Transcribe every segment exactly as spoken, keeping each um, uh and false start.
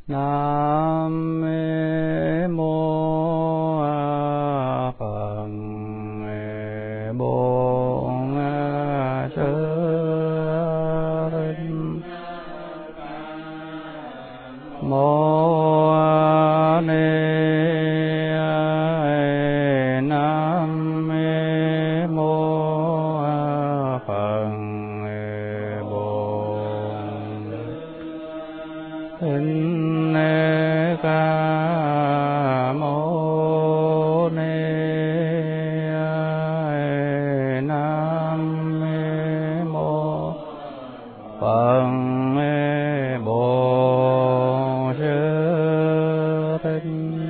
Nam mô Phật. Bổn Sư Thích Mô Ni. Nam mô Phật. Bổn Thích Ca Mâu Ni. Nam mô Phật. Bổn Sư Thích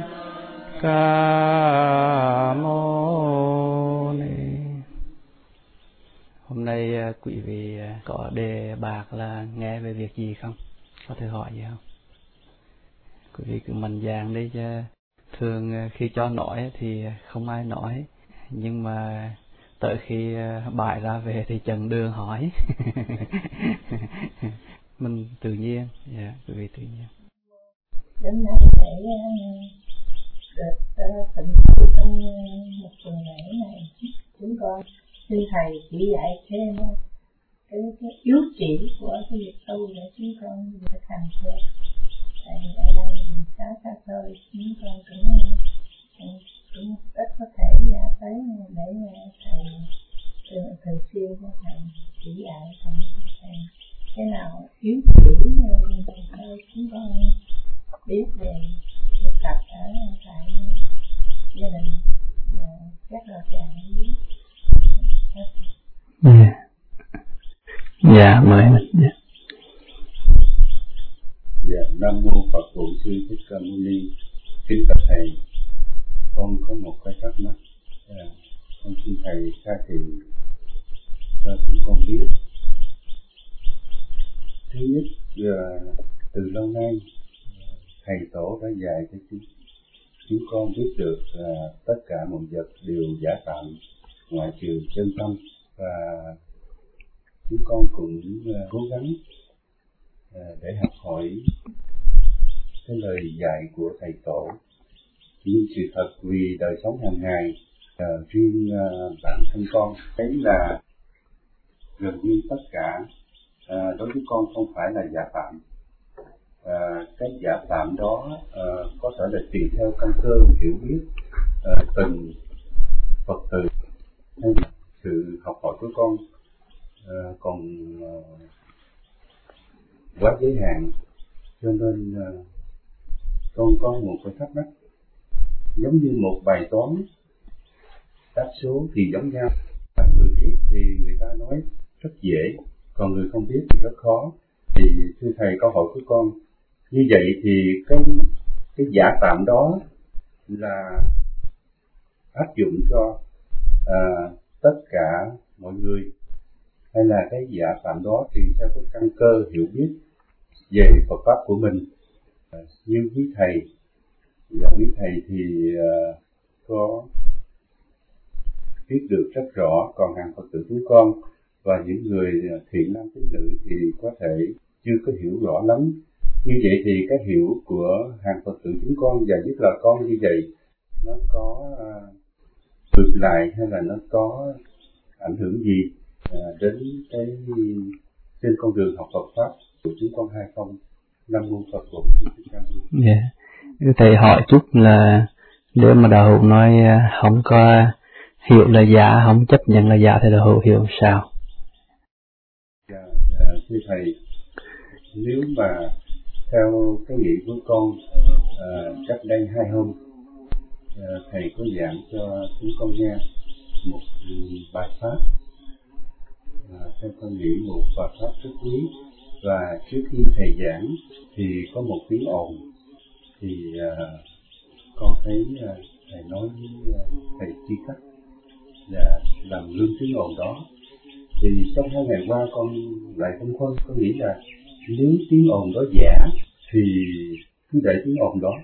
Ca Mâu Ni. Hôm nay quý vị có đề bạc là nghe về việc gì không? Có thể hỏi gì không? Quý vị cứ mạnh dạn đi, chứ thường khi cho nói thì không ai nói, nhưng mà tới khi bại ra về thì chần đường hỏi. Mình tự nhiên, dạ, quý vị tự nhiên. Đến nay để được tịnh cư trong một tuần lễ này, chúng con xin thầy chỉ dạy thêm cái, cái yếu chỉ của cái việc tu để chúng con thực hành theo. Tại ở đây mình khá xa xôi, chúng con cũng cũng rất có thể ra tới để thầy thường xuyên cho thầy chỉ dạy thầy cái nào yếu chỉ thôi chúng con biết về thực tập ở tại gia đình và các đạo tràng. Dạ, dạ mời mình. Dạ. Dạ, Nam mô Phật Bổn Sư Thích Ca Mâu Ni. Kính bạch thầy, con có một cái thắc mắc. À, con xin thầy khai thị cho chúng con biết. Thứ nhất là từ lâu nay thầy tổ đã dạy cho chúng chúng con biết được là tất cả mọi vật đều giả tạm ngoại trừ chân tâm, và chúng con cũng cố gắng để học hỏi cái lời dạy của thầy tổ. Nhưng sự thật vì đời sống hàng ngày, uh, riêng uh, bản thân con thấy là gần như tất cả uh, đối với con không phải là giả tạm. Uh, cái giả tạm đó uh, có thể là tùy theo căn cơ hiểu biết uh, từng Phật tử hay sự học hỏi của con uh, còn uh, quá giới hạn, cho nên uh, con có một cái thắc mắc. Giống như một bài toán đáp số thì giống nhau, người biết thì người ta nói rất dễ, còn người không biết thì rất khó. Thì thưa thầy, câu hỏi của con như vậy thì cái cái giả tạm đó là áp dụng cho à, tất cả mọi người, hay là cái giả tạm đó thì theo cái căn cơ hiểu biết về Phật pháp của mình? À, như quý thầy, và quý thầy thì uh, có biết được rất rõ, còn hàng Phật tử chúng con và những người thiện nam tín nữ thì có thể chưa có hiểu rõ lắm. Như vậy thì cái hiểu của hàng Phật tử chúng con, và nhất là con như vậy, nó có uh, ngược lại hay là nó có ảnh hưởng gì uh, đến cái trên con đường học Phật pháp của chúng con hay không? Nam mô Phật Bổn Sư Thích Ca Mâu Ni. Yeah. Thầy hỏi chút là nếu mà đạo hữu nói không có hiểu là giả, không chấp nhận là giả, thì đạo hữu hiểu sao? Dạ, dạ, thưa thầy, nếu mà theo cái nghĩ của con, à, cách đây hai hôm à, thầy có giảng cho chúng con nghe một bài pháp. À, theo con nghĩ một bài pháp rất quý, và trước khi thầy giảng thì có một tiếng ồn, thì uh, con thấy uh, thầy nói với uh, thầy Chi Khách là làm ngưng tiếng ồn đó. Thì trong hai ngày qua con lại không có, có nghĩ là nếu tiếng ồn đó giả thì cứ để tiếng ồn đó.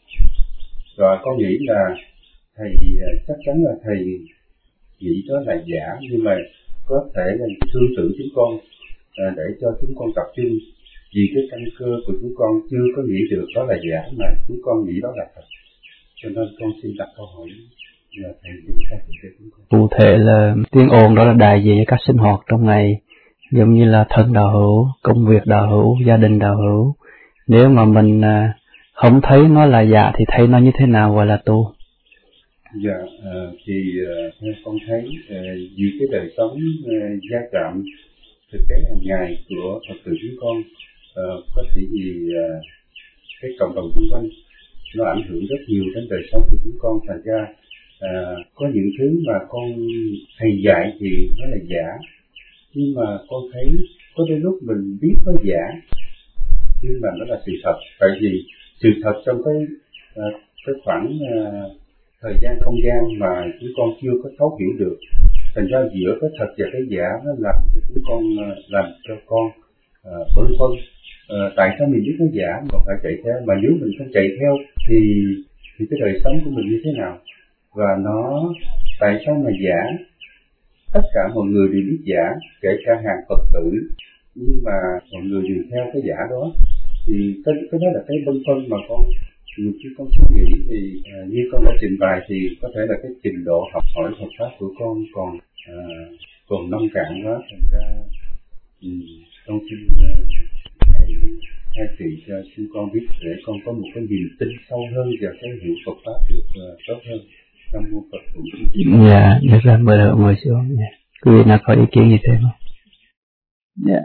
Rồi con nghĩ là thầy uh, chắc chắn là thầy nghĩ đó là giả, nhưng mà có thể là thương tưởng chúng con uh, để cho chúng con tập trung vì cái căn cơ của chúng con chưa có nghĩ được đó là giả mà chúng con nghĩ đó là thật. Cho nên con xin đặt câu hỏi là thầy giải thích cho chúng con. Cụ thể là tiếng ồn đó là đại diện các sinh hoạt trong ngày, giống như là thân đạo hữu, công việc đạo hữu, gia đình đạo hữu. Nếu mà mình không thấy nó là giả thì thấy nó như thế nào gọi là tu? Dạ, à, thì theo con thấy vì cái đời sống gia chạm thực tế hàng ngày của Phật tử chúng con, à, có thể vì à, cái cộng đồng xung quanh nó ảnh hưởng rất nhiều đến đời sống của chúng con, thành ra à, có những thứ mà con thầy dạy thì nó là giả, nhưng mà con thấy có đôi lúc mình biết nó giả nhưng mà nó là sự thật, tại vì sự thật trong cái à, cái khoảng à, thời gian không gian mà chúng con chưa có thấu hiểu được, thành ra giữa cái thật và cái giả nó làm cho chúng con làm cho con uh, bấn phân. Uh, tại sao mình biết nó giả mà phải chạy theo, mà nếu mình không chạy theo thì thì cái đời sống của mình như thế nào? Và nó tại sao mà giả? Tất cả mọi người đều biết giả, kể cả hàng Phật tử, nhưng mà mọi người đều theo cái giả đó, thì cái cái đó là cái bấn phân mà con nhiều khi con suy nghĩ thì à, như con đã trình bày thì có thể là cái trình độ học hỏi Phật pháp của con còn à, còn nông cạn quá, thành ra um, con xin thầy khai thị cho chúng con biết để con có một cái niềm tin sâu hơn và cái hiểu Phật pháp được uh, tốt hơn. Nam mô Phật Thủ. Dạ, được rồi, mời đợi ngồi xuống. Dạ. Quý vị nào có ý kiến gì thêm không? Dạ.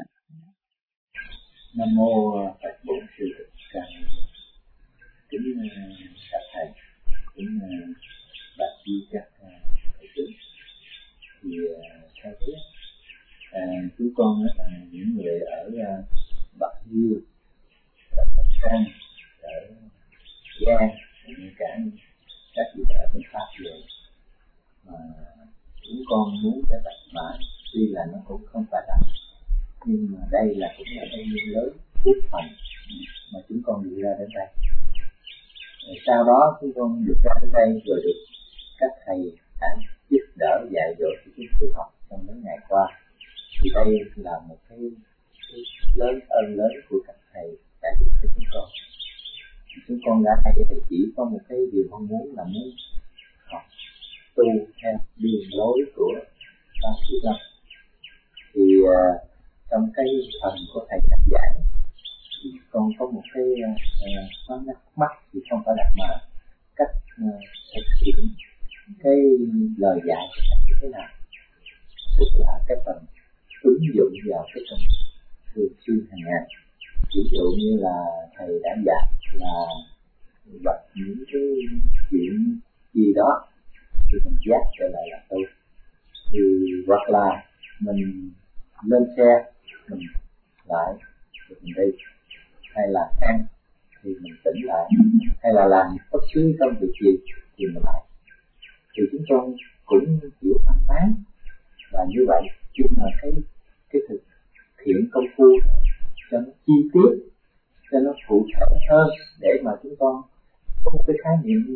Nam mô Phật Bổn Sư Thích Ca Mâu Ni. Kính các thầy, kính bác chí các thầy tướng. Thì theo thế, à, chúng con là những người ở Bắc Dương, ở Bắc Sang, ở Giang, cũng cả các vị ở bên Pháp rồi, mà chúng con muốn cái tập mãi, tuy là nó cũng không phải là, nhưng mà đây là cũng là cái duyên lớn cuối phần mà chúng con đi ra đến đây. Rồi sau đó chúng con được ra đến đây rồi được các thầy đã giúp đỡ dạy dỗ cho chúng tôi học trong mấy ngày qua. Thì đây là một cái, cái lớn ơn lớn của các thầy đã giúp cho chúng con. Chúng con ra đây thì chỉ có một cái điều mong muốn là muốn học tu theo đường lối của Pháp Sư Lâm. Thì uh, trong cái phần của thầy đã giải thì con có một cái nó uh, nhắc mắt thì không phải là mà cách uh, thực hiện cái lời dạy của thầy như thế nào, tức là cái phần ứng dụng vào cái trong thường xuyên hàng ngày. Ví dụ như là thầy đã dạy là gặp những cái chuyện gì đó thì mình giác trở lại là tu, thì hoặc là mình lên xe mình lại thì mình đi, hay là ăn thì mình tỉnh lại, hay là làm bất cứ công việc gì thì mình lại. Thì chúng con cũng hiểu phản phán là như vậy, nhưng mà cái cái thực hiện công phu cho nó chi tiết, cho nó cụ thể hơn, để mà chúng con có một cái khái niệm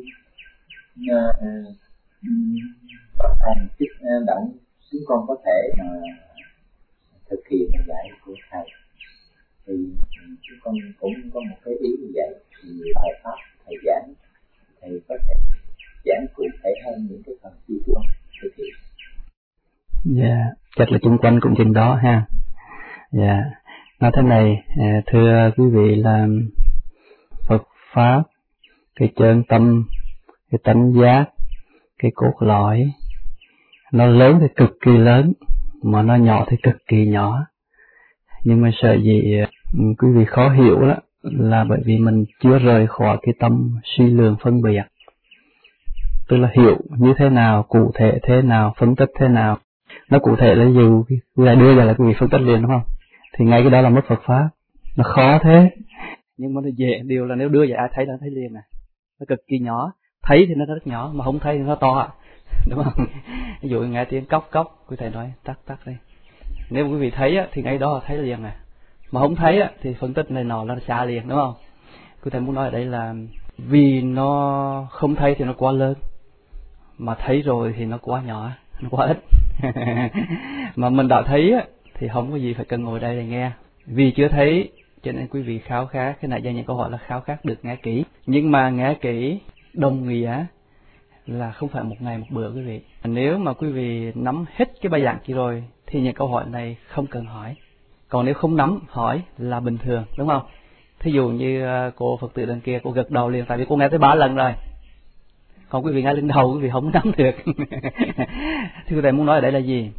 hoàn thành chức động chúng con có thể mà thực hiện lời dạy của thầy. Thì chúng con cũng có một cái ý như vậy. Thì bài pháp thầy giảng, thầy có thể giảng cụ thể hơn những cái phần chi tiết thực hiện. Dạ, yeah, chắc là chung quanh cũng trên đó ha. Dạ, yeah. Nói thế này, thưa quý vị là Phật pháp, cái chân tâm, cái tánh giác, cái cốt lõi, nó lớn thì cực kỳ lớn, mà nó nhỏ thì cực kỳ nhỏ. Nhưng mà sợ gì quý vị khó hiểu đó là bởi vì mình chưa rời khỏi cái tâm suy lường phân biệt. Tức là hiểu như thế nào, cụ thể thế nào, phân tích thế nào. Nó cụ thể là dù quý vị đưa ra là quý vị phân tích liền, đúng không? Thì ngay cái đó là mất Phật pháp. Nó khó thế, nhưng mà nó dễ. Điều là nếu đưa ra ai thấy là thấy liền nè. Nó cực kỳ nhỏ. Thấy thì nó rất nhỏ, mà không thấy thì nó to, đúng không? Ví dụ nghe tiếng cốc cốc, quý thầy nói tắt tắt đi. Nếu quý vị thấy á, thì ngay đó là thấy liền nè. Mà không thấy á, thì phân tích này nọ là xa liền, đúng không? Quý thầy muốn nói ở đây là vì nó không thấy thì nó quá lớn, mà thấy rồi thì nó quá nhỏ, nó quá ít. Mà mình đã thấy á, thì không có gì phải cần ngồi đây để nghe. Vì chưa thấy cho nên quý vị khao khát, cái này do những câu hỏi là khao khát được nghe kỹ. Nhưng mà nghe kỹ đồng nghĩa là không phải một ngày một bữa quý vị. Nếu mà quý vị nắm hết cái bài giảng kia rồi thì những câu hỏi này không cần hỏi. Còn nếu không nắm hỏi là bình thường, đúng không? Thí dụ như cô Phật tử đằng kia, cô gật đầu liền tại vì cô nghe tới ba lần rồi. Còn quý vị nghe lên đầu quý vị không nắm được. Thì quý thầy muốn nói ở đây là gì?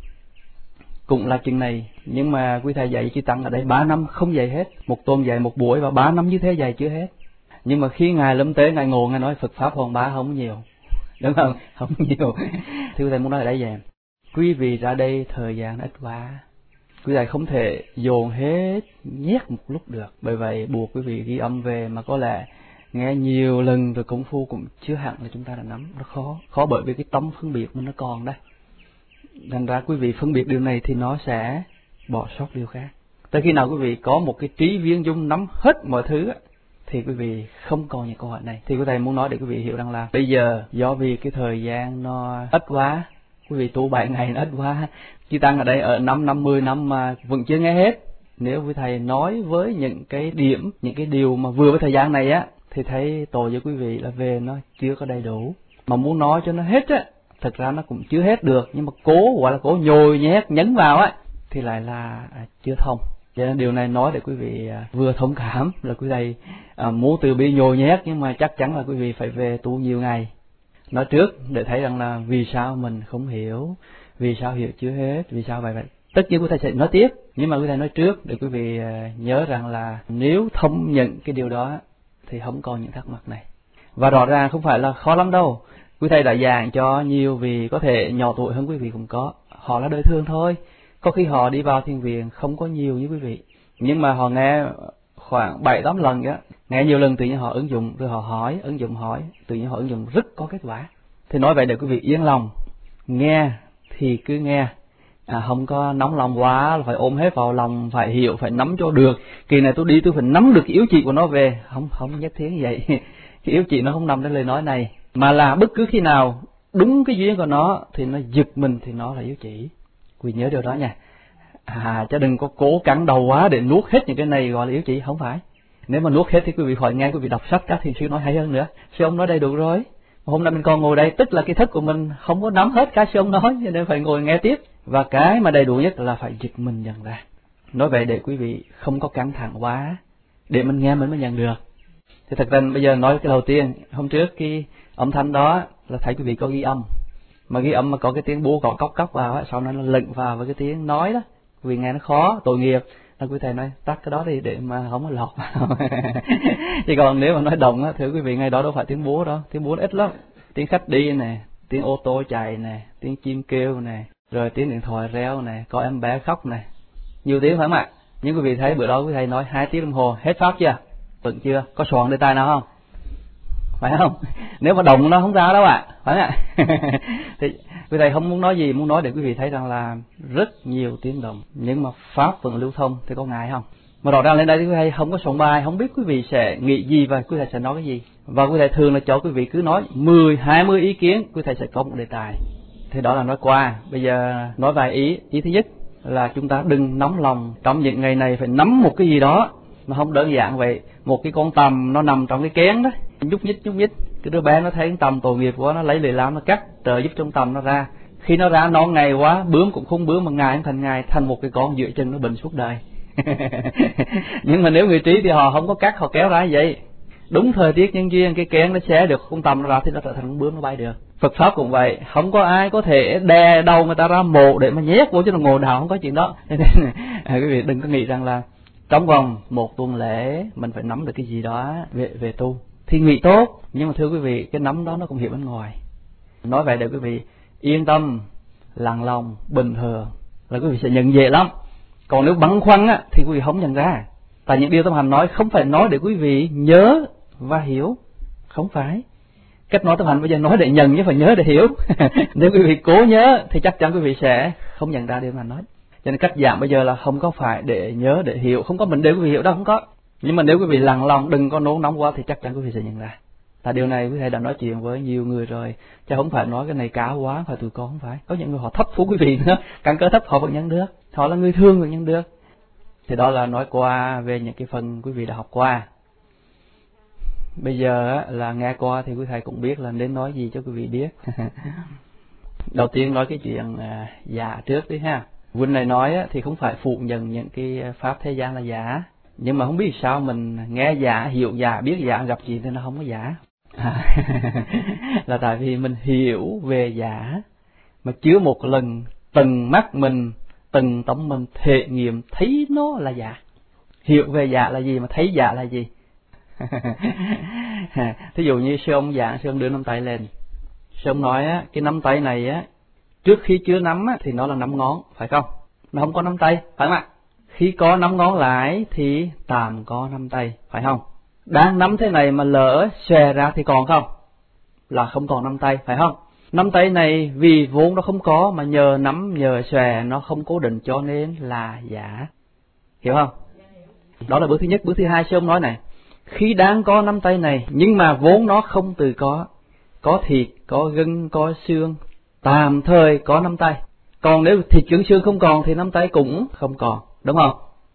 Cũng là chuyện này, nhưng mà quý thầy dạy chư tăng ở đây ba năm không dạy hết. Một tuần dạy một buổi và ba năm như thế dạy chưa hết. Nhưng mà khi ngài lâm tế, ngài ngồi, ngài nói Phật pháp hồn bá không nhiều, đúng không? Không nhiều. Thì quý thầy muốn nói ở đây vậy. Quý vị ra đây thời gian ít quá, quý thầy không thể dồn hết nhét một lúc được. Bởi vậy buộc quý vị ghi âm về, mà có lẽ nghe nhiều lần rồi công phu cũng chưa hẳn là chúng ta đã nắm. Nó khó, khó bởi vì cái tâm phân biệt mình nó còn đây. Thành ra quý vị phân biệt điều này thì nó sẽ bỏ sót điều khác. Tới khi nào quý vị có một cái trí viên dung nắm hết mọi thứ thì quý vị không còn những câu hỏi này. Thì quý thầy muốn nói để quý vị hiểu rằng là bây giờ do vì cái thời gian nó ít quá, quý vị tu bảy ngày nó ít quá, chư tăng ở đây ở năm năm mươi năm mà vẫn chưa nghe hết. Nếu quý thầy nói với những cái điểm, những cái điều mà vừa với thời gian này á, thì thấy tội với quý vị là về nó chưa có đầy đủ. Mà muốn nói cho nó hết á, thật ra nó cũng chưa hết được, nhưng mà cố gọi là cố nhồi nhét nhấn vào á thì lại là à, chưa thông. Cho nên điều này nói để quý vị à, vừa thông cảm là quý thầy à, muốn từ bi nhồi nhét, nhưng mà chắc chắn là quý vị phải về tu nhiều ngày. Nói trước để thấy rằng là vì sao mình không hiểu, vì sao hiểu chưa hết, vì sao vậy vậy. Tất nhiên quý thầy sẽ nói tiếp, nhưng mà quý thầy nói trước để quý vị à, nhớ rằng là nếu thông nhận cái điều đó thì không còn những thắc mắc này. Và rõ ràng không phải là khó lắm đâu. Quý thầy đã giảng cho nhiều vì có thể nhỏ tuổi hơn quý vị cũng có. Họ là đời thường thôi. Có khi họ đi vào thiền viện không có nhiều như quý vị, nhưng mà họ nghe khoảng bảy tám lần á, nghe nhiều lần tự nhiên họ ứng dụng, rồi họ hỏi, ứng dụng hỏi, tự nhiên họ ứng dụng rất có kết quả. Thì nói vậy để quý vị yên lòng, nghe thì cứ nghe, à, không có nóng lòng quá là phải ôm hết vào lòng, phải hiểu, phải nắm cho được. Kỳ này tôi đi tôi phải nắm được cái yếu trị của nó về, không không nhất thiết như vậy. Cái yếu trị nó không nằm trong lời nói này, mà là bất cứ khi nào đúng cái duyên của nó thì nó giật mình thì nó là yếu chỉ. Quý nhớ điều đó nha. À, chứ đừng có cố cắn đầu quá để nuốt hết những cái này gọi là yếu chỉ, không phải. Nếu mà nuốt hết thì quý vị khỏi nghe, quý vị đọc sách các thiền sư nói hay hơn nữa. Sư ông nói đầy đủ rồi. Hôm nay mình còn ngồi đây, tức là cái thức của mình không có nắm hết cái sư ông nói, cho nên phải ngồi nghe tiếp. Và cái mà đầy đủ nhất là phải giật mình nhận ra. Nói vậy để quý vị không có căng thẳng quá, để mình nghe mình mới nhận được. Thì thật ra bây giờ nói cái đầu tiên, hôm trước cái âm thanh đó là thấy quý vị có ghi âm. Mà ghi âm mà có cái tiếng búa có cốc cốc vào á, sau đó nó lựng vào với cái tiếng nói đó, vì nghe nó khó, tội nghiệp. Nên quý thầy nói tắt cái đó đi để mà không có lọt vào. Chứ còn nếu mà nói đồng á, thưa quý vị, ngay đó đâu phải tiếng búa đâu, tiếng búa ít lắm. Tiếng khách đi nè, tiếng ô tô chạy nè, tiếng chim kêu nè, rồi tiếng điện thoại reo nè, có em bé khóc nè, nhiều tiếng phải không ạ? Nhưng quý vị thấy bữa đó quý thầy nói hai tiếng đồng hồ hết pháp chưa? Tận chưa? Có soạn đề tài nào không? Phải không? Nếu mà đồng nó không ra đâu ạ, à. Phải không ạ? Thì quý thầy không muốn nói gì, muốn nói để quý vị thấy rằng là rất nhiều tiếng động, nhưng mà pháp vẫn lưu thông thì có ngại không? Mà rõ ràng lên đây quý thầy không có soạn bài, không biết quý vị sẽ nghĩ gì và quý thầy sẽ nói cái gì. Và quý thầy thường là cho quý vị cứ nói mười, hai mươi ý kiến, quý thầy sẽ có một đề tài. Thì đó là nói qua. Bây giờ nói vài ý. Ý thứ nhất là chúng ta đừng nóng lòng trong những ngày này phải nắm một cái gì đó. Nó không đơn giản vậy. Một cái con tằm nó nằm trong cái kén đó, nhúc nhích nhúc nhích, cái đứa bé nó thấy cái tằm tội nghiệp quá, nó lấy lưỡi lam nó cắt trợ giúp trong tằm nó ra. Khi nó ra non ngày quá, bướm cũng không bướm mà ngày không thành ngày, thành một cái con giữa chân nó bệnh suốt đời. Nhưng mà nếu người trí thì họ không có cắt, họ kéo ra như vậy. Đúng thời tiết nhân duyên, cái kén nó xé được con tằm nó ra thì nó trở thành con bướm, nó bay được. Phật pháp cũng vậy, không có ai có thể đè đầu người ta ra mộ để mà nhét vô cho nó ngồi đào, không có chuyện đó. Nên quý vị đừng có nghĩ rằng là trong vòng một tuần lễ mình phải nắm được cái gì đó về về tu thì nghĩ tốt, nhưng mà thưa quý vị, cái nắm đó nó cũng hiểu bên ngoài. Nói vậy để quý vị yên tâm, lặng lòng, bình thường là quý vị sẽ nhận dễ lắm. Còn nếu băn khoăn á thì quý vị không nhận ra. Tại những điều Tâm Hạnh nói không phải nói để quý vị nhớ và hiểu, không phải. Cách nói Tâm Hạnh bây giờ nói để nhận chứ phải nhớ để hiểu. Nếu quý vị cố nhớ thì chắc chắn quý vị sẽ không nhận ra điều mà nói. Cho nên cách giảng bây giờ là không có phải để nhớ để hiểu, không có mình để quý vị hiểu đâu, không có. Nhưng mà nếu quý vị lặng lòng, đừng có nôn nóng quá thì chắc chắn quý vị sẽ nhận ra. Tại điều này quý thầy đã nói chuyện với nhiều người rồi, chứ không phải nói cái này cao quá, phải tụi con không phải. Có những người họ thấp phú quý vị nữa, căn cơ thấp họ vẫn nhận được, họ là người thương vẫn nhận được. Thì đó là nói qua về những cái phần quý vị đã học qua. Bây giờ là nghe qua thì quý thầy cũng biết là nên nói gì cho quý vị biết. Đầu tiên nói cái chuyện giả trước đi ha. Huynh này nói thì không phải phụ nhận những cái pháp thế gian là giả, nhưng mà không biết sao mình nghe giả, hiểu giả, biết giả, gặp gì thì nó không có giả. À, là tại vì mình hiểu về giả mà chưa một lần từng mắt mình, từng tấm mình thể nghiệm thấy nó là giả. Hiểu về giả là gì mà thấy giả là gì? Thí dụ như sư ông giảng, sư ông đưa nắm tay lên, sư ông nói á, cái nắm tay này á, trước khi chưa nắm á, thì nó là nắm ngón, phải không? Nó không có nắm tay, phải không ạ? Khi có nắm ngón lại thì tạm có nắm tay, phải không? Đang nắm thế này mà lỡ xòe ra thì còn không? Là không còn nắm tay, phải không? Nắm tay này vì vốn nó không có mà nhờ nắm, nhờ xòe nó không cố định cho nên là giả. Hiểu không? Đó là bước thứ nhất. Bước thứ hai sư ông nói này, khi đang có nắm tay này nhưng mà vốn nó không từ có, có thịt, có gân, có xương, tạm thời có nắm tay. Còn nếu thịt gân xương không còn thì nắm tay cũng không còn, đúng không?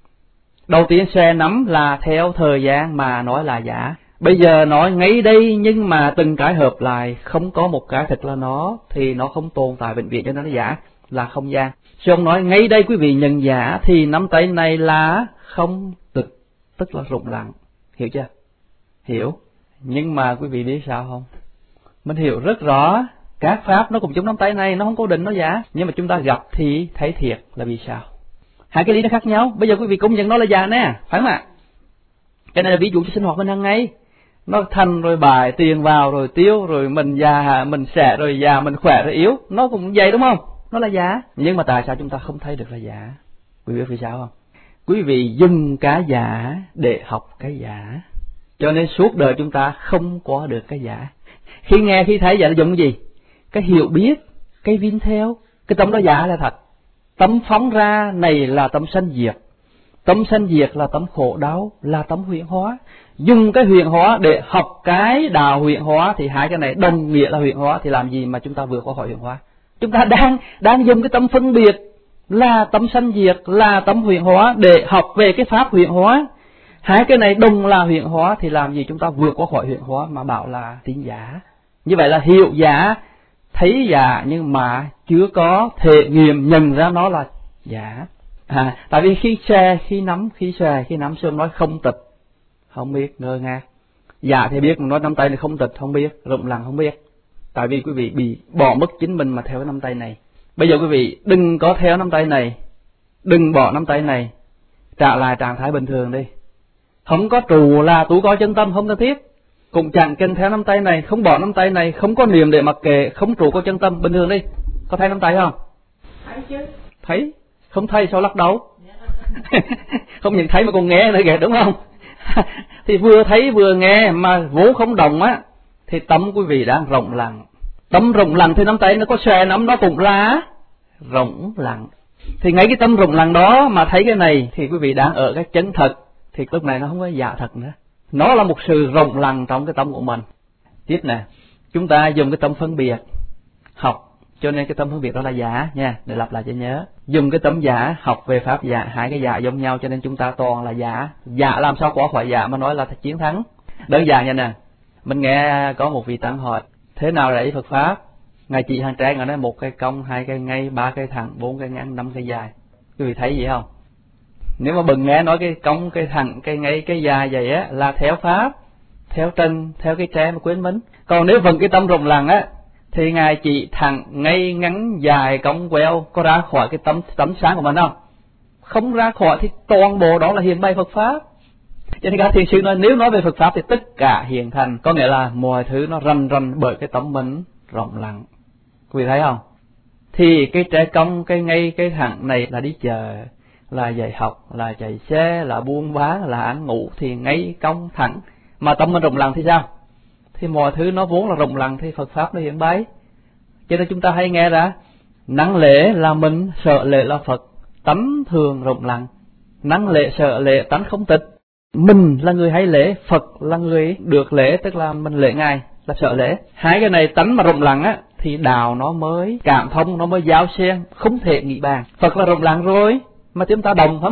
Đầu tiên xòe nắm là theo thời gian mà nói là giả. Bây giờ nói ngay đây nhưng mà từng cái hợp lại không có một cái thật là nó, thì nó không tồn tại bệnh viện cho nên nó giả, là không gian. Sư ông nói ngay đây quý vị nhận giả thì nắm tay này là không tịch, tức là rụng lặng. Hiểu chưa? Hiểu. Nhưng mà quý vị biết sao không? Mình hiểu rất rõ, các pháp nó cùng chung nắm tay này, nó không cố định, nó giả. Nhưng mà chúng ta gặp thì thấy thiệt là vì sao? Hai cái lý nó khác nhau. Bây giờ quý vị công nhận nó là giả nè, phải không ạ? Cái này là ví dụ cho sinh hoạt mình hàng ngày. Nó thành rồi bài, tiền vào rồi tiêu, rồi mình già, mình xẻ rồi già, mình khỏe rồi yếu. Nó cũng vậy đúng không? Nó là giả. Nhưng mà tại sao chúng ta không thấy được là giả? Quý vị biết vì sao không? Quý vị dùng cái giả để học cái giả, cho nên suốt đời chúng ta không có được cái giả. Khi nghe, khi thấy giả là dùng cái gì? Cái hiểu biết, cái vin theo. Cái tâm đó giả là thật. Tâm phóng ra này là tâm sanh diệt. Tâm sanh diệt là tâm khổ đau, là tâm huyễn hóa. Dùng cái huyễn hóa để học cái đạo huyễn hóa thì hai cái này đồng nghĩa là huyễn hóa, thì làm gì mà chúng ta vượt qua khỏi huyễn hóa? Chúng ta đang đang dùng cái tâm phân biệt là tâm sanh diệt, là tâm huyễn hóa để học về cái pháp huyễn hóa. Hai cái này đồng là huyễn hóa thì làm gì chúng ta vượt qua khỏi huyễn hóa mà bảo là tin giả? Như vậy là hiểu giả, thấy giả nhưng mà chưa có thể nghiệm nhận ra nó là giả. À, tại vì khi xòe, khi nắm, khi xòe, khi nắm, sư nói không tịch, không biết, ngơ ngác. Giả thì biết, nói nắm tay này không tịch, không biết, rụng lặng không biết. Tại vì quý vị bị bỏ mất chính mình mà theo cái nắm tay này. Bây giờ quý vị đừng có theo nắm tay này, đừng bỏ nắm tay này, trả lại trạng thái bình thường đi. Không có trụ là tú có chân tâm, không cần thiết. Cũng chẳng cần theo nắm tay này, không bỏ nắm tay này, không có niệm để mặc kệ, không trụ có chân tâm, bình thường đi. Có thấy nắm tay không? Thấy chứ. Thấy. Không thấy sao lắc đầu? Không nhìn thấy mà còn nghe nữa kìa, đúng không? Thì vừa thấy vừa nghe mà vốn không đồng á, thì tâm quý vị đang rộng lặng. Tâm rộng lặng thì nắm tay nó có xòe nắm nó cũng là rộng lặng. Thì ngay cái tâm rộng lặng đó mà thấy cái này thì quý vị đang ở cái chân thật, thì lúc này nó không có giả thật nữa. Nó là một sự rộng lặng trong cái tâm của mình. Tiếp nè, chúng ta dùng cái tâm phân biệt học, cho nên cái tâm phân biệt đó là giả nha, để lặp lại cho nhớ. Dùng cái tâm giả học về pháp giả, hai cái giả giống nhau cho nên chúng ta toàn là giả. Giả làm sao có khỏi giả mà nói là chiến thắng. Đơn giản nha nè, mình nghe có một vị tăng hỏi thế nào là ý Phật pháp. Ngài chỉ hàng trang ở đây một cây cong, hai cây ngay, ba cây thẳng, bốn cây ngắn, năm cây dài. Quý vị thấy gì không? Nếu mà bừng nghe nói cái cong, cây thẳng, cây ngay, cây dài vậy á là theo pháp, theo trần, theo cái tre mà quên mình. Còn nếu vần cái tâm rộng lặng á thì ngài chỉ thẳng, ngay, ngắn, dài, cong, queo, có ra khỏi cái tấm tấm sáng của mình không? Không ra khỏi thì toàn bộ đó là hiện bày Phật pháp. Cho nên các thiền sư nói nếu nói về Phật pháp thì tất cả hiện thành, có nghĩa là mọi thứ nó rành rành bởi cái tấm mình rộng lặng. Quý vị thấy không? Thì cái trẻ cong, cái ngay, cái thẳng này là đi chợ, là dạy học, là chạy xe, là buôn bán, là ăn ngủ, thì ngay, cong, thẳng. Mà tâm mình rộng lặng thì sao? Thì mọi thứ nó vốn là rộng lặng thì Phật pháp nó hiện bày. Cho nên chúng ta hay nghe ra năng lễ là mình, sợ lễ là Phật, tánh thường rộng lặng. Năng lễ, sợ lễ, tánh không tịch. Mình là người hay lễ, Phật là người được lễ, tức là mình lễ Ngài, là sợ lễ. Hai cái này tánh mà rộng lặng á thì đạo nó mới cảm thông, nó mới giao xen, không thể nghĩ bàn. Phật là rộng lặng rồi mà chúng ta đồng, không nè?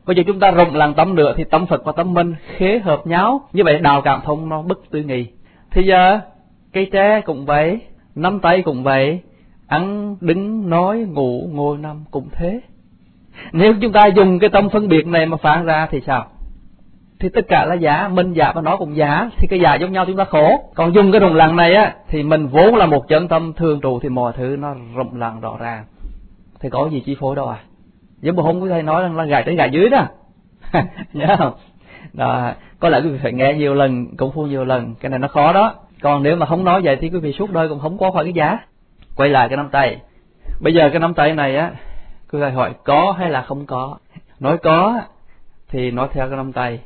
Bây giờ chúng ta rộng lặng tâm nữa thì tâm Phật và tâm mình khế hợp nhau, như vậy đạo cảm thông nó bất tư nghị. Thì giờ cây tre cũng vậy, nắm tay cũng vậy, ăn đứng nói ngủ ngồi nằm cũng thế. Nếu chúng ta dùng cái tâm phân biệt này mà phán ra thì sao? Thì tất cả là giả, mình giả và nó cũng giả, thì cái giả giống nhau chúng ta khổ. Còn dùng cái rộng lặng này á thì mình vốn là một chân tâm thường trụ thì mọi thứ nó rộng lặng rõ ràng. Thì có gì chi phối đâu à? Giống như hôm quý thầy nói là gài tới gài dưới đó. Nhớ không? Đó, có lẽ quý vị phải nghe nhiều lần, công phu nhiều lần, cái này nó khó đó. Còn nếu mà không nói vậy thì quý vị suốt đời cũng không có khỏi cái giá. Quay lại cái nắm tay. Bây giờ cái nắm tay này á, quý thầy hỏi có hay là không có? Nói có thì nói theo cái nắm tay.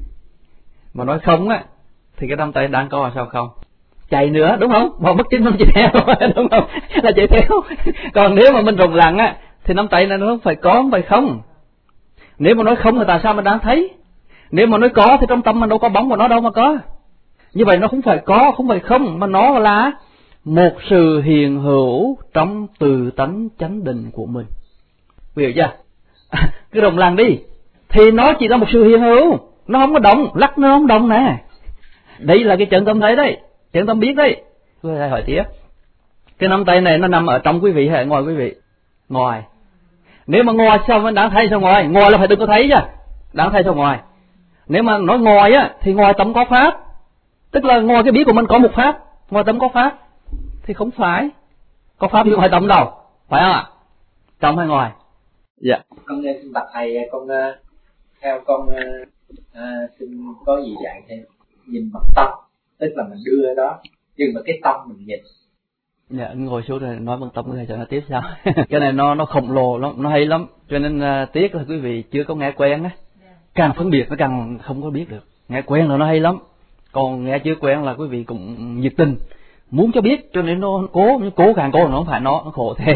Mà nói không á thì cái nắm tay đang có là sao không? Chạy nữa đúng không? Mà bất chính không chạy theo đúng không? Là chạy theo. Còn nếu mà mình rộng lặng á thì nắm tay này nó không phải có, không phải không. Nếu mà nói không thì tại sao mình đang thấy? Nếu mà nói có thì trong tâm mình đâu có bóng của nó đâu mà có. Như vậy nó không phải có, không phải không, mà nó là một sự hiện hữu trong từ tánh chánh định của mình. Hiểu chưa? Cứ rộng lặng đi thì nó chỉ là một sự hiện hữu, nó không có động, lắc nó không động nè. Đây là cái chân tâm thấy đấy, chân tâm biết đấy. Tôi lại hỏi tiếp, cái nắm tay này nó nằm ở trong quý vị hay ở ngoài quý vị? Ngoài. Nếu mà ngoài sao mình đang thấy sao ngoài? Ngoài là phải đừng có thấy chứ, đang thấy sao ngoài. Nếu mà nói ngoài á thì ngoài tâm có pháp, tức là ngoài cái biết của mình có một pháp, ngoài tâm có pháp thì không phải có pháp gì ngoài tâm đâu, phải không ạ? Trong hay ngoài? Dạ. Con xin bạch thầy, con theo con à, xin có gì dạy thêm, nhìn bằng tâm, tức là mình đưa đó, nhưng mà cái tâm mình nhìn. Dạ, ngồi xuống rồi nói bằng tâm có thể cho nó tiếp sao? Cái này nó nó khổng lồ lắm, nó hay lắm, cho nên uh, tiếc là quý vị chưa có nghe quen á, càng phân biệt nó càng không có biết được. Nghe quen là nó hay lắm, còn nghe chưa quen là quý vị cũng nhiệt tình muốn cho biết, cho nên nó cố cố càng cố nó không phải nó nó khổ thế.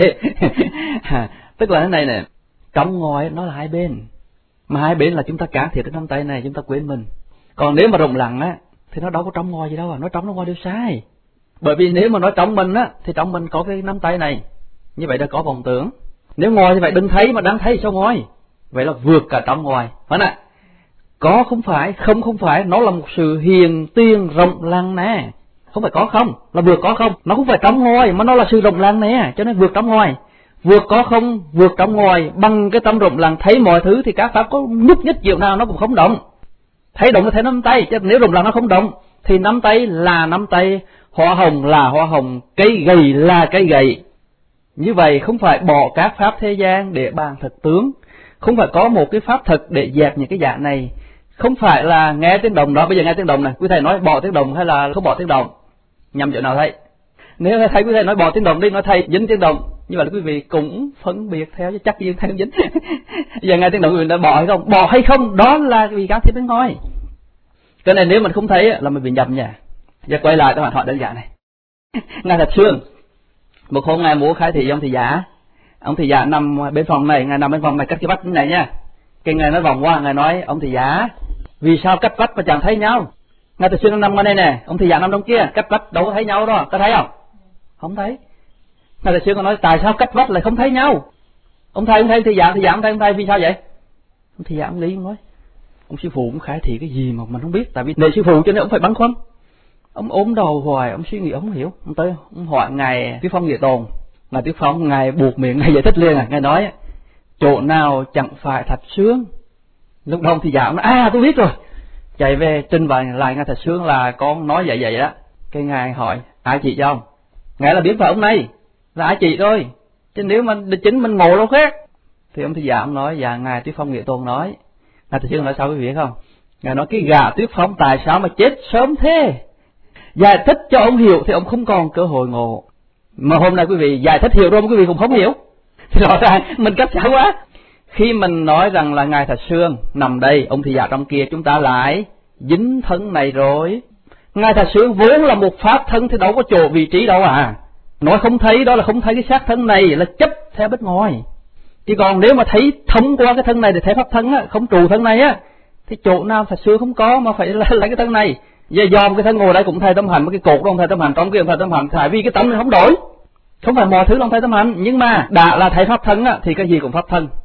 Tức là thế này nè, trong ngoài nó là hai bên, mà hai bên là chúng ta cán thiệt cái nắm tay này chúng ta quên mình. Còn nếu mà rộng lặng á thì nó đâu có trong ngoài gì đâu à, nói trong nó ngoài đều sai. Bởi vì nếu mà nói trong mình á thì trong mình có cái nắm tay này, như vậy đã có vọng tưởng. Nếu ngoài thì vậy đừng thấy mà đang thấy sao ngoài, vậy là vượt cả trong ngoài, phải không ạ? Có không phải, không không phải, nó là một sự hiền tiên rộng lặng nè, không phải có không, là vượt có không, nó không phải trong ngoài mà nó là sự rộng lặng nè, cho nên vượt trong ngoài. Vượt có không, vượt trong ngoài, bằng cái tâm rộng lặng thấy mọi thứ thì các pháp có nhúc nhích chiều nào nó cũng không động. Thấy động là thấy nắm tay, chứ nếu rộng lặng nó không động thì nắm tay là nắm tay, hoa hồng là hoa hồng, cây gậy là cây gậy. Như vậy không phải bỏ các pháp thế gian để bàn thực tướng, không phải có một cái pháp thực để dẹp những cái dạng này, không phải là nghe tiếng đồng đó. Bây giờ nghe tiếng đồng này, quý thầy nói bỏ tiếng đồng hay là không bỏ tiếng đồng, nhầm chỗ nào thấy? Nếu thầy quý thầy nói bỏ tiếng đồng đi, nói thầy dính tiếng đồng, như vậy là quý vị cũng phân biệt theo chứ chắc gì thầy không dính. Giờ nghe tiếng đồng quý vị đã bỏ hay không, bỏ hay không, đó là vì các thiết bên ngoài. Cái này nếu mình không thấy là mình bị nhầm nha. Giờ quay lại cái hỏi đơn giản này. Ngài Thạch Sương, một hôm ngài muốn khai thị ông thị giả, ông thị giả nằm bên phòng này, ngài nằm bên phòng này cách cái vách như này nha. Cái ngài nói vòng qua, ngài nói ông thị giả, vì sao cách vách mà chẳng thấy nhau? Ngài Thạch Sương nằm ngoài đây nè, ông thị giả nằm trong kia, cách vách đâu có thấy nhau đó, có thấy không? Không thấy. Ngài Thạch Sương có nói tại sao cách vách lại không thấy nhau? Ông thầy, ông thầy, thị giả, thị giả, ông thầy, ông thầy, vì sao vậy? Ông thị giả, ông Lý, ông nói, ông sư phụ cũng khai thị cái gì mà mình không biết, tại vì nề sư phụ cho nên ông phải băn khoăn. Ông ốm đầu hoài, ông suy nghĩ ông không hiểu. Ông tới ông hỏi ngài Tuyết Phong Nghĩa Tồn, ngài Tuyết Phong ngài buộc miệng ngài giải thích liền à, ngài nói chỗ nào chẳng phải Thạch Sương. Lúc đầu thì giả ông nói à tôi biết rồi, chạy về trình bày lại ngài Thạch Sương là con nói vậy vậy đó. Cái ngài hỏi ai chị cho ông, ngài là biết phải ông này là ai chị thôi, chứ nếu mà chính mình ngộ đâu khác. Thì ông thì giả ông nói dạ ngài Tuyết Phong Nghĩa Tồn nói. Ngài Thạch Sương nói sao quý vị biết không? Ngài nói cái gà Tuyết Phong tại sao mà chết sớm thế, giải thích cho ông hiểu thì ông không còn cơ hội ngộ. Mà hôm nay quý vị giải thích hiểu rồi mà quý vị cũng không hiểu thì rõ ràng mình cách xa quá. Khi mình nói rằng là ngài Thạch Sương nằm đây, ông thị giả trong kia, chúng ta lại dính thân này rồi. Ngài Thạch Sương vốn là một pháp thân thì đâu có chỗ vị trí đâu à. Nói không thấy đó là không thấy cái xác thân này, là chấp theo bên ngoài. Chỉ còn nếu mà thấy thông qua cái thân này để thấy pháp thân á, không trụ thân này á, thì chỗ nào Thạch Sương không có mà phải lấy cái thân này. Giờ dòm cái thân ngồi đây cũng thay tâm hành, cái cột đó không thay tâm hành, trong kia không thay tâm hành, tại vì cái tâm này không đổi. Không phải mọi thứ không thay tâm hành, nhưng mà đã là thay pháp thân á thì cái gì cũng pháp thân.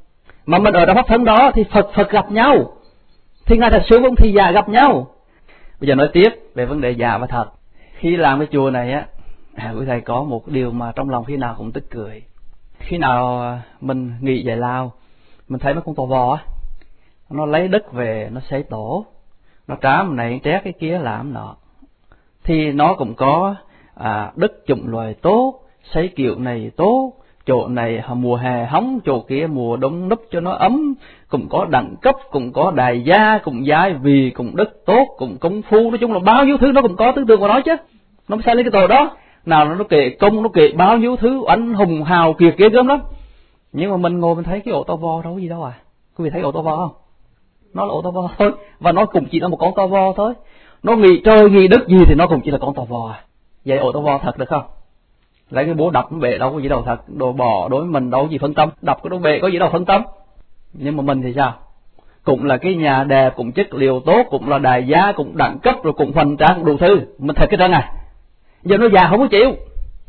Mà mình ở trong pháp thân đó thì Phật Phật gặp nhau, thì Ngài Thật Sự cũng thì già gặp nhau. Bây giờ nói tiếp về vấn đề già và thật. Khi làm cái chùa này á, à, quý thầy có một điều mà trong lòng khi nào cũng tức cười. Khi nào mình nghỉ giải lao, mình thấy mấy con tò vò á, nó lấy đất về nó xây tổ, nó trám này trét cái kia làm nọ, thì nó cũng có à, đất chủng loài tốt, xây kiểu này tốt, chỗ này mùa hè hóng, chỗ kia mùa đông nấp cho nó ấm, cũng có đẳng cấp, cũng có đài gia, cũng giai vì, cũng đất tốt, cũng công phu, nói chung là bao nhiêu thứ nó cũng có tư tưởng của nó chứ. Nó mới xây lên cái tổ đó, nào nó kể công, nó kể bao nhiêu thứ anh hùng hào kiệt kia gớm lắm. Nhưng mà mình ngồi mình thấy cái ổ to vo đâu có gì đâu à. Quý vị thấy ổ to vo không? Nó là ổ to vo thôi, và nó cũng chỉ là một con to vo thôi. Nó nghĩ trời nghĩ đất gì thì nó cũng chỉ là con to vo à. Vậy ổ to vo thật được không? Lấy cái búa đập nó bể đâu có gì đâu thật, đồ bỏ đối với mình đâu có gì phân tâm, đập cái đồ bể có gì đâu phân tâm. Nhưng mà mình thì sao? Cũng là cái nhà đẹp, cũng chất liệu tốt, cũng là đài giá, cũng đẳng cấp, rồi cũng hoành tráng, cũng đủ thứ. Mình thật cái trơn à. Giờ nó già không có chịu.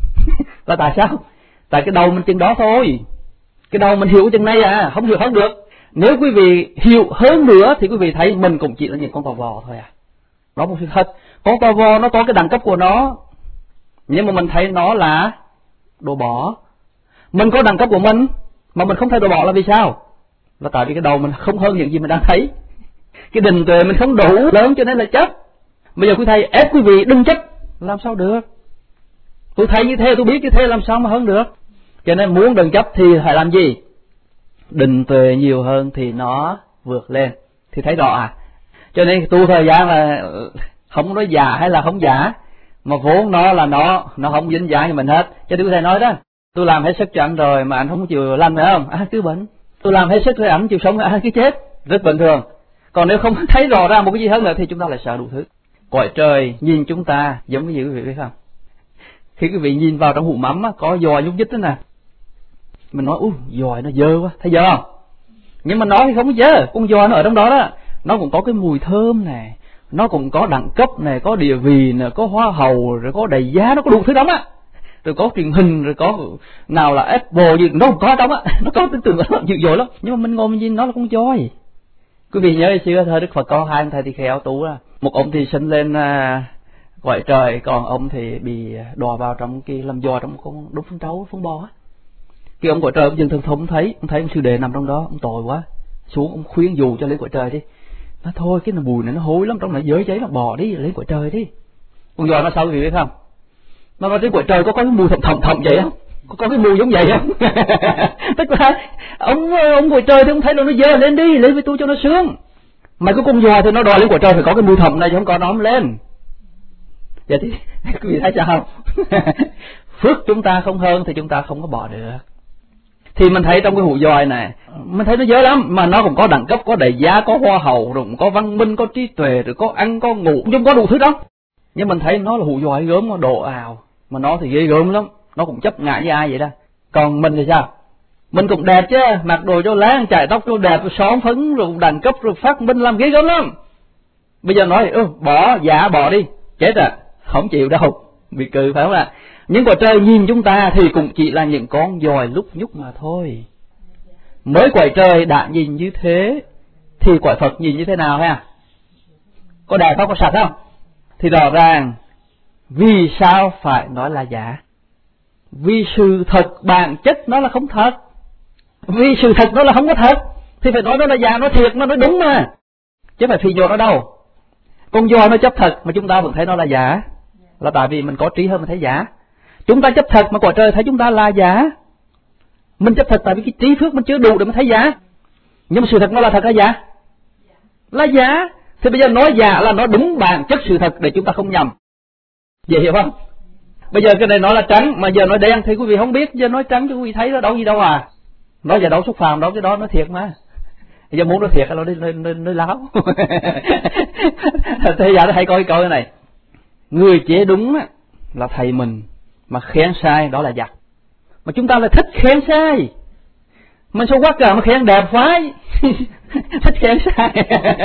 Là tại sao? Tại cái đầu mình chừng đó thôi. Cái đầu mình hiểu chừng này à, không hiểu hơn được. Nếu quý vị hiểu hơn nữa thì quý vị thấy mình cũng chỉ là những con tò vò thôi à. Đó một sự thật. Con tò vò nó có cái đẳng cấp của nó, nhưng mà mình thấy nó là đồ bỏ. Mình có đẳng cấp của mình mà mình không thấy đồ bỏ là vì sao? Là tại vì cái đầu mình không hơn những gì mình đang thấy. Cái định tuệ mình không đủ lớn cho nên là chấp. Bây giờ quý thầy ép quý vị đừng chấp, làm sao được? Tôi thấy như thế, tôi biết như thế, làm sao mà hơn được? Cho nên muốn đừng chấp thì phải làm gì? Định tuệ nhiều hơn thì nó vượt lên. Thì thấy rõ à? Cho nên tu thời gian là không nói giả hay là không giả, mà vốn nó là nó, nó không dính dáng như mình hết. Cho nên quý thầy nói đó, tôi làm hết sức cho anh rồi mà anh không chịu lành phải không? À cứ bệnh. Tôi làm hết sức rồi anh chịu sống, à cứ chết. Rất bình thường. Còn nếu không thấy rõ ra một cái gì hơn nữa thì chúng ta lại sợ đủ thứ. Cõi trời nhìn chúng ta giống như quý vị biết không? Khi quý vị nhìn vào trong hũ mắm á, có giò nhúc nhích đó nè. Mình nói, ui, giò nó dơ quá, thấy dơ không? Nhưng mà nói thì không có dơ, con giò nó ở trong đó đó. Nó cũng có cái mùi thơm nè, nó cũng có đẳng cấp nè, có địa vị nè, có hoa hầu, rồi có đầy giá, nó có đủ thứ đó á. Rồi có truyền hình, rồi có nào là Apple gì, nó cũng có trong á. Nó có tư tưởng nó dữ dội lắm. Nhưng mà mình ngồi mình nhìn nó là con voi. Quý vị nhớ hồi xưa thời Đức Phật có hai ông thầy tỳ kheo tú á. Một ông thì sinh lên à, cõi trời, còn ông thì bị đọa vào trong cái làm giò trong một con đốt phân trấu, phân bò á. Cái ông cõi trời ông dừng thường thông thấy, ông thấy ông sư đệ nằm trong đó, ông tội quá, xuống ông khuyên dù cho lên cõi trời đi. Nó thôi cái mùi này nó hôi lắm, trong này giới cháy, nó bò đi lên cõi trời đi. Con giò nó sao quý vị biết không? Nó nói trên cõi trời có có cái mùi thầm thầm thầm vậy không? Có, có cái mùi giống vậy không? Tức là ông ông cõi trời thì ông thấy nó nó dơ lên đi, lên với tôi cho nó sướng. Mà cái con giò thì nó đòi lên cõi trời phải có cái mùi thầm này chứ không có nó không lên. Vậy thì quý vị thấy sao không? Phước chúng ta không hơn thì chúng ta không có bỏ được. Thì mình thấy trong cái hũ dòi này, mình thấy nó dơ lắm, mà nó cũng có đẳng cấp, có đầy giá, có hoa hậu, rồi cũng có văn minh, có trí tuệ, rồi có ăn, có ngủ, nhưng có đủ thứ đó. Nhưng mình thấy nó là hũ dòi gớm, nó độ ào, mà nó thì ghê gớm lắm, nó cũng chấp ngại với ai vậy đó. Còn mình thì sao? Mình cũng đẹp chứ, mặc đồ cho láng, chải tóc cho đẹp, rồi xóm phấn, rồi đẳng cấp, rồi phát minh làm ghê gớm lắm. Bây giờ nói, ừ, bỏ, dạ bỏ đi, chết à, không chịu đâu, bị cười phải không ạ? Nhưng cõi trời nhìn chúng ta thì cũng chỉ là những con giòi lúc nhúc mà thôi. Mới cõi trời đã nhìn như thế thì cõi Phật nhìn như thế nào ha? Có đẹp không, có sạch không? Thì rõ ràng vì sao phải nói là giả? Vì sự thật bản chất nó là không thật. Vì sự thật nó là không có thật thì phải nói nó là giả, nó thiệt, nó nói đúng mà. Chứ phải phi nhổ nó đâu. Con giò nó chấp thật mà chúng ta vẫn thấy nó là giả, là tại vì mình có trí hơn mình thấy giả. Chúng ta chấp thật mà cõi trời thấy chúng ta là giả. Mình chấp thật tại vì cái trí phước mình chưa đủ để mình thấy giả. Nhưng mà sự thật nó là thật hay giả? Là giả. Thì bây giờ nói giả là nó đúng bản chất sự thật để chúng ta không nhầm. Vậy hiểu không? Bây giờ cái này nói là trắng, mà giờ nói đen thì quý vị không biết. Giờ nói trắng cho quý vị thấy đó đâu gì đâu à. Nói giờ đâu xúc phạm đâu, cái đó nói thiệt mà. Giờ muốn nói thiệt là nói, nói, nói, nói láo. Thế giờ hãy coi câu này. Người chế đúng là thầy mình, mà khen sai đó là giặc. Mà chúng ta lại thích khen sai. Mình sao quá cả mà khen đẹp phái. Thích khen sai.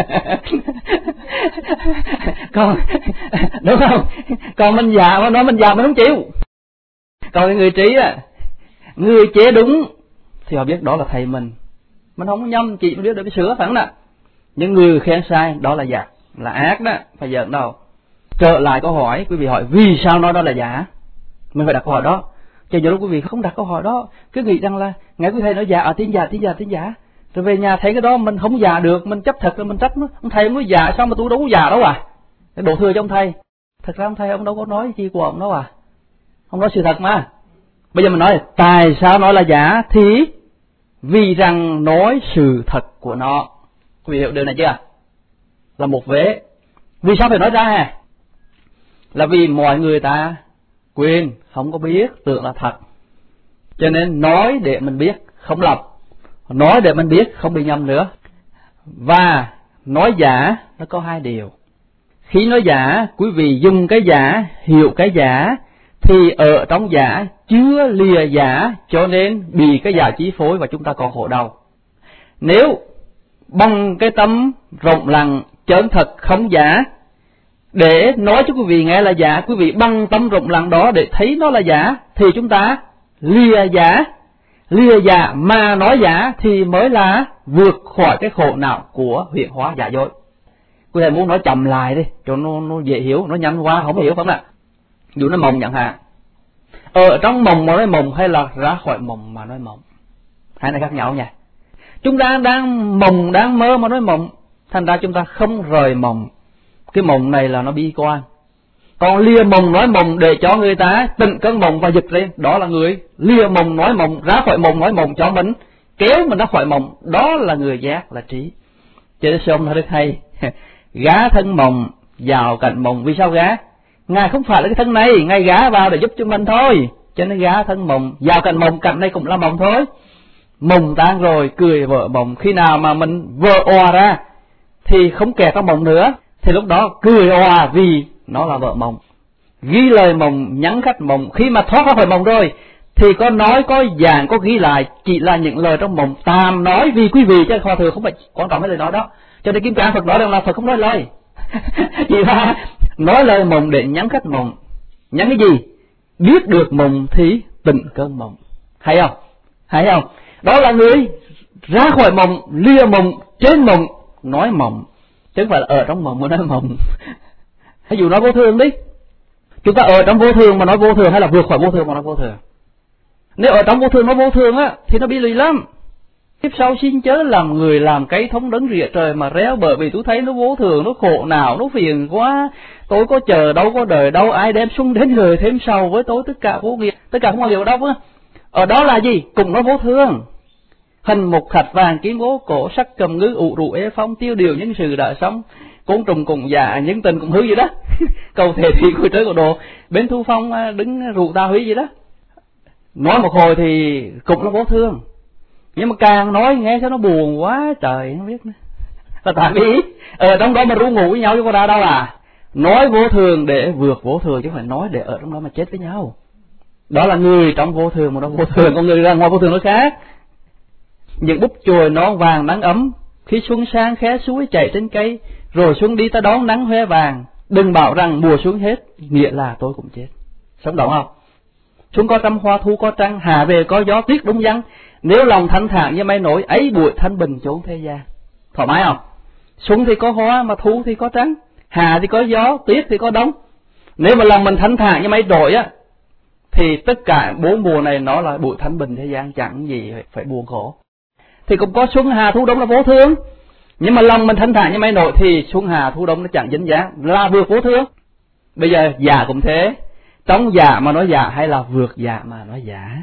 Còn đúng không? Còn mình già mà nói mình già mình không chịu. Còn cái người trí á, người chế đúng thì họ biết đó là thầy mình, Mình không có nhầm, chị mình biết để bị sửa phải không ạ? Những người khen sai đó là giả, là ác đó, phải giỡn đâu. Trở lại câu hỏi, quý vị hỏi vì sao nói đó là giả? Mình phải đặt câu hỏi đó. Chứ nhiều lúc quý vị không đặt câu hỏi đó, cứ nghĩ rằng là nghe quý thầy nói giả, ở tiếng giả, tiếng giả, tiếng giả. Rồi về nhà thấy cái đó mình không giả được, mình chấp thật rồi mình trách nó. Ông thầy ông nói giả, sao mà tôi đâu có giả đâu à? Đổ thừa cho ông thầy. Thật ra ông thầy ông đâu có nói gì của ông đâu à? Ông nói sự thật mà. Bây giờ mình nói tại sao nói là giả thì vì rằng nói sự thật của nó. Quý vị hiểu điều này chưa? Là một vế. Vì sao phải nói ra hả? Là vì mọi người ta quên, không có biết, tưởng là thật. Cho nên nói để mình biết, không lầm. Nói để mình biết, không bị nhầm nữa. Và nói giả nó có hai điều. Khi nói giả, quý vị dùng cái giả, hiểu cái giả, thì ở trong giả chưa lìa giả, cho nên bị cái giả chi phối và chúng ta còn khổ đau. Nếu bằng cái tâm rộng lặng, chân thật, không giả, để nói cho quý vị nghe là giả, quý vị bằng tâm rộng lặng đó để thấy nó là giả, thì chúng ta lìa giả. Lìa giả mà nói giả thì mới là vượt khỏi cái khổ não của huyễn hóa giả dối. Quý thầy muốn nói chậm lại đi, cho nó, nó dễ hiểu, nó nhanh quá không hiểu phải không ạ? Dù nó mộng chẳng hạn. Ở trong mộng mà nói mộng hay là ra khỏi mộng mà nói mộng? Hai này khác nhau nha. Chúng ta đang mộng, đang mơ mà nói mộng, thành ra chúng ta không rời mộng. Cái mộng này là nó bi quan. Còn lìa mộng nói mộng để cho người ta tỉnh cơn mộng và giật lên, đó là người lìa mộng nói mộng, ra khỏi mộng nói mộng cho mình, kéo mình ra khỏi mộng, đó là người giác, là trí. Cho nên sư ông nói rất hay, gá thân mộng vào cạnh mộng. Vì sao gá? Ngài không phải là cái thân này, Ngài gá vào để giúp cho mình thôi. Cho nên gá thân mộng vào cạnh mộng, cạnh này cũng là mộng thôi. Mộng tan rồi, cười vợ mộng. Khi nào mà mình vợ òa ra thì không kẹt trong mộng nữa, thì lúc đó cười òa vì nó là vợ mộng. Ghi lời mộng, nhắn khách mộng. Khi mà thoát ra khỏi mộng rồi thì có nói, có giảng, có ghi lại, chỉ là những lời trong mộng tạm nói vì quý vị, chứ hòa thượng không phải quan trọng cái lời nói đó. Cho nên Kim Cang Phật nói rằng là Phật không nói lời. Chỉ là nói lời mộng để nhắn khách mộng. Nhắn cái gì? Biết được mộng thì tỉnh cơn mộng. Hay không? Hay không? Đó là người ra khỏi mộng, lìa mộng, trên mộng, nói mộng, chứ không phải là ở trong mộng mà nói mộng. Ví dụ nói vô thường đi, chúng ta ở trong vô thường mà nói vô thường, hay là vượt khỏi vô thường mà nói vô thường? Nếu ở trong vô thường nói vô thường á thì nó bị lụy lắm. Kiếp sau xin chớ làm người làm cây thống đấng rỉa trời mà réo, bởi vì tôi thấy nó vô thường, nó khổ nào, nó phiền quá. Tôi có chờ đâu, có đời đâu, ai đem sung đến người thêm sầu với tôi, tất cả vô nghiệp, tất cả không bao giờ đâu á. Ở đó là gì? Cùng nói vô thường. Hình một thạch vàng kiếm gỗ cổ, sắc cầm ngư ụ rượu ế phong, tiêu điều những sự đã sống, côn trùng cùng dạ, những tình cũng hư gì đó. Cầu thể thì cùi trời cổ đồ, bên thu phong đứng rượu ta hủy gì đó. Nói một hồi thì cũng là vô thương, nhưng mà càng nói nghe sao nó buồn quá trời, không biết nữa. Là tại vì ở trong đó mà ru ngủ với nhau chứ có ra đâu à. Nói vô thường để vượt vô thường, chứ không phải nói để ở trong đó mà chết với nhau. Đó là người trong vô thường mà nó vô thường, con người ra ngoài vô thường nó khác. Những búp chồi non vàng nắng ấm, khi xuân sang khé suối chảy trên cây, rồi xuân đi ta đón nắng hoe vàng. Đừng bảo rằng mùa xuống hết, nghĩa là tôi cũng chết. Sống động không? Xuân có trăm hoa, thu có trăng, hạ về có gió, tuyết đúng vắng. Nếu lòng thanh thản như mây nổi, ấy bụi thanh bình chốn thế gian. Thoải mái không? Xuân thì có hoa, mà thu thì có trăng, hạ thì có gió, tuyết thì có đông. Nếu mà lòng mình thanh thản như mây nổi á, thì tất cả bốn mùa này nó là bụi thanh bình thế gian, chẳng gì phải buồn khổ. Thì cũng có xuân hà thu đông là vô thương, nhưng mà lòng mình thanh thản như mây nổi thì xuân hà thu đông nó chẳng dính dáng, là vượt vô thương. Bây giờ giả cũng thế, trong giả mà nói giả hay là vượt giả mà nói giả,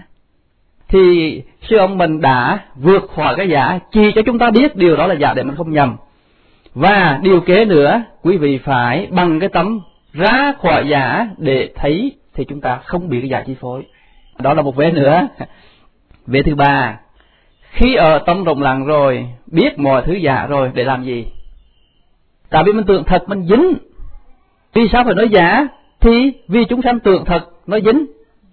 thì sư ông mình đã vượt khỏi cái giả, chỉ cho chúng ta biết điều đó là giả để mình không nhầm. Và điều kế nữa, quý vị phải bằng cái tấm ra khỏi giả để thấy, thì chúng ta không bị cái giả chi phối. Đó là một vế nữa. Vế thứ ba, khi ở tâm rộng lặng rồi, biết mọi thứ giả rồi, để làm gì? Tại vì mình tưởng thật mình dính. Vì sao phải nói giả? Thì vì chúng sanh tưởng thật nó dính.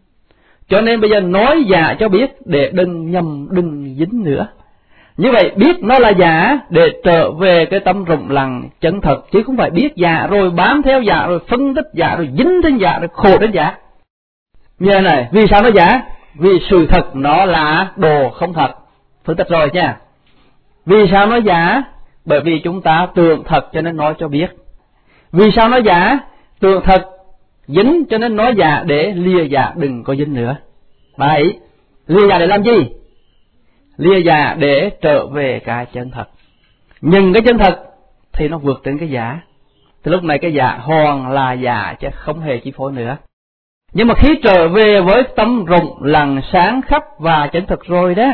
Cho nên bây giờ nói giả cho biết để đừng nhầm, đừng dính nữa. Như vậy biết nó là giả để trở về cái tâm rộng lặng chân thật, chứ không phải biết giả rồi bám theo giả, rồi phân tích giả, rồi dính đến giả, rồi khổ đến giả. Như này, vì sao nó giả? Vì sự thật nó là đồ không thật. Phân tích rồi nha. Vì sao nói giả? Bởi vì chúng ta tưởng thật cho nên nói cho biết. Vì sao nói giả? Tưởng thật dính cho nên nói giả để lìa giả đừng có dính nữa. Vậy lìa giả để làm gì? Lìa giả để trở về cái chân thật. Nhưng cái chân thật thì nó vượt trên cái giả. Thì lúc này cái giả hoàn là giả chứ không hề chi phối nữa. Nhưng mà khi trở về với tâm rộng lặng sáng khắp và chân thực rồi đó,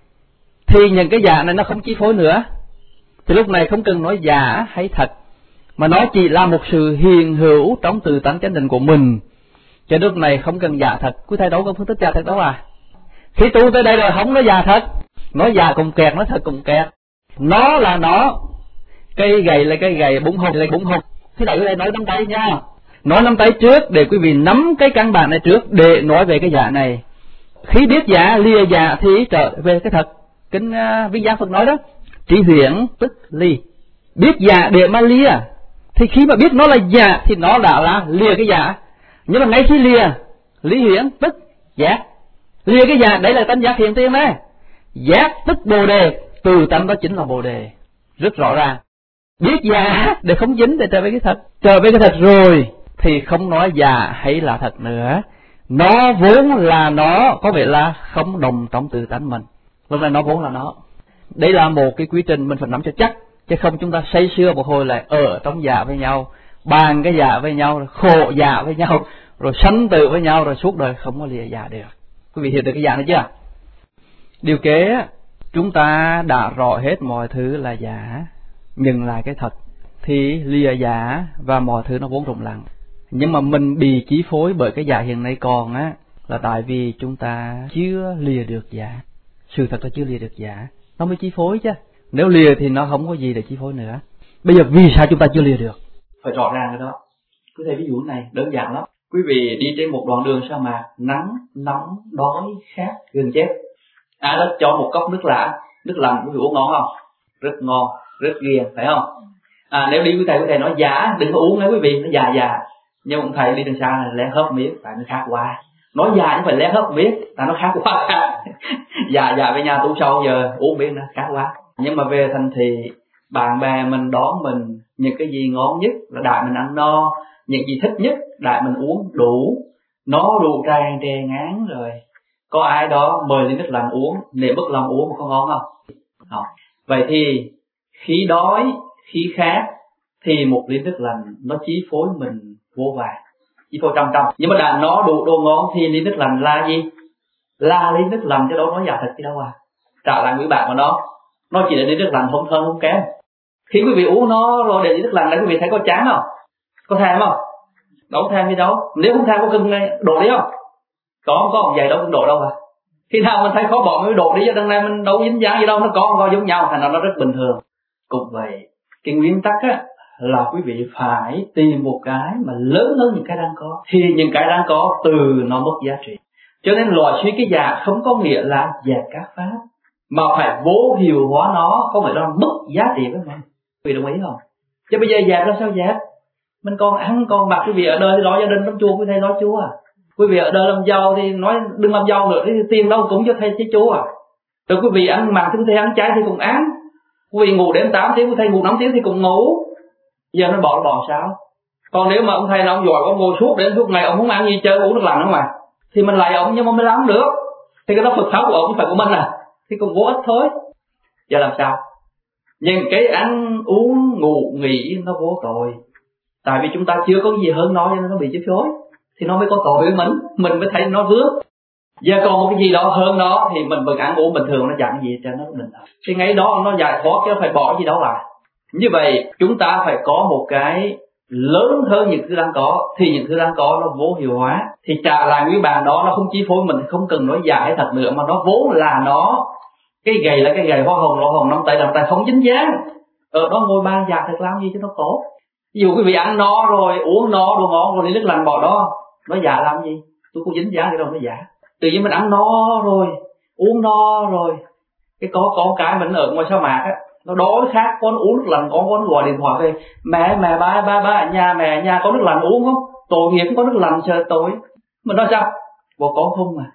thì những cái giả này nó không chi phối nữa. Thì lúc này không cần nói giả hay thật, mà nó chỉ là một sự hiện hữu trong tự tánh chánh định của mình. Cho lúc này không cần giả thật. Quý thầy đâu có phân tích giả thật đâu à. Khi tu tới đây rồi không nói giả thật, nói giả cùng kẹt, nói thật cùng kẹt. Nó là nó, cây gậy là cây gậy, bún hột là bún hột. Thế này quý thầy nói nắm tay nha. Nói nắm tay trước để quý vị nắm cái căn bản này trước để nói về cái giả này. Khi biết giả, lìa giả thì trở về cái thật. Kinh uh, Viên Giang Phật nói đó, trí huyễn tức ly. Biết giả để mà lìa, thì khi mà biết nó là giả thì nó đã là lìa cái giả. Nhưng mà ngay khi lìa, lý huyễn tức giác. Lìa cái giả, đấy là tánh giác hiện tiền đấy. Giác tức bồ đề, từ tánh đó chính là bồ đề. Rất rõ ràng. Biết giả để không dính để trở về cái thật. Trở về cái thật rồi thì không nói giả hay là thật nữa. Nó vốn là nó, có vẻ là không đồng trong tự tánh mình. Lúc này nó vốn là nó. Đây là một cái quy trình mình phải nắm cho chắc. Chứ không chúng ta say sưa một hồi lại ở trong giả với nhau, bàn cái giả với nhau, khổ giả với nhau, rồi sanh tử với nhau, rồi suốt đời không có lìa giả được. Quý vị hiểu được cái giả này chưa? Điều kế, chúng ta đã rõ hết mọi thứ là giả, nhưng lại cái thật thì lìa giả và mọi thứ nó vốn rộng lặng. Nhưng mà mình bị chi phối bởi cái giả hiện nay còn á, là tại vì chúng ta chưa lìa được giả. Sự thật là chưa lìa được giả, nó mới chi phối chứ. Nếu lìa thì nó không có gì để chi phối nữa. Bây giờ vì sao chúng ta chưa lìa được? Phải rõ ràng cái đó. Cứ thấy ví dụ này đơn giản lắm. Quý vị đi trên một đoạn đường sa mạc, nắng, nóng, đói, khát, gần chết. Ai đó cho một cốc nước lã, nước lạnh, quý vị uống ngon không? Rất ngon, rất ghiền, phải không? À, nếu đi với thầy, quý thầy nói giả, đừng có uống đấy quý vị, nó già già. Nhưng ông thầy đi đường xa này lẽ hớp miếng, tại nó khác quá. Nói già chứ phải lẽ hớp miếng, tại nó khác quá. Già già với nhà tu sâu giờ uống miếng nó khác quá. Nhưng mà về thành thị, bạn bè mình đón mình, những cái gì ngon nhất là đại mình ăn no, những gì thích nhất đại mình uống đủ, nó đủ tràn trề ngán rồi. Có ai đó mời ly nước lạnh uống, để bất lòng uống mà có ngon không? Không. Vậy thì khi đói, khi khát thì một ly nước lạnh nó chi phối mình vô vàn, chi phối trăm trăm. Nhưng mà đã nó đủ đồ ngon thì ly nước lạnh là gì? Là ly nước lạnh chứ đâu nói giả thật chứ đâu à. Trả lại quý bạn của nó, nó chỉ là ly nước lạnh không thơm không kém. Khi quý vị uống nó rồi để ly nước lạnh là quý vị thấy có chán không? Có thèm không? Đâu có thèm gì đâu. Nếu không thèm có cần đổ đi không? Có không có ông giày đâu cần đổ đâu à. Khi nào mình thấy khó bỏ mới đổ đi, cho đằng này mình đâu dính dáng gì đâu, nó có có giống nhau, thành ra nó rất bình thường. Cũng vậy, cái nguyên tắc á là quý vị phải tìm một cái mà lớn hơn những cái đang có, thì những cái đang có từ nó mất giá trị. Cho nên loại suy cái giả không có nghĩa là dẹp các pháp, mà phải vô hiệu hóa nó, có nghĩa là mất giá trị với mình. Quý vị đồng ý không? Chứ bây giờ dẹp ra sao dẹp? Mình còn ăn còn mặc, quý vị ở đời thì lo gia đình lắm chùa, quý thầy lo chúa à. Quý vị ở đời làm giàu thì nói đừng làm giàu nữa, thì tiền đâu cũng cho thầy chứ chúa à. Rồi quý vị ăn mặc thì quý thầy ăn chay thì cũng ăn. Quý vị ngủ đến tám tiếng, quý thầy ngủ năm tiếng thì cũng ngủ. Giờ nó bỏ bỏ sao? Còn nếu mà ông thầy nào ông giỏi, ông ngồi suốt đến suốt ngày, ông không ăn gì chơi uống nước lạnh không mà, thì mình lại ông nhưng mà mới làm được. Thì cái đó Phật pháp của ông không phải của mình à, thì cũng vô ích thôi. Giờ làm sao? Nhưng cái ăn uống ngủ nghỉ nó vô tội. Tại vì chúng ta chưa có gì hơn nó cho nên nó bị chi phối, thì nó mới có tội với mình, mình mới thấy nó vướng. Giờ còn một cái gì đó hơn nó thì mình vẫn ăn uống bình thường, nó chẳng gì cho nó bình thường. Thì ngay đó nó giải thoát chứ phải bỏ gì đâu lại. Như vậy chúng ta phải có một cái lớn hơn những thứ đang có, thì những thứ đang có nó vô hiệu hóa. Thì trả lại quý bạn đó nó không chi phối mình, không cần nói giả hay thật nữa, mà nó vốn là nó. Cái gầy là cái gầy, hoa hồng là hoa hồng, nắm tay nắm tay không dính dáng. Ở đó ngồi bàn giả thật làm gì cho nó khổ. Ví dụ quý vị ăn no rồi, uống no đồ ngon rồi đi nước lạnh bỏ đó, nói giả làm gì? Tôi không dính dáng gì đâu, nói giả. Tự nhiên mình ăn no rồi, uống no rồi, cái có con cái mình ở ngoài sa mạc á, nó đói khát, con uống nước lạnh, con con gọi điện thoại về, mẹ mẹ ba ba ba ở nhà, mẹ ở nhà có nước lạnh uống không? Tội nghiệp có nước lạnh chờ tội. Mình nói sao? Bộ con không mà.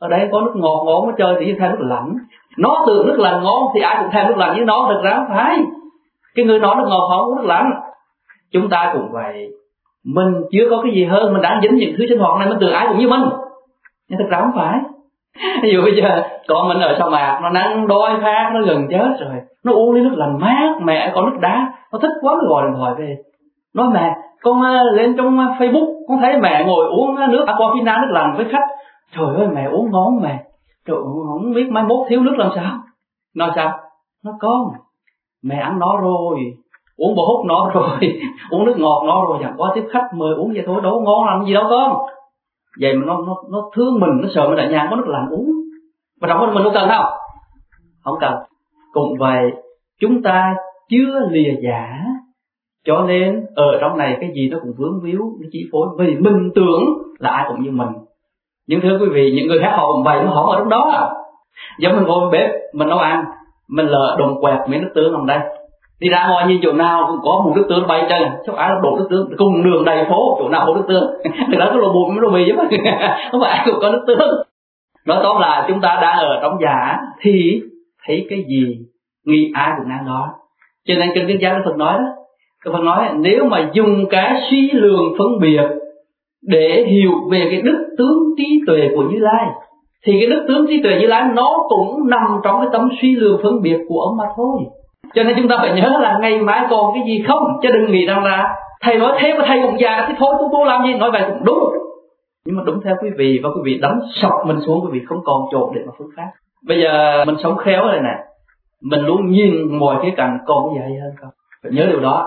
ở đây có nước ngọt ngon nó chơi thì thay nước lạnh. Nó tưởng nước lạnh ngon thì ai cũng thay nước lạnh với nó, thực ra không phải. Cái người nói nước ngọt không uống nước lạnh. Chúng ta cũng vậy, mình chưa có cái gì hơn, mình đã dính những thứ sinh hoạt này, mình tưởng ai cũng như mình, nhưng thực ra không phải. Ví dụ bây giờ con mình ở sa mạc, nó nắng đói khát, nó gần chết rồi, nó uống ly nước lạnh mát, mẹ có nước đá, nó thích quá, nó gọi điện thoại về, nói mẹ con lên trong Facebook con thấy mẹ ngồi uống nước Aquafina nước lạnh với khách, trời ơi mẹ uống ngon mẹ, trời ơi, không biết mai mốt thiếu nước làm sao. Nói sao? Nó con mẹ ăn nó rồi, uống bò hút nó rồi, uống nước ngọt nó rồi, chẳng qua tiếp khách mời uống vậy thôi, đâu ngon làm gì đâu con. Vậy mà nó nó nó thương mình, nó sợ mình ở nhà có nước lạnh uống, mà trong mình có cần không? Không cần. Cũng vậy, chúng ta chưa lìa giả, cho nên ở trong này cái gì nó cũng vướng víu, nó chi phối, vì mình tưởng là ai cũng như mình. Nhưng thưa quý vị, những người khác họ cũng vậy, nó không ở trong đó à. Giống mình ngồi bếp, mình nấu ăn, mình lỡ đụng quẹt miếng nước tương trong đây, đi ra ngoài nhìn chỗ nào cũng có một nước tương bay chân, chắc ai đổ nước tương cùng đường đầy phố, chỗ nào có nước tương, thì đó cái lô bùn lô mì chứ không phải ai cũng có nước tương. Nói tóm là chúng ta đang ở trong giả thì thấy cái gì nghĩ ai cũng ăn đó. Cho nên kinh Kinh Giáo Phật nói đó, Phật nói nếu mà dùng cái suy lường phân biệt để hiểu về cái đức tướng trí tuệ của Như Lai, thì cái đức tướng trí tuệ Như Lai nó cũng nằm trong cái tấm suy lường phân biệt của ông mà thôi. Cho nên chúng ta phải nhớ là ngày mai còn cái gì không, chứ đừng nghĩ rằng là thầy nói thế mà thầy cũng già thì thôi tôi tôi làm gì, nói vậy cũng đúng, nhưng mà đúng theo quý vị, và quý vị đánh sọc mình xuống, quý vị không còn chỗ để mà phương pháp. Bây giờ mình sống khéo rồi nè, mình luôn nhìn mọi khía cạnh còn cái gì hay hơn không, phải nhớ điều đó.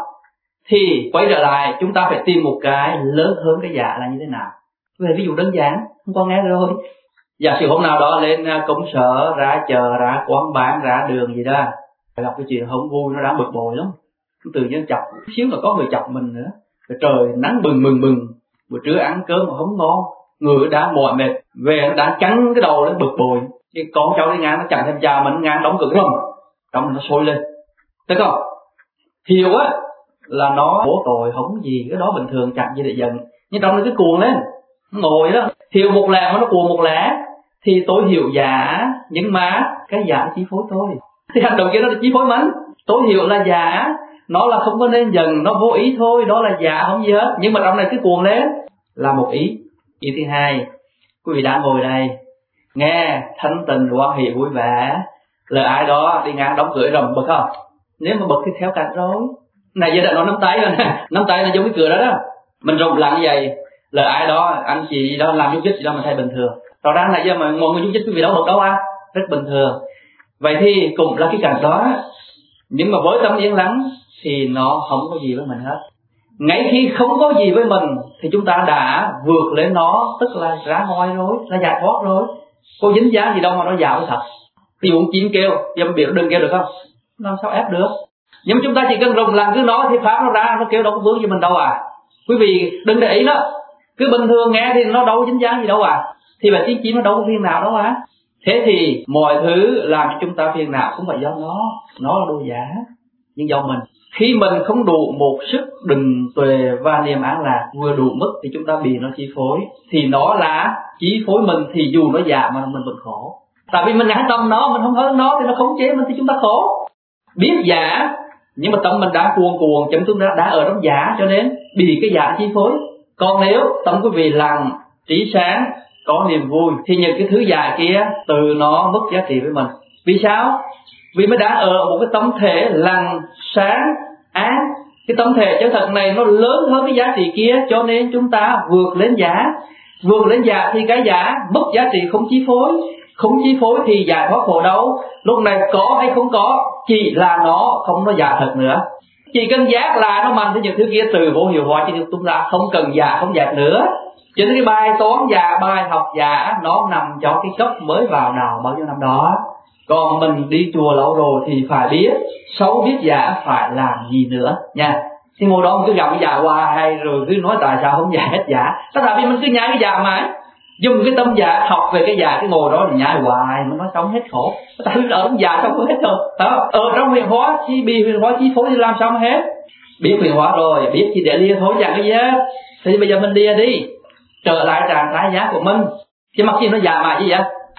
Thì quay trở lại, chúng ta phải tìm một cái lớn hơn cái dạ là như thế nào. Về ví dụ đơn giản, không có nghe rồi. Giả sử hôm nào đó lên công sở, ra chợ, ra quán bán, ra đường gì đó, gặp cái chuyện không vui, nó đã bực bội lắm, tự nhiên chọc xíu là có người chọc mình nữa, rồi trời nắng bừng bừng bừng, buổi trưa ăn cơm mà không ngon, người đã mỏi mệt về nó đã trắng cái đầu, nó bực bội. Cái con cháu đi ngang nó chặn thêm cha mình, ngang đóng cửa không, trong nó sôi lên, thấy không? Thiều á là nó bổ tội không gì, cái đó bình thường chặn gì để giận, nhưng trong nó cứ cuồng lên, ngồi đó thiều một lẻ mà nó cuồng một lẻ, thì tôi hiểu giả, nhưng mà cái giả chi phối tôi, thì hành động kia nó chi phối mình. Tôi hiểu là giả, nó là không có nên dần, nó vô ý thôi, đó là giả không gì hết, nhưng mà trong này cứ cuồng lên là một ý. Ý thứ hai, quý vị đã ngồi đây nghe thanh tình hoan hỷ vui vẻ, lời ai đó đi ngang đóng cửa rầm bực không? Nếu mà bực thì theo cạnh rồi. Này giờ đã nói nắm tay rồi nè, nắm tay là giống cái cửa đó đó, mình rộng lặng như vậy, lời ai đó anh chị đó làm chút chích gì đó mình thấy bình thường. Rõ ràng là giờ mà mọi người chút chích quý vị đâu bực đâu à, rất bình thường. Vậy thì cũng là cái cảnh đó, nhưng mà với tâm yên lắng thì nó không có gì với mình hết. Ngay khi không có gì với mình thì chúng ta đã vượt lên nó, tức là ra ngoài rồi, là giải thoát rồi. Có dính dáng gì đâu mà nó dạo thật. Ví dụ chim kêu, dâm biểu đừng kêu được không? Làm sao ép được? Nhưng mà chúng ta chỉ cần rùng lặng cứ nói thì pháp nó ra, nó kêu đâu có vướng gì mình đâu à. Quý vị đừng để ý đó, cứ bình thường nghe thì nó đâu có dính dáng gì đâu à. Thì bà tiếng chim nó đâu có phiền nào đâu à. Thế thì mọi thứ làm cho chúng ta phiền não không phải do nó, nó là đồ giả, nhưng do mình. Khi mình không đủ một sức định tuệ và niềm an lạc vừa đủ mức thì chúng ta bị nó chi phối. Thì nó là chi phối mình, thì dù nó giả mà mình vẫn khổ. Tại vì mình ngã tâm nó, mình không hơn nó thì nó khống chế mình thì chúng ta khổ. Biết giả nhưng mà tâm mình đã cuồng cuồng, chúng tôi đã, đã ở trong giả, cho nên bị cái giả chi phối. Còn nếu tâm quý vị lặng, trí sáng, có niềm vui thì những cái thứ giả kia từ nó mất giá trị với mình. Vì sao? Vì mới đã ở một cái tâm thể lặng, sáng, an. Cái tâm thể chân thật này nó lớn hơn cái giá trị kia, cho nên chúng ta vượt lên giả. Vượt lên giả thì cái giả mất giá trị không chi phối. Không chi phối thì giải thoát khổ đâu. Lúc này có hay không có, chỉ là nó không nó giả thật nữa. Chỉ cần giác là nó mạnh thì những thứ kia từ vô hiệu hóa, chứ chúng ta không cần giả không giác nữa. Cho nên cái bài toán giả, bài học giả nó nằm cho cái cấp mới vào nào bao nhiêu năm đó. Còn mình đi chùa lâu rồi thì phải biết, xấu biết giả phải làm gì nữa nha. Thì ngồi đó mình cứ gặp cái giả hoài rồi cứ nói tại sao không giả hết giả. Đó là vì mình cứ nhai cái giả mà dùng cái tâm giả học về cái giả, cái ngồi đó thì nhai hoài mình nói xong hết khổ. Tại vì ở trong giả xong hết rồi. Đó. Ở trong huyền hóa chi bị huyền hóa chi phối thì làm sao hết. Biết huyền hóa rồi, biết chỉ để lia thôi chẳng cái gì hết. Thì bây giờ mình lia đi, trở lại trạng thái giá của mình. Chứ mặc gì nó giả mà chứ vậy?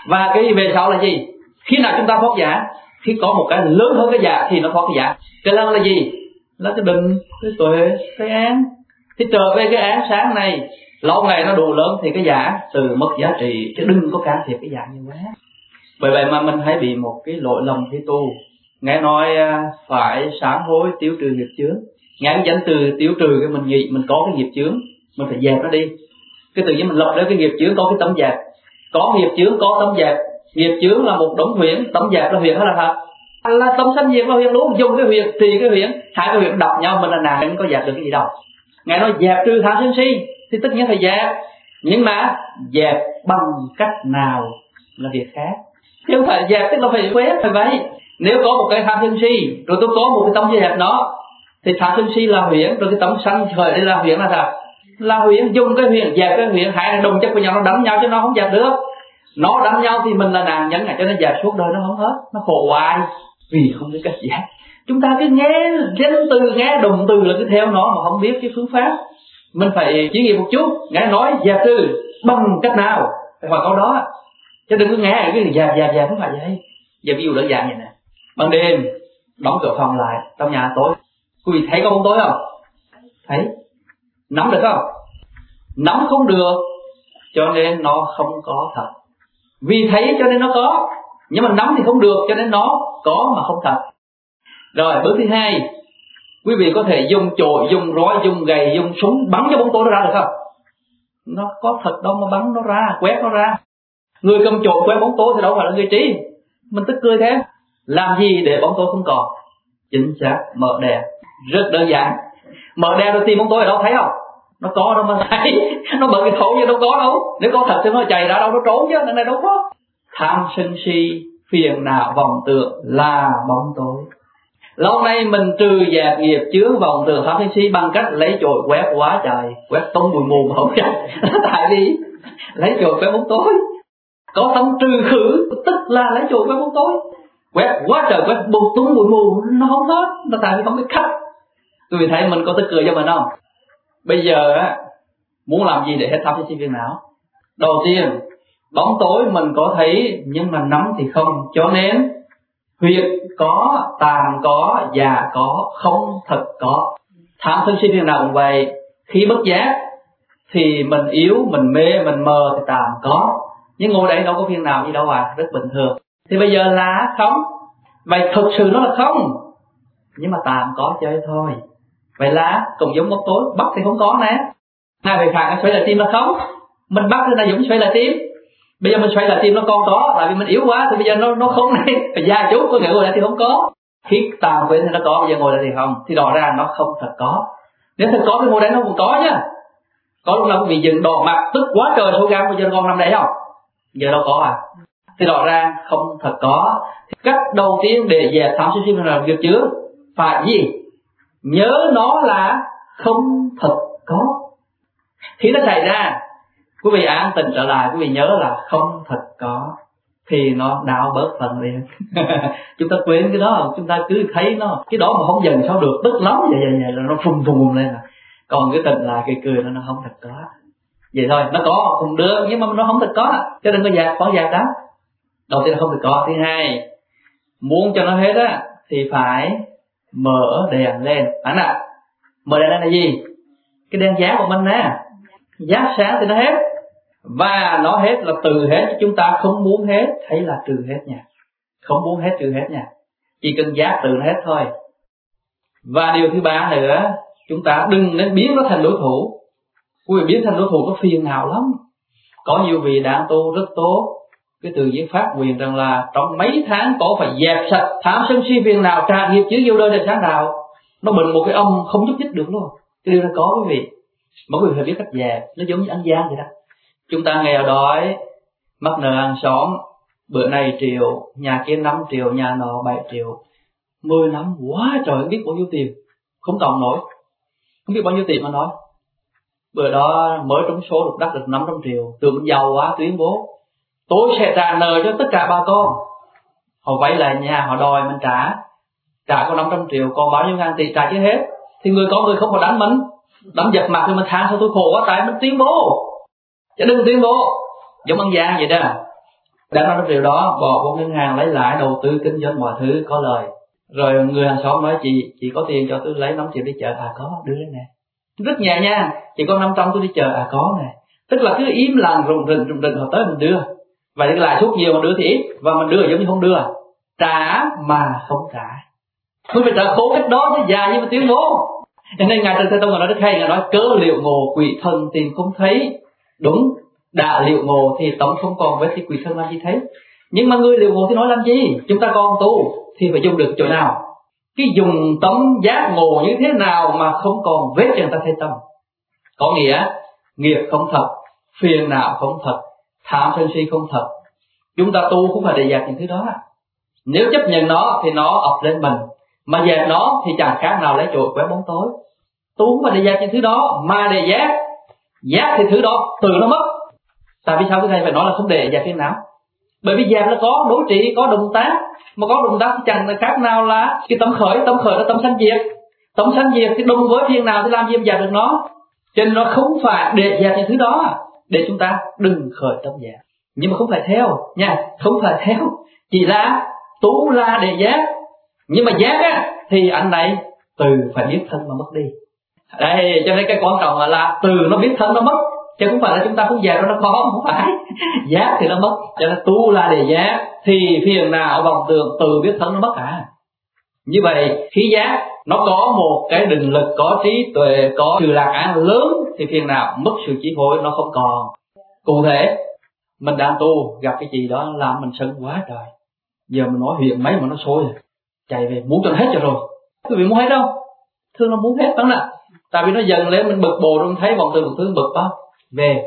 Và cái về sau là gì? Khi nào chúng ta thoát giả? Khi có một cái lớn hơn cái giả thì nó thoát cái giả. Cái lớn là gì? Là cái định, cái tuệ, cái án. Thì trở về cái án sáng này, lâu ngày nó đủ lớn thì cái giả từ mất giá trị, chứ đừng có can thiệp cái giả nhiều quá. Bởi vậy mà mình hay bị một cái lỗi lầm khi tu. Nghe nói phải sám hối tiêu trừ nghiệp chướng. Nghe cái danh từ tiêu trừ cái mình nghĩ mình có cái nghiệp chướng, mình phải dẹp nó đi. Cái tự nhiên mình lập ra cái nghiệp chướng có cái tấm dẹp. Có nghiệp chướng có tấm dẹp. Nghiệp chướng là một đống huyễn, tấm dẹp là huyễn hay là thật? Là tâm sanh diệt là huyễn luôn, dùng cái huyễn trì cái huyễn, hai cái huyễn đập nhau mình là nàng, không có dẹp được cái gì đâu. Ngài nói dẹp trừ tham sân si thì tất nhiên phải dẹp, nhưng mà dẹp bằng cách nào là việc khác. Chứ không phải dẹp tức là phải quét phải vậy. Nếu có một cái tham sân si rồi tôi có một cái tấm dẹp nó thì tham sân si là huyễn, rồi cái tấm sanh khởi đây là huyễn là thật. Là huyễn, dùng cái huyễn dẹp cái huyễn, hai là đồng chất với nhau, nó đánh nhau chứ nó không dẹp được. Nó đánh nhau thì mình là nạn nhân, cho nên dẹp suốt đời nó không hết, nó khổ hoài vì không biết cách dẹp. Chúng ta cứ nghe danh từ, nghe động từ là cứ theo nó mà không biết cái phương pháp. Mình phải chỉ nghiệm một chút, nghe nói dẹp trừ bằng cách nào phải hỏi câu đó, chứ đừng có nghe cái dẹp dẹp dẹp không phải vậy. Giờ ví dụ đơn giản vậy nè, ban đêm đóng cửa phòng lại, trong nhà tối, quý vị thấy có bóng tối không? Thấy. Nắm được không? Nắm không được, cho nên nó không có thật. Vì thấy cho nên nó có, nhưng mà nắm thì không được, cho nên nó có mà không thật. Rồi bước thứ hai, quý vị có thể dùng chổi, dùng roi, dùng gậy, dùng súng bắn cho bóng tối nó ra được không? Nó có thật đâu mà bắn nó ra, quét nó ra. Người cầm chổi quét bóng tối thì đâu phải là người trí. Mình tức cười thế. Làm gì để bóng tối không còn? Chính xác, mở đèn. Rất đơn giản. Mở đèn rồi tìm bóng tối ở đâu thấy không? Nó có đâu mà thấy. Nó bận cái thổ chứ đâu có đâu. Nếu có thật thì nó chạy ra đâu, nó trốn chứ, lần này đâu có. Tham sân si, phiền não vọng tưởng là bóng tối. Lâu nay mình trừ dẹp nghiệp chướng vọng tưởng tham sân si bằng cách lấy chổi quét quá trời, quét tung bụi mù mà không chạy. Tại vì lấy chổi quét bóng tối. Có tâm trừ khử tức là lấy chổi quét bóng tối. Quét quá trời, quét bụi tung bụi mù nó không hết, nó tại vì không biết cách. Quý vị thấy mình có tức cười cho mình không? Bây giờ á, muốn làm gì để hết tham sân si phiền não? Đầu tiên, bóng tối mình có thấy nhưng mà nắm thì không, cho nên huyệt có, tàn có, già có, không thật có. Tham sân si phiền não cũng vậy. Khi bất giác thì mình yếu, mình mê, mình mờ thì tàn có. Nhưng ngồi đây đâu có phiền nào gì đâu à, rất bình thường. Thì bây giờ là không. Vậy thực sự nó là không, nhưng mà tạm có chơi thôi. Vậy là cũng giống bóng tối, bắt thì không có nè. Hai về khác xoay lại tim là không. Mình bắt thì là giống xoay lại tim. Bây giờ mình xoay lại tim nó còn có, tại vì mình yếu quá thì bây giờ nó nó không này, phải già chút, có nghĩa ngồi lại thì không có. Khi tạm quên thì nó có, bây giờ ngồi lại thì không. Thì đòi ra nó không thật có. Nếu thật có thì ngồi đây nó cũng có nhá. Có lúc nào quý vị dừng đòn mặt tức quá trời số gram, bây giờ con nằm đây không? Giờ đâu có à. Thì đòi ra không thật có. Cách đầu tiên để dẹp tham sân si là việc chứa phải gì? Nhớ nó là không thật có. Khi nó xảy ra, quý vị an tình trở lại, quý vị nhớ là không thật có, thì nó đau bớt phần liền. Chúng ta quên cái đó, chúng ta cứ thấy nó, cái đó mà không dần sao được, tức lắm vậy vậy vậy là nó phùng phùng lên à. Còn cái tình là cái cười nó nó không thật có. Vậy thôi, nó có không được, nhưng mà nó không thật có, cho đừng có dạt, có dạt đó. Đầu tiên là không thật có. Thứ hai, muốn cho nó hết á thì phải mở đèn lên. Anh ạ, mở đèn lên là gì? Cái đèn giá của mình nè, giá sáng thì nó hết. Và nó hết là từ hết, chúng ta không muốn hết hay là trừ hết nha. Không muốn hết trừ hết nha. Chỉ cần giá từ nó hết thôi. Và điều thứ ba nữa, chúng ta đừng nên biến nó thành đối thủ. Quý vị biến thành đối thủ có phiền nào lắm. Có nhiều vị đang tu rất tốt, cái tự nhiên phát nguyện rằng là trong mấy tháng có phải dẹp sạch tham sân si phiền nào, trả nghiệp chướng yêu đời để sáng đạo. Nó bệnh một cái âm không giúp ích được luôn. Cái điều đó có quý vị. Mà quý vị phải biết cách dẹp. Nó giống như ăn gian vậy đó. Chúng ta nghèo đói, mắc nợ hàng xóm, bữa này triệu, nhà kia năm triệu, nhà nọ bảy triệu, mười năm quá trời không biết bao nhiêu tiền, không cộng nổi, không biết bao nhiêu tiền mà nói. Bữa đó mới trúng số được đắt được năm trăm triệu, tưởng mình giàu quá tuyên bố tôi sẽ trả nợ cho tất cả bà con. Họ vay lại nhà, họ đòi mình trả, trả có năm trăm triệu, còn bao nhiêu ngàn tỷ trả chưa hết. Thì người có người không có đánh mình, đánh giật mặt thì mình than sao tôi khổ quá, tại mình tuyên bố. Chứ đừng tuyên bố, giống ăn gian vậy đó. đã nói điều đó, bỏ vô ngân hàng lấy lãi, đầu tư kinh doanh mọi thứ có lời. Rồi người hàng xóm nói chị chị có tiền cho tôi lấy năm triệu đi chợ, à có, đưa lên nè. Rất nhẹ nhàng, chị có năm trăm tôi đi chợ, à có nè. Tức là cứ im lặng rùng rình rùng rình họ tới mình đưa. Và cái lãi suất nhiều mà đưa thì ít, và mình đưa giống như không đưa, trả mà không trả. Không phải trả khổ cách đó chứ dài như mà tiếng ngô. Cho nên ngài Trần Thế Tông nói rất hay, ngài nói cớ liệu ngộ quỷ thần tìm không thấy. Đúng, đã liệu ngộ thì tấm không còn với cái quỷ thân làm gì thấy. Nhưng mà người liệu ngộ thì nói làm gì? Chúng ta còn tu thì phải dùng được chỗ nào? Cái dùng tấm giác ngộ như thế nào mà không còn vết cho người ta thấy tâm? Có nghĩa nghiệp không thật, phiền não không thật, tham sân si không thật. Chúng ta tu cũng phải để dẹp những thứ đó. Nếu chấp nhận nó thì nó ập lên mình, mà dẹp nó thì chẳng khác nào lấy chổi quét bóng tối. Tu cũng phải để dẹp những thứ đó, mà để giác giác thì thứ đó từ nó mất. Tại vì sao cái thầy phải nói là không để dẹp phiền não? Bởi vì dẹp là có đối trị, có động tác, mà có động tác thì chẳng là khác nào là cái tâm khởi. Tâm khởi là tâm sanh diệt, tâm sanh diệt thì đồng với phiền nào thì làm gì mà dẹp được nó. Cho nên nó không phải để dẹp những thứ đó, để chúng ta đừng khởi tâm dẹp. Nhưng mà không phải theo nha, không phải theo, chỉ là tu là để giác. Nhưng mà giác á thì anh này từ phải biết thân mà mất đi. Đây, cho nên cái quan trọng là, là từ nó biết thân nó mất, chứ không phải là chúng ta không dẹp nó có, không phải. Giác thì nó mất, cho nên tu là để giác, thì phiền não vọng tưởng từ biết thân nó mất cả. Như vậy khi giác nó có một cái định lực, có trí tuệ, có sự lạc an lớn, thì phiền não mất sự chi phối, nó không còn. Cụ thể mình đang tu gặp cái gì đó làm mình sân quá trời, giờ mình nói huyện mấy mà nó sôi chạy về muốn cho nó hết cho rồi. Quý vị muốn hết đâu? Thương nó muốn hết lắm nè. Tại vì nó dần lên mình bực bội, mình thấy vòng từ một thứ bực đó, về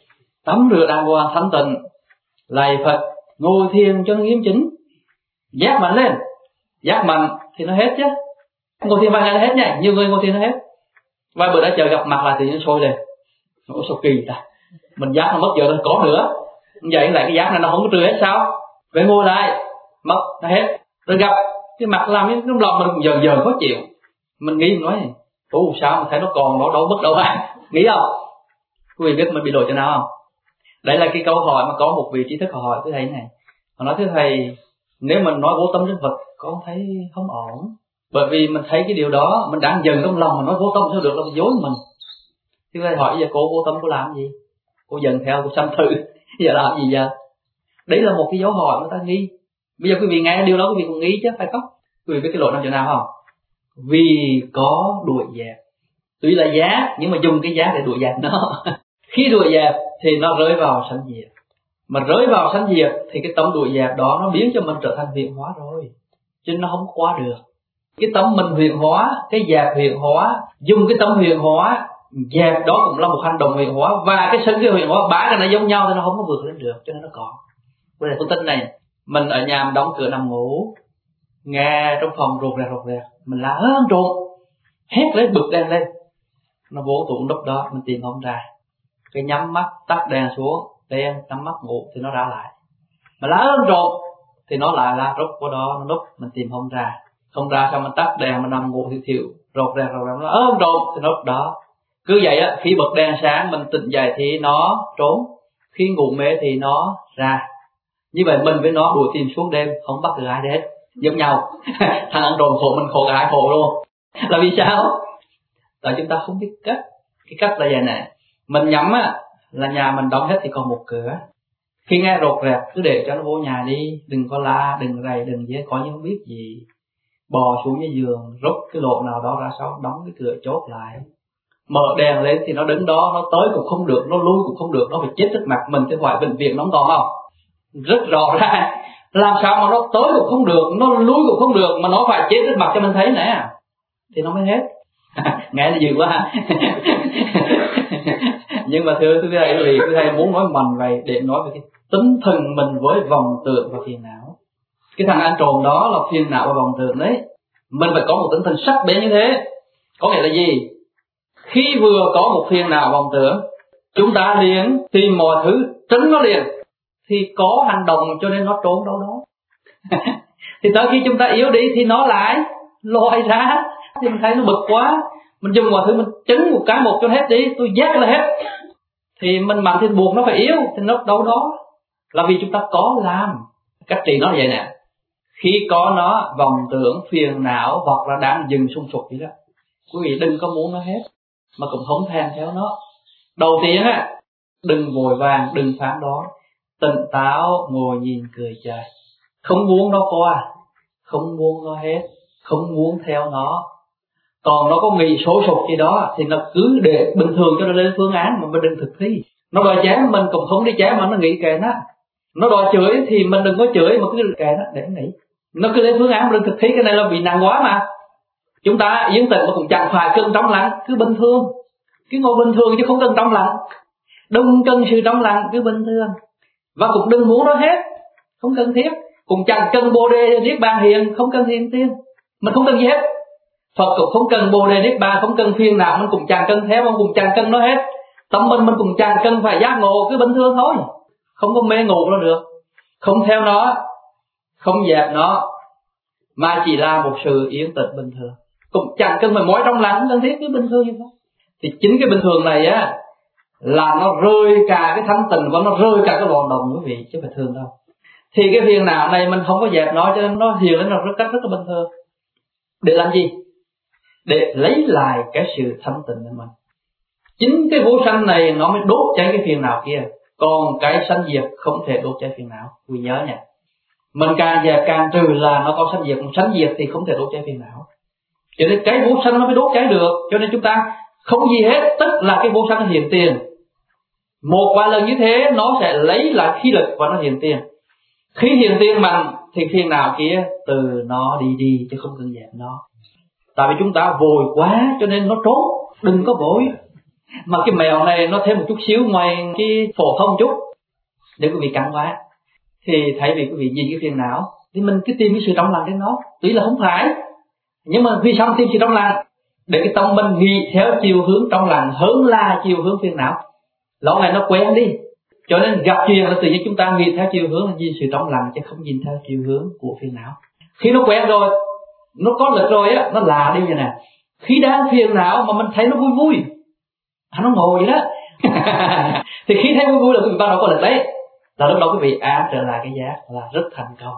tắm rửa đàng hoàng thanh tịnh, lạy Phật, ngồi thiền cho nó nghiêm chỉnh, giác mạnh lên. Giác mạnh thì nó hết chứ. Ngồi thiền vài ngày nó hết nha, nhiều người ngồi thiền nó hết. Vài bữa đã chờ gặp mặt là thì nó sôi lên. Nó sao kỳ ta, mình giác nó mất giờ nó có nữa. Vậy lại cái giác này nó không có trừ hết sao? Về ngồi lại, mất nó hết. Rồi gặp cái mặt làm cái trong lòng mình giờ giờ khó chịu. Mình nghĩ mình nói này, ủa sao mà thấy nó còn nó đâu mất đâu à? Nghĩ không? Quý vị biết mình bị lỗi chỗ nào không? Đây là cái câu hỏi mà có một vị trí thức họ hỏi thưa thầy này. Họ nói thưa thầy, nếu mình nói vô tâm đến Phật, con thấy không ổn. Bởi vì mình thấy cái điều đó, mình đang dần trong lòng, mình nói vô tâm sao được, là mình dối mình. Thưa thầy hỏi giờ cô vô tâm cô làm gì? Cô dần theo, cô sanh thử, giờ làm gì giờ? Đấy là một cái dấu hỏi người ta nghi. Bây giờ quý vị nghe điều đó quý vị cũng nghĩ chứ phải không? Quý vị biết cái lỗi nằm chỗ nào không? Vì có đuổi dẹp. Tuy là giá nhưng mà dùng cái giá để đuổi dẹp nó. Khi đuổi dẹp thì nó rơi vào sanh diệt. Mà rơi vào sanh diệt thì cái tâm đuổi dẹp đó nó biến cho mình trở thành huyền hóa rồi, cho nên nó không qua được. Cái tâm mình huyền hóa, cái dẹp huyền hóa, dùng cái tâm huyền hóa, dẹp đó cũng là một hành động huyền hóa. Và cái sân cái huyền hóa, ba cái này giống nhau thì nó không có vượt lên được, cho nên nó còn. Bây giờ tôi tin này, mình ở nhà mình đóng cửa nằm ngủ, nghe trong phòng rụt rè rụt rè, mình la ơn trộm, hét lên bực đèn lên, nó vô tụng lúc đó mình tìm không ra, cái nhắm mắt tắt đèn xuống, đèn nhắm mắt ngủ thì nó ra lại, mà la ơn trộm thì nó lại là rút qua đó, nó lúc mình tìm không ra, không ra sao mình tắt đèn mình nằm ngủ thì thiểu rụt rè rụt rè, nó ơn trộm thì nó lúc đó cứ vậy á. Khi bật đèn sáng mình tỉnh dậy thì nó trốn, khi ngủ mê thì nó ra. Như vậy mình với nó đuổi tìm suốt đêm, không bắt được ai hết, giống nhau. Thằng ăn trộm khổ, mình khổ cả hai khổ luôn. Là vì sao? Tại chúng ta không biết cách. Cái cách là vậy nè, mình nhắm á là nhà mình đóng hết thì còn một cửa. Khi nghe rột rẹt cứ để cho nó vô nhà đi, đừng có la, đừng rầy, đừng gì, có như không biết gì. Bò xuống dưới giường, rút cái lỗ nào đó ra sau, đóng cái cửa chốt lại. Mở đèn lên thì nó đứng đó, nó tới cũng không được, nó lui cũng không được, nó phải chết trước mặt mình, chứ ngoài bệnh viện nó không còn không. Rất rõ ràng, làm sao mà nó tới cũng không được, nó lui cũng không được, mà nó phải chết trước mặt cho mình thấy nè, thì nó mới hết. Nghe là dữ quá ha. Nhưng mà thưa quý thầy, vì quý thầy muốn nói mạnh vậy để nói về cái tính thần mình với vọng tưởng và phiền não. Cái thằng ăn trộm đó là phiền não và vọng tưởng đấy. Mình phải có một tính thần sắc bén như thế. Có nghĩa là gì? Khi vừa có một phiền não vọng tưởng, chúng ta liền tìm mọi thứ tránh nó liền, thì có hành động cho nên nó trốn đâu đó. Thì tới khi chúng ta yếu đi thì nó lại lòi ra, thì mình thấy nó bực quá, mình dùng mọi thứ mình chấn một cái một cho hết đi, tôi giác là hết. Thì mình mạnh thì buộc nó phải yếu, thì nó đâu đó. là vì chúng ta có làm. Cách trị nó vậy nè, khi có nó vọng tưởng phiền não hoặc là đang dừng sung sục vậy đó, quý vị đừng có muốn nó hết, mà cũng không thèm theo nó. Đầu tiên á, đừng vội vàng, đừng phán đoán, tỉnh táo ngồi nhìn cười chơi, không muốn nó qua, không muốn nó hết, không muốn theo nó. Còn nó có nghĩ số sục gì đó thì nó cứ để bình thường cho nó lên phương án mà mình đừng thực thi. Nó đòi chém mình cũng không đi chém mà nó nghĩ kệ nó. Nó đòi chửi thì mình đừng có chửi mà cứ kệ nó để nó nghĩ. Nó cứ lên phương án mà đừng thực thi, cái này là bị nặng quá mà. Chúng ta yên tĩnh mà cũng chẳng phải cân trong lặng, cứ bình thường, cứ ngồi bình thường chứ không cần trong lặng. Đừng cần sự trong lặng, cứ bình thường. Và cũng đừng muốn nó hết, không cần thiết. Cũng chẳng cần bồ đề niết bàn hiện, không cần hiện tiền, mình không cần gì hết. Phật cũng không cần bồ đề niết bàn, không cần phiền não, mình cũng chẳng cần theo, mình cũng chẳng cần nó hết. Tâm mình mình cũng chẳng cần phải giác ngộ, cứ bình thường thôi, không có mê ngộ nó được, không theo nó, không dẹp nó, mà chỉ là một sự yên tĩnh bình thường, cũng chẳng cần phải mỏi trong lặng, không cần thiết, cứ bình thường như thế. Thì chính cái bình thường này á là nó rơi cả cái thanh tịnh và nó rơi cả cái loạn động quý vị, chứ phải thường đâu. Thì cái phiền não này mình không có dẹp nó, cho nên nó hiện lên một cách rất là bình thường. Để làm gì? Để lấy lại cái sự thanh tịnh của mình. Chính cái vô sanh này nó mới đốt cháy cái phiền não kia. Còn cái sanh diệt không thể đốt cháy phiền não. Quý nhớ nha, mình càng dẹp càng trừ là nó có sanh diệt, còn sanh diệt thì không thể đốt cháy phiền não. Cho nên cái vô sanh nó mới đốt cháy được. Cho nên chúng ta không gì hết, tức là cái vô sanh hiện tiền. Một vài lần như thế nó sẽ lấy lại khí lực và nó hiện tiền. Khi hiện tiền mạnh thì phiền não kia từ nó đi đi chứ không cần dẹp nó. Tại vì chúng ta vội quá cho nên nó trốn. Đừng có vội. Mà cái mèo này nó thêm một chút xíu ngoài cái phổ thông chút, để quý vị cắn quá, thì thay vì quý vị nhìn cái phiền não thì mình cứ tìm cái sự trong lành trên nó. Tuy là không phải, nhưng mà vì sao tìm sự trong lành? Để cái tâm mình nghĩ theo chiều hướng trong lành hơn là chiều hướng phiền não. Lâu ngày nó quen đi, cho nên gặp chuyện là tự nhiên chúng ta nghĩ theo chiều hướng là nhìn sự trong lành chứ không nhìn theo chiều hướng của phiền não. Khi nó quen rồi, nó có lực rồi á, nó lạ đi vậy nè. Khi đang phiền não mà mình thấy nó vui vui, à, nó ngồi vậy đó thì khi thấy vui vui là quý vị bắt đầu có lực đấy, là lúc đó quý vị à trở lại cái giác là rất thành công.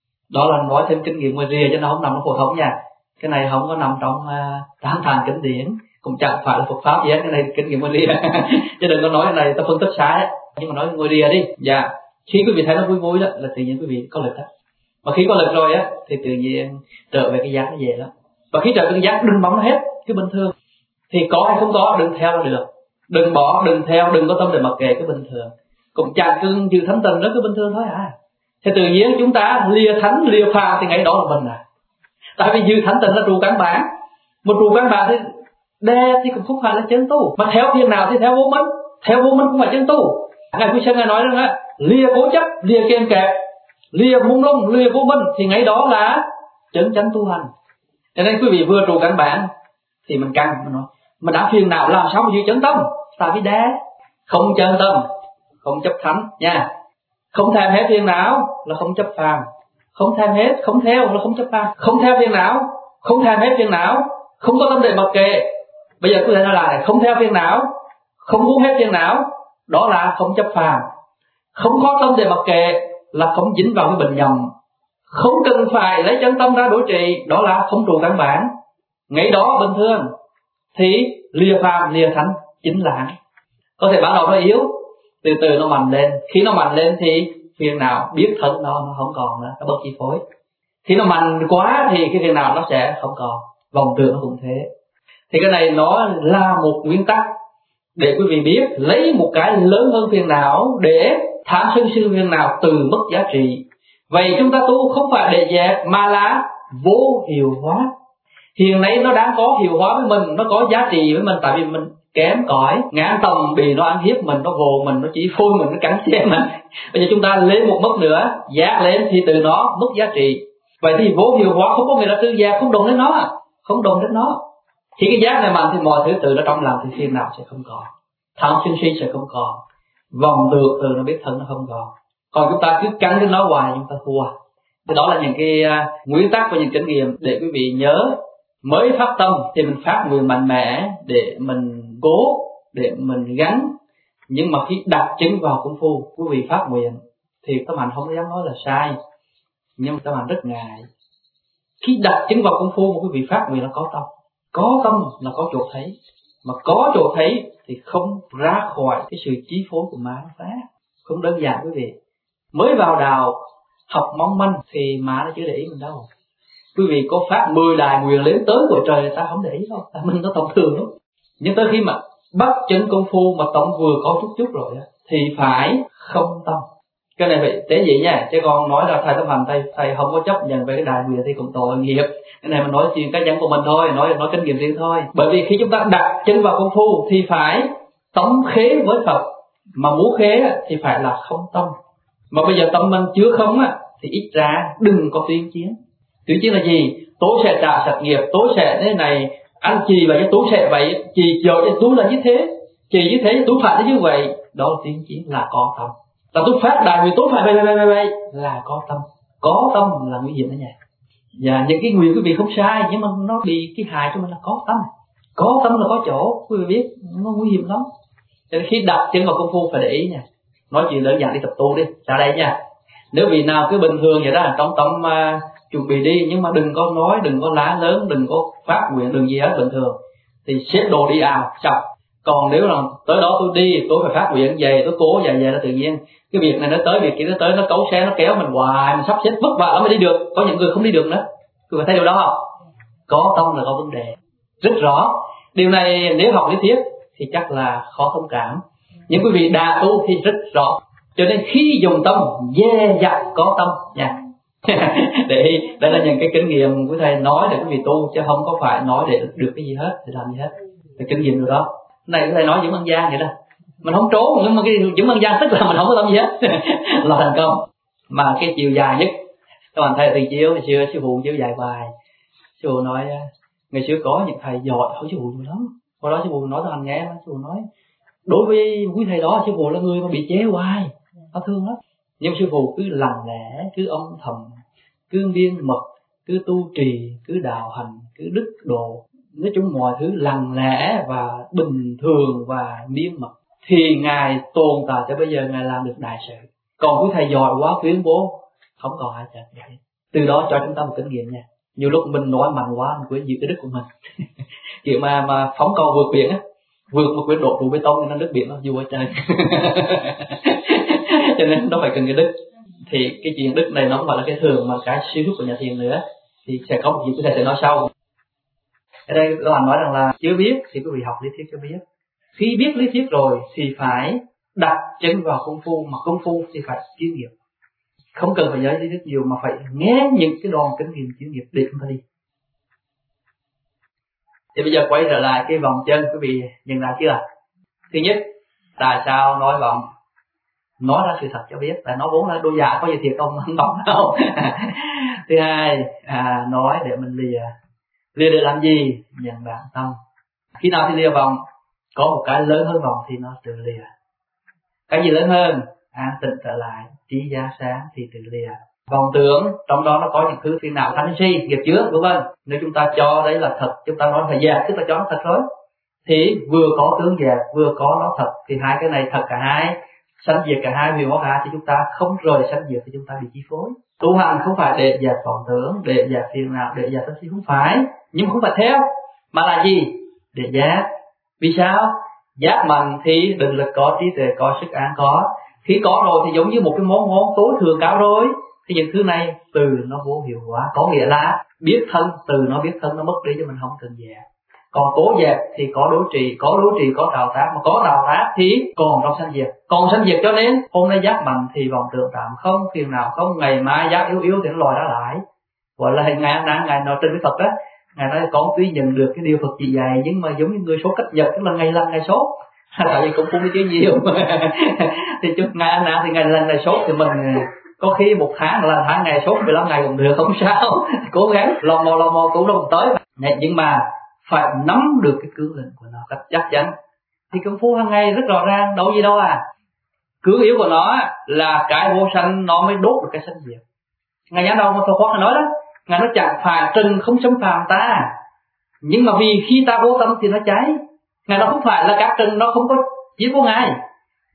Đó là nói thêm kinh nghiệm ngoài rìa cho nó không nằm trong phổ thông nha. Cái này không có nằm trong uh, tán thành kinh điển, cũng chẳng phải là Phật pháp gì hết. Cái này kinh nghiệm ngoài rìa chứ đừng có nói cái này ta phân tích sai, nhưng mà nói ngoài rìa đi. Dạ, khi quý vị thấy nó vui vui đó là tự nhiên quý vị có lực đó. Mà khi có lực rồi á thì tự nhiên trở về cái giác nó về đó. Và khi trở về cái giác đừng bấm nó hết, cứ bình thường. Thì có hay không có đừng theo là được, đừng bỏ, đừng theo, đừng có tâm để mặc kệ, cứ bình thường. Cũng chẳng cứ giữ thánh tình đó, cứ bình thường thôi à. Thì tự nhiên chúng ta lìa thánh lìa phàm thì ngay đó là mình à. Tại vì giữ thánh tình là trụ căn bản, một trụ căn bản thì đe thì cũng không phải là chân tu, mà theo phiền nào thì theo vô minh, theo vô minh không phải chân tu. Ngài Quy Sơn ngài nói rằng á, lìa cố chấp, lìa kiên kẹp, lìa mông lung, lìa vô minh thì ngay đó là chân chánh tu hành. Cho nên quý vị vừa trụ căn bản thì mình căng, mình nói mình đã phiền nào làm sao mà giữ chân tâm? Tại vì đe không chân tâm, không chấp thánh nha. Không thèm hết phiền não là không chấp phàm, không thèm hết, không theo là không chấp phàm, không theo phiền não, không thèm hết phiền não, không có tâm để mặc kệ. Bây giờ tôi thể nói lại, không theo phiền não, không muốn hết phiền não, đó là không chấp phàm. Không có tâm để mặc kệ là không dính vào cái bệnh nhầm. Không cần phải lấy chân tâm ra đối trị, đó là không trụ căn bản. Ngay đó bình thường thì lìa phàm lìa thánh chính là có thể ban đầu nó yếu, từ từ nó mạnh lên. Khi nó mạnh lên thì phiền nào biết thân nó nó không còn nữa, nó bất chi phối. Khi nó mạnh quá thì cái phiền nào nó sẽ không còn, vòng trường nó cũng thế. Thì cái này nó là một nguyên tắc để quý vị biết, lấy một cái lớn hơn phiền não để tham sân si phiền nào từ mất giá trị. Vậy chúng ta tu không phải để dẹp mà là vô hiệu hóa. Hiện nay nó đang có hiệu hóa với mình, nó có giá trị với mình, tại vì mình kém cỏi, ngán tầm bị nó ăn hiếp mình, nó vồ mình, nó chỉ phôi mình, nó cắn xé mình. Bây giờ chúng ta lên một mức nữa, giác lên thì từ nó mất giá trị. Vậy thì vô hiệu hóa không có nghĩa là tư giác không đụng đến nó, không đụng đến nó. Khi cái giác này mạnh thì mọi thứ từ nó trong lòng thì phiền nào sẽ không còn, tham sân si sẽ không còn, vòng được từ nó biết thân nó không còn. Còn chúng ta cứ cắn đến nó hoài chúng ta thua. Thì đó là những cái uh, nguyên tắc và những kinh nghiệm để quý vị nhớ. Mới phát tâm thì mình phát nguyện mạnh mẽ để mình cố, để mình gắn. Nhưng mà khi đặt chân vào công phu, quý vị phát nguyện thì Tâm Hạnh không dám nói là sai, nhưng mà Tâm Hạnh rất ngại. Khi đặt chân vào công phu, một quý vị phát nguyện là có tâm, có tâm là có chỗ thấy, mà có chỗ thấy thì không ra khỏi cái sự chi phối của ma nó phá. Không đơn giản quý vị. Mới vào đạo học mong manh thì ma nó chưa để ý mình đâu. Quý vị có phát mười đài nguyện lên tới của trời, người ta không để ý đâu, tại mình nó thông thường lắm. Nhưng tới khi mà bắt chân công phu mà tâm vừa có chút chút rồi thì phải không tâm. Cái này phải tế gì nha, chứ còn nói là thầy Tâm Hạnh thầy thầy không có chấp nhận về cái đài nguyện thì cũng tội nghiệp. Cái này mình nói chuyện cá nhân của mình thôi, nói nói kinh nghiệm riêng thôi. Bởi vì khi chúng ta đặt chân vào công phu thì phải tống khế với Phật, mà muốn khế thì phải là không tâm. Mà bây giờ tâm mình chưa không á thì ít ra đừng có tuyên chiến. Tuyên chiến là gì? Tôi sẽ trả sạch nghiệp, tôi sẽ thế này, anh chị vậy cho tôi sẽ vậy, chị vợ cho tôi là như thế, chị như thế tôi phải như vậy. Đó là tuyên chiến, là có tâm. Là tôi phát đại nguyện tôi phải vậy vậy vậy vậy là có tâm. Có tâm là nguy hiểm đó nha. Và những cái nguyện quý vị không sai, nhưng mà nó bị cái hại cho mình là có tâm. Có tâm là có chỗ, quý vị biết nó nguy hiểm lắm. Cho nên khi đặt chân vào công phu phải để ý nha. Nói chuyện đơn giản đi tập tu đi, ra đây nha. Nếu vị nào cứ bình thường vậy đó, trong tâm uh, chuẩn bị đi, nhưng mà đừng có nói, đừng có lá lớn, đừng có phát nguyện, đừng gì hết bình thường, thì xếp đồ đi ào chọc. Còn nếu là tới đó tôi đi, tôi phải phát nguyện về, tôi cố về về là tự nhiên. Cái việc này nó tới, việc kia nó tới, nó cấu xe, nó kéo mình hoài, mình sắp xếp vất vả lắm mới đi được. Có những người không đi được nữa. Quý vị thấy điều đó không? Có tâm là có vấn đề rất rõ. Điều này nếu học lý thuyết thì chắc là khó thông cảm, nhưng quý vị đà tu thì rất rõ. Cho nên khi dùng tâm dè dặt có tâm nha. Để đây là những cái kinh nghiệm của thầy nói để quý vị tu, chứ không có phải nói để được cái gì hết, để làm gì hết. Để kinh nghiệm được đó. Này thầy nói những ăn gian vậy đó, mình không trốn, nhưng mà cái những ăn gian tức là mình không có tâm gì hết là thành công. Mà cái chiều dài nhất các bạn thầy từ chiếu ngày xưa sư phụ chiếu dài bài, sư phụ nói ngày xưa có những thầy giỏi hỏi sư phụ nhiều lắm. Hồi đó sư phụ nói cho anh nghe, sư phụ nói đối với quý thầy đó sư phụ là người mà bị chế hoài, nó thương lắm. Nhưng sư phụ cứ lặng lẽ, cứ âm thầm, cứ biên mật, cứ tu trì, cứ đạo hành, cứ đức độ, nói chung mọi thứ lặng lẽ và bình thường và miên mật, thì ngài tồn tại tới bây giờ, ngài làm được đại sự. Còn quý thầy giỏi quá tuyên bố không còn ai trả vậy. Từ đó cho chúng ta một kinh nghiệm nha. Nhiều lúc mình nói mạnh quá mình quên giữ cái đức của mình. Kiểu mà mà phóng cầu vượt biển á, vượt một quyển độ trụ bê tông nên nó nước biển nó vua trời. Cho nên nó phải cần cái đức. Thì cái chuyện đức này nó không phải là cái thường mà cái siêu thức của nhà thiền nữa. Thì sẽ có một chuyện chúng ta sẽ nói sau. Ở đây các bạn nói rằng là chưa biết thì quý vị học lý thuyết cho biết. Khi biết lý thuyết rồi thì phải đặt chân vào công phu, mà công phu thì phải chuyên nghiệp. Không cần phải nhớ lý thuyết nhiều mà phải nghe những cái đoạn kinh nghiệm chuyên nghiệp để chúng ta đi. Thì bây giờ quay trở lại cái vòng chân, quý vị nhận ra chưa? Thứ nhất, tại sao nói vòng? Nói ra sự thật cho biết, tại nó vốn là đôi dạ có gì thiệt không, không vòng đâu. Thứ hai, à, nói để mình lìa. Lìa để làm gì? Nhận bản tâm. Khi nào thì lìa vòng? Có một cái lớn hơn vòng thì nó tự lìa. Cái gì lớn hơn? An tịnh trở lại, trí giác sáng thì tự lìa. Vọng tưởng trong đó nó có những thứ phiền não sân si nghiệp chướng, đúng không? Nếu chúng ta cho đấy là thật, chúng ta nói là dẹp, tức là cho nó thật thôi. Thì vừa có tướng dẹp, vừa có nó thật, thì hai cái này thật cả hai, sanh diệt cả hai, huyền hóa cả, thì chúng ta không rời sanh diệt thì chúng ta bị chi phối. Tu hành không phải để dẹp vọng tưởng, để dẹp phiền não, để dẹp sân si, không phải, nhưng không phải theo, mà là gì? Để giác. Vì sao? Giác mạnh thì định lực có, trí tuệ có, sức an có. Khi có rồi thì giống như một cái món ngon tối thượng cao rồi. Thì những thứ này từ nó vô hiệu hóa, có nghĩa là biết thân, từ nó biết thân nó mất đi cho mình không cần dẹp. Còn cố dẹp thì có đối trị, có đối trị có đào tác, mà có đào tác thì còn trong sanh diệt, còn sanh diệt. Cho nên hôm nay giác mạnh thì vọng tưởng tạm không, phiền nào không, ngày mai giác yếu yếu thì nó lòi ra lại. Gọi là ngày ăn năn, ngày nói trên cái Phật á, ngày nói con tuy nhận được cái điều Phật chỉ dạy, nhưng mà giống như người số cách nhật, tức là ngày lần ngày số. Tại vì cũng không biết chứ nhiều. Thì chút ngày ăn năn thì ngày lần ngày số thì mình có khi một tháng là tháng ngày số mười lăm ngày cũng được, không sao. Cố gắng lò mò lò mò cũng đâu tới. Nhưng mà phải nắm được cái cương lĩnh của nó cách chắc chắn. Thì công phu hàng ngày rất rõ ràng, đâu gì đâu à. Cương yếu của nó là cái vô sanh nó mới đốt được cái sanh diệt. Ngài nhã đâu mà Phật Khoa nói đó, Ngài nói chẳng phải trần không xâm phạm ta, nhưng mà vì khi ta vô tâm thì nó cháy. Ngài nó không phải là các trần nó không có giết của Ngài,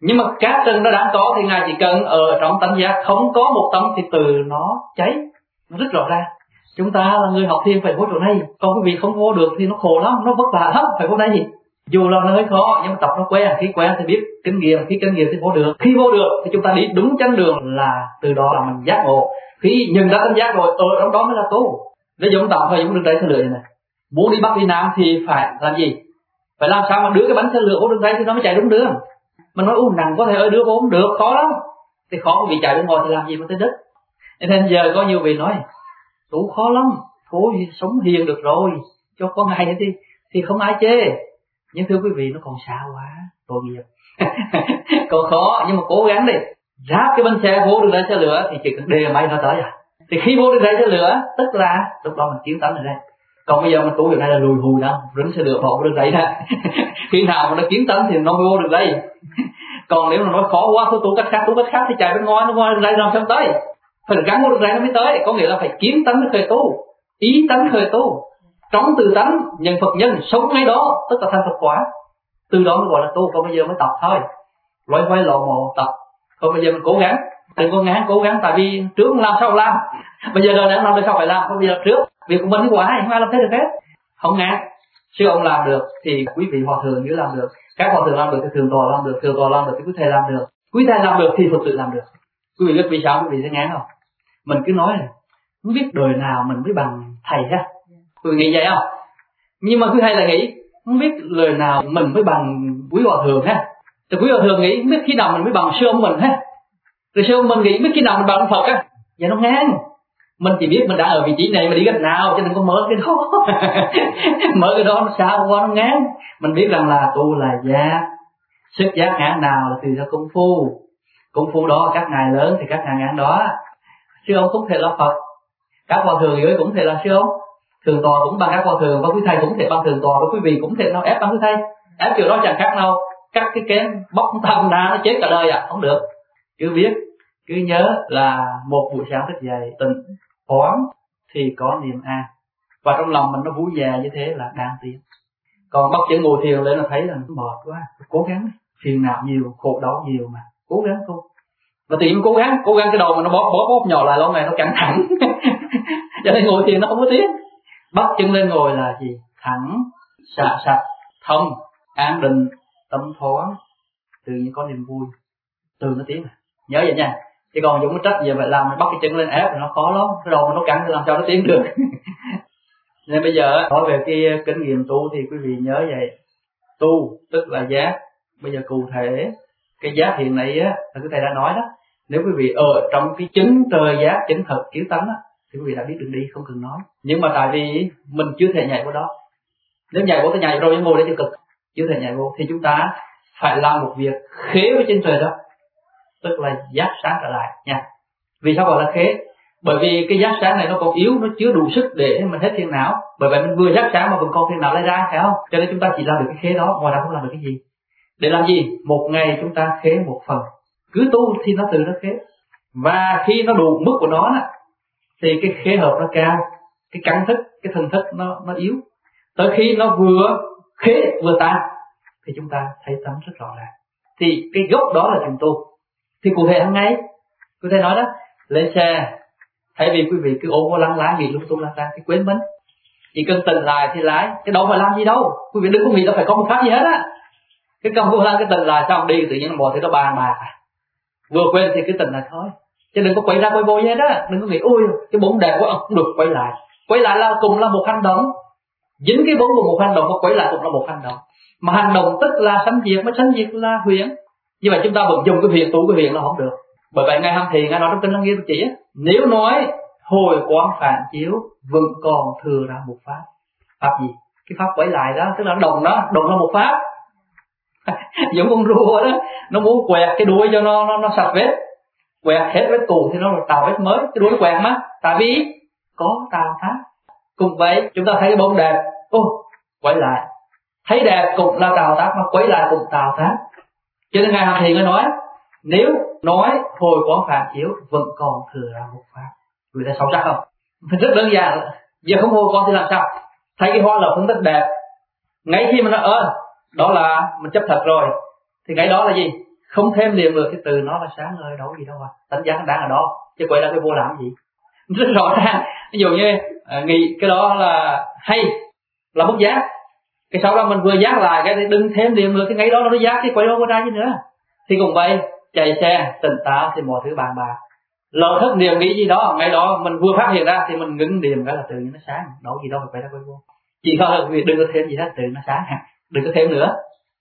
Nhưng mà các trần nó đang có thì Ngài chỉ cần ở trong tánh giác không có một tâm thì từ nó cháy, nó rất rõ ràng. Chúng ta là người học thiền phải vô chỗ này, còn quý vị không vô được thì nó khổ lắm, nó vất vả lắm, phải vô đây gì. Dù là nó hơi khó nhưng mà tập nó quen, khi quen thì biết kinh nghiệm, khi kinh nghiệm thì vô được. Khi vô được thì chúng ta đi đúng chân đường là từ đó là mình giác ngộ. Khi nhận ra tánh giác rồi, ở trong đó mới là tu. Ví dụ tạm thời giống đường ray xe lửa này, muốn đi Bắc đi Nam thì phải làm gì? Phải làm sao mà đưa cái bánh xe lửa vô đường ray thì nó mới chạy đúng đường. Mình nói u nặng có thể ở đưa vô không được, khó lắm. Thì khó vì chạy bên ngoài thì làm gì mà tới đích. Nên giờ có nhiều vị nói tu khó lắm, thôi sống hiền được rồi, cho có ngày thì thì không ai chê. Nhưng thưa quý vị, nó còn xa quá, tội nghiệp. Còn khó, nhưng mà cố gắng đi. Ráp cái bánh xe vô đường ray xe lửa thì chỉ cần đề máy nó tới à. Thì khi vô đường ray xe lửa, tức là lúc đó mình kiến tánh rồi đây. Còn bây giờ mình tu việc này là lùi hùi đó, rỉnh xe lửa bỏ vô đường ray đó. Khi nào mà nó kiến tánh thì nó vô đường ray. Còn nếu mà nói khó quá, thôi tu cách khác, tu cách khác thì chạy bên ngoài, nó ngoài đường ray làm sao tới. Phải được gắn vô đường ray nó mới tới, có nghĩa là phải kiến tánh khởi tu, ý tánh khởi tu. Trong từ tánh nhận Phật nhân sống ngay đó, tức là thành Phật quả. Từ đó mới gọi là tu. Còn bây giờ mới tập thôi, loay hoay lò mò tập. Còn bây giờ mình cố gắng, đừng có ngán cố gắng, tại vì trước làm sao làm, bây giờ đời đang làm sao phải làm. Còn bây giờ trước việc của mình cái quả không ai làm thế được hết, không ngán. Sư ông làm được thì quý vị hòa thượng như làm được, các hòa thượng làm được thì thường tọa làm được, thường tọa làm được thì quý thầy làm được, quý thầy làm được thì Phật tự làm được. Quý vị biết vì sao quý vị sẽ ngán không? Mình cứ nói này, không biết đời nào mình mới bằng thầy ha. Quý vị nghĩ vậy không? Nhưng mà quý thầy là nghĩ không biết lời nào mình mới bằng quý hòa thượng ha. Thì quý hòa thượng nghĩ không biết khi nào mình mới bằng sư ông mình ha. Rồi sư ông mình nghĩ không biết khi nào mình bằng Phật á. Vậy nó ngán. Mình chỉ biết mình đã ở vị trí này mà đi cách nào, cho nên có mở cái đó. Mở cái đó nó sao quá nó ngán. Mình biết rằng là tu là giác, sức giác ngã nào là tùy theo công phu. Công phu đó các ngài lớn thì các ngài ngã đó. Sư ông không thể là Phật, các hòa thượng dưới cũng thể là sư ông. Thường tọa cũng bằng các hòa thượng, và quý thầy cũng thể bằng thường tọa, và quý vị cũng thể nào ép bằng quý thầy. Ép kiểu đó chẳng khác nào cắt cái kén bóc tâm ra nó chết cả đời à, không được. Cứ biết, cứ nhớ là một buổi sáng thức dậy tỉnh thoáng thì có niềm an, và trong lòng mình nó vui vẻ như thế là đang tiến. Còn bắt chữ ngồi thiền lên là thấy là mệt quá, cố gắng, phiền não nhiều, khổ đau nhiều mà cố gắng thôi. Và tự nhiên cố gắng, cố gắng cái đầu mà nó bóp bóp bóp nhỏ lại lâu ngày nó căng thẳng. Cho nên ngồi thiền nó không có tiếng. Bắt chân lên ngồi là gì? Thẳng, xạ sạch, thông, an định, tâm thoáng, tự nhiên có niềm vui, từ nó tiếng. Nhớ vậy nha. Chứ còn Dũng nó trách giờ phải làm, bắt cái chân lên ép thì nó khó lắm, cái đầu mà nó căng thì làm sao nó tiến được. Nên bây giờ nói về cái kinh nghiệm tu thì quý vị nhớ vậy. Tu tức là giác. Bây giờ cụ thể cái giác hiện nay á, là cái thầy đã nói đó. Nếu quý vị ở trong cái chứng trời giác, chứng thật kiến tánh á, thì quý vị đã biết đường đi, không cần nói. Nhưng mà tại vì mình chưa thể nhảy vào đó. Nếu nhảy vô tới nhảy rồi ngồi để cho cực, chưa thể nhảy vô thì chúng ta phải làm một việc khế với trên trời đó, tức là giác sáng trở lại nha. Vì sao gọi là khế? Bởi vì cái giác sáng này nó còn yếu, nó chưa đủ sức để mình hết phiền não. Bởi vậy mình vừa giác sáng mà vẫn còn phiền não lấy ra, phải không? Cho nên chúng ta chỉ làm được cái khế đó, ngoài ra không làm được cái gì. Để làm gì? Một ngày chúng ta khế một phần, cứ tu thì nó tự nó khế. Và khi nó đủ mức của nó thì cái khế hợp nó cao, cái căn thức, cái thần thức nó nó yếu. Tới khi nó vừa khế vừa tan thì chúng ta thấy tánh rất rõ ràng. Thì cái gốc đó là trình tu. Thì cụ thể hôm nay cụ thể nói đó, lên xe thay vì quý vị cứ ôm vô lăng lái nghĩ lung tung lang tan thì quên mình, chỉ cần tỉnh lại thì lái, cái đâu phải làm gì đâu. Quý vị đừng có nghĩ đâu phải có một pháp gì hết á. Cái công vô lăng cái tỉnh lại xong đi tự nhiên mọi thứ nó bàn bạc, vừa quên thì cứ tỉnh lại thôi, chứ đừng có quay ra quay vô hết á. Đừng có nghĩ ôi cái bóng đẹp quá không được, quay lại. Quay lại là cùng là một hành động, dính cái bóng của một hành động và quay lại cũng là một hành động. Mà hành động tức là sanh diệt, mà sanh diệt là huyễn. Như vậy chúng ta vẫn dùng cái huyền, tu cái huyền nó không được. Bởi vậy ngài Hằng Thị ngài nói trong kinh Lăng Nghiêm chỉ, nếu nói hồi quán phản chiếu vẫn còn thừa ra một pháp. Pháp gì? Cái pháp quay lại đó, tức là đồng đó, đồng là một pháp. Giống con rùa đó, nó muốn quẹt cái đuôi cho nó nó, nó sạch vết, quẹt hết vết cũ thì nó tạo vết mới, cái đuôi nó quẹt mà, tại vì có tạo pháp. Cùng vậy chúng ta thấy cái bóng đẹp, ô quay lại, thấy đẹp cũng là tạo tác, mà quay lại cũng tạo tác. Cho nên ngài Hằng Thị ngài nói, nếu nói hồi quán phản chiếu vẫn còn thừa ra một pháp. Người ta sâu sắc không? Rất đơn giản. Giờ không hồi con thì làm sao? Thấy cái hoa lộc rất đẹp, ngay khi mà nó ơ đó là mình chấp thật rồi, thì cái đó là gì? không thêm liền được cái từ nó là sáng ngời, đâu gì đâu à, tánh giác đang ở đó, chứ quay ra cái vô làm gì. Rất rõ ràng. Ví dụ như à, nghĩ cái đó là hay, là bất giác, cái sau đó mình vừa giác lại cái đừng thêm liền được, cái ngay đó nó giác cái quay đâu có ra gì nữa. Thì cũng vậy, chạy xe tỉnh táo thì mọi thứ bàn bạc, lỡ thất niệm nghĩ gì đó, ngay đó mình vừa phát hiện ra thì mình ngưng niệm cái là tự nhiên nó sáng, đâu gì đâu phải quay ra quay vô. Chỉ có việc đừng có thêm gì hết, tự nó sáng, đừng có thêm nữa.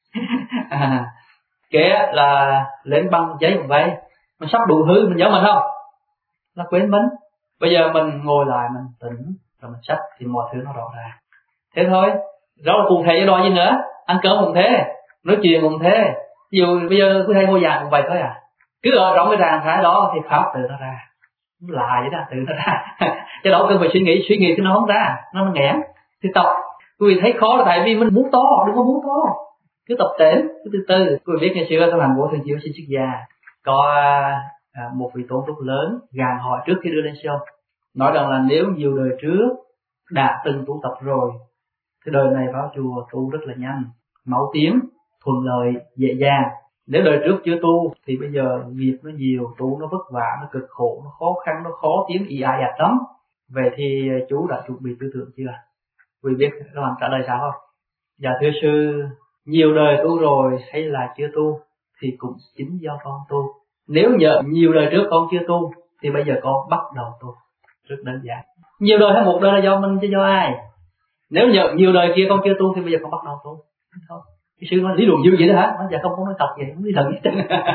À, kế là lên băng giấy cũng vậy, mình sắp đủ hư mình nhớ mình không, là quên mình. Bây giờ mình ngồi lại mình tỉnh rồi mình sách thì mọi thứ nó rõ ràng. Thế thôi, rõ là cụ thể cho đòi gì nữa. Ăn cơm cũng thế, nói chuyện cũng thế. Ví dụ bây giờ cứ thấy ngôi giảng cũng vậy thôi à, cứ ở trong cái trạng thái đó thì pháp tự nó ra, là vậy đó, tự nó ra. Chứ đâu cần phải suy nghĩ, suy nghĩ thì nó không ra, nó nó nghẽn. Thì tập, quý vị thấy khó là tại vì mình muốn to, đừng có muốn to, cứ tập tễnh, cứ từ từ. Quý vị biết ngày xưa trong hành bộ thường chiếu sinh xuất gia có à, một vị tôn rất lớn gàn hỏi trước khi đưa lên show, nói rằng là nếu nhiều đời trước đã từng tu tập rồi thì đời này vào chùa tu rất là nhanh, mau tiến, thuận lợi, dễ dàng. Nếu đời trước chưa tu thì bây giờ nghiệp nó nhiều, tu nó vất vả, nó cực khổ, nó khó khăn, nó khó tiến, ý ai ạch lắm. Vậy thì chú đã chuẩn bị tư tưởng chưa? Quý biết các bạn trả lời sao không? Dạ thưa sư, nhiều đời tu rồi hay là chưa tu thì cũng chính do con tu. Nếu nhờ nhiều đời trước con chưa tu thì bây giờ con bắt đầu tu. Rất đơn giản. Nhiều đời hay một đời là do mình chứ do ai? Nếu nhờ nhiều đời kia con chưa tu thì bây giờ con bắt đầu tu. Thôi. Cái sư nói lý luận dữ vậy đó hả? Nói dạ không có nói thật vậy, không lý thật vậy.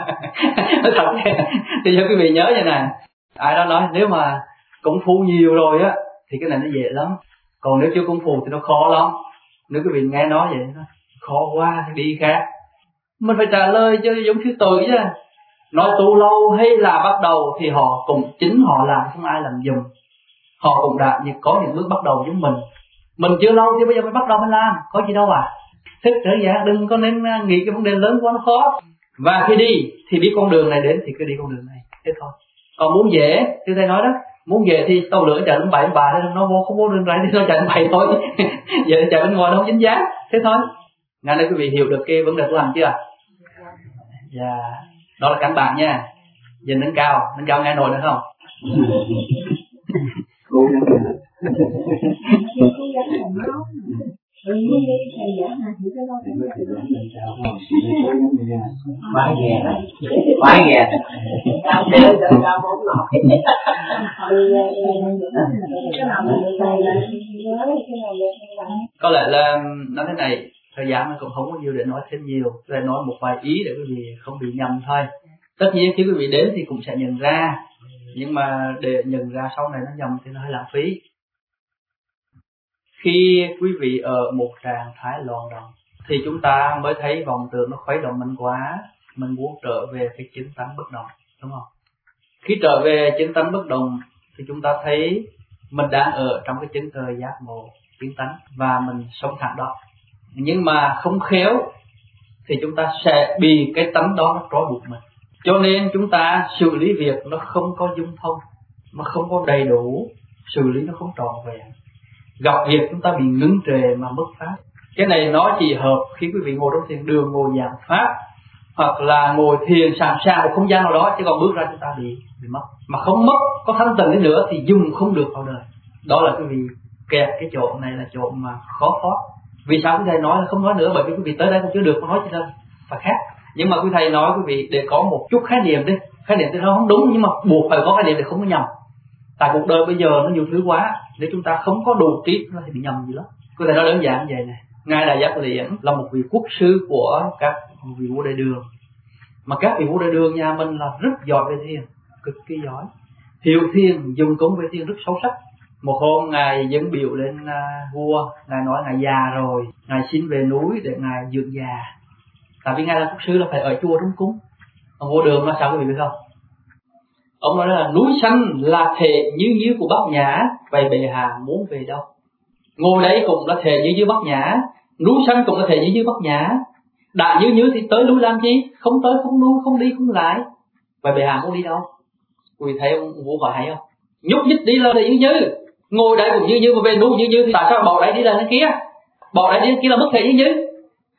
Nói thật vậy. Thì giờ quý vị nhớ vậy nè. Ai đó nói nếu mà công phu nhiều rồi á thì cái này nó dễ lắm. Còn nếu chưa công phu thì nó khó lắm. Nếu quý vị nghe nói vậy nó khó quá thì đi khác. Mình phải trả lời cho giống thứ tội chứ. Nói tu lâu hay là bắt đầu thì họ cũng chính họ làm, không ai làm giùm. Họ cũng đã có những bước bắt đầu giống mình. Mình chưa lâu thì bây giờ mới bắt đầu mới làm, có gì đâu à. Thích trở dạng, đừng có nên nghĩ cái vấn đề lớn quá nó khó. Và khi đi thì biết con đường này đến thì cứ đi con đường này, thế thôi. Còn muốn dễ, như thầy nói đó, muốn dễ thì tàu lửa chạy đến bảy bà, nó vô không vô đường này thì nó chạy đến bảy thôi. Giờ chạy bên ngoài nó không dính dáng, thế thôi. Ngày nay quý vị hiểu được cái vấn đề tu hành chưa? Dạ, đó là căn bản nha. Giờ nâng cao, nâng cao nghe nổi được không? Cố gắng là cố gắng làm nó. Đừng có đi thầy giảng này thì cái đó quá nghe đấy, quá nghe. Cao chơi được cao bốn nọ. Có lẽ là nói thế này, thời gian nó cũng không có nhiều để nói thêm nhiều, để nói một vài ý để quý vị không bị nhầm thôi. Tất nhiên khi quý vị đến thì cũng sẽ nhận ra, nhưng mà để nhận ra sau này nó nhầm thì nó hơi lãng phí. Khi quý vị ở một trạng thái loạn động thì chúng ta mới thấy vọng tưởng nó khuấy động mình quá, mình muốn trở về cái chính tánh bất động, đúng không? Khi trở về chính tánh bất động thì chúng ta thấy mình đang ở trong cái chân trời giác ngộ chính tánh và mình sống thẳng đó. Nhưng mà không khéo thì chúng ta sẽ bị cái tánh đó nó trói buộc mình. Cho nên chúng ta xử lý việc nó không có dung thông, nó không có đầy đủ, xử lý nó không trọn vẹn. Gặp việc chúng ta bị ngưng trệ mà mất pháp. Cái này nó chỉ hợp khi quý vị ngồi trong thiền đường, ngồi giảng pháp, hoặc là ngồi thiền sẵn sàng một không gian nào đó, chứ còn bước ra chúng ta bị bị mất. Mà không mất, có thanh tịnh đi nữa thì dùng không được vào đời. Đó là quý vị kẹt cái chỗ này là chỗ mà khó thoát. Vì sao quý thầy nói là không nói nữa? Bởi vì quý vị tới đây cũng chưa được, mà nói chứ đâu phải khác. Nhưng mà quý thầy nói quý vị để có một chút khái niệm đi. Khái niệm thì nó không đúng, nhưng mà buộc phải có khái niệm để không có nhầm. Tại cuộc đời bây giờ nó nhiều thứ quá, nếu chúng ta không có đủ trí nó thì bị nhầm gì lắm. Quý thầy nói đơn giản như vậy này. Ngài Đại Giác Liễn là một vị quốc sư của các vị vua đại đường. Mà các vị vua đại đường nhà mình là rất giỏi về thiền, cực kỳ giỏi. Hiểu thiền, dùng công về thiền rất sâu sắc. Một hôm Ngài dẫn biểu lên uh, vua, Ngài nói Ngài già rồi, Ngài xin về núi để Ngài dưỡng già. Tại vì Ngài là quốc sư là phải ở chùa trong cung. Ông vua đường nói sao quý vị biết không? Ông nói là núi xanh là thể như như của Bát Nhã, vậy bệ hạ muốn về đâu? Ngồi đấy cũng là thể như như Bát Nhã, núi xanh cũng là thể như như Bát Nhã. Đã như như thì tới núi làm chi? Không tới không núi, không đi không lại. Vậy bệ hạ muốn đi đâu? Quý vị thấy ông vua hỏi hay không? Nhúc nhích đi là thể như như, ngồi đấy cũng như như, mà về núi như như thì tại sao bỏ đấy đi là cái kia? Bỏ đấy đi cái kia là mất thể như như.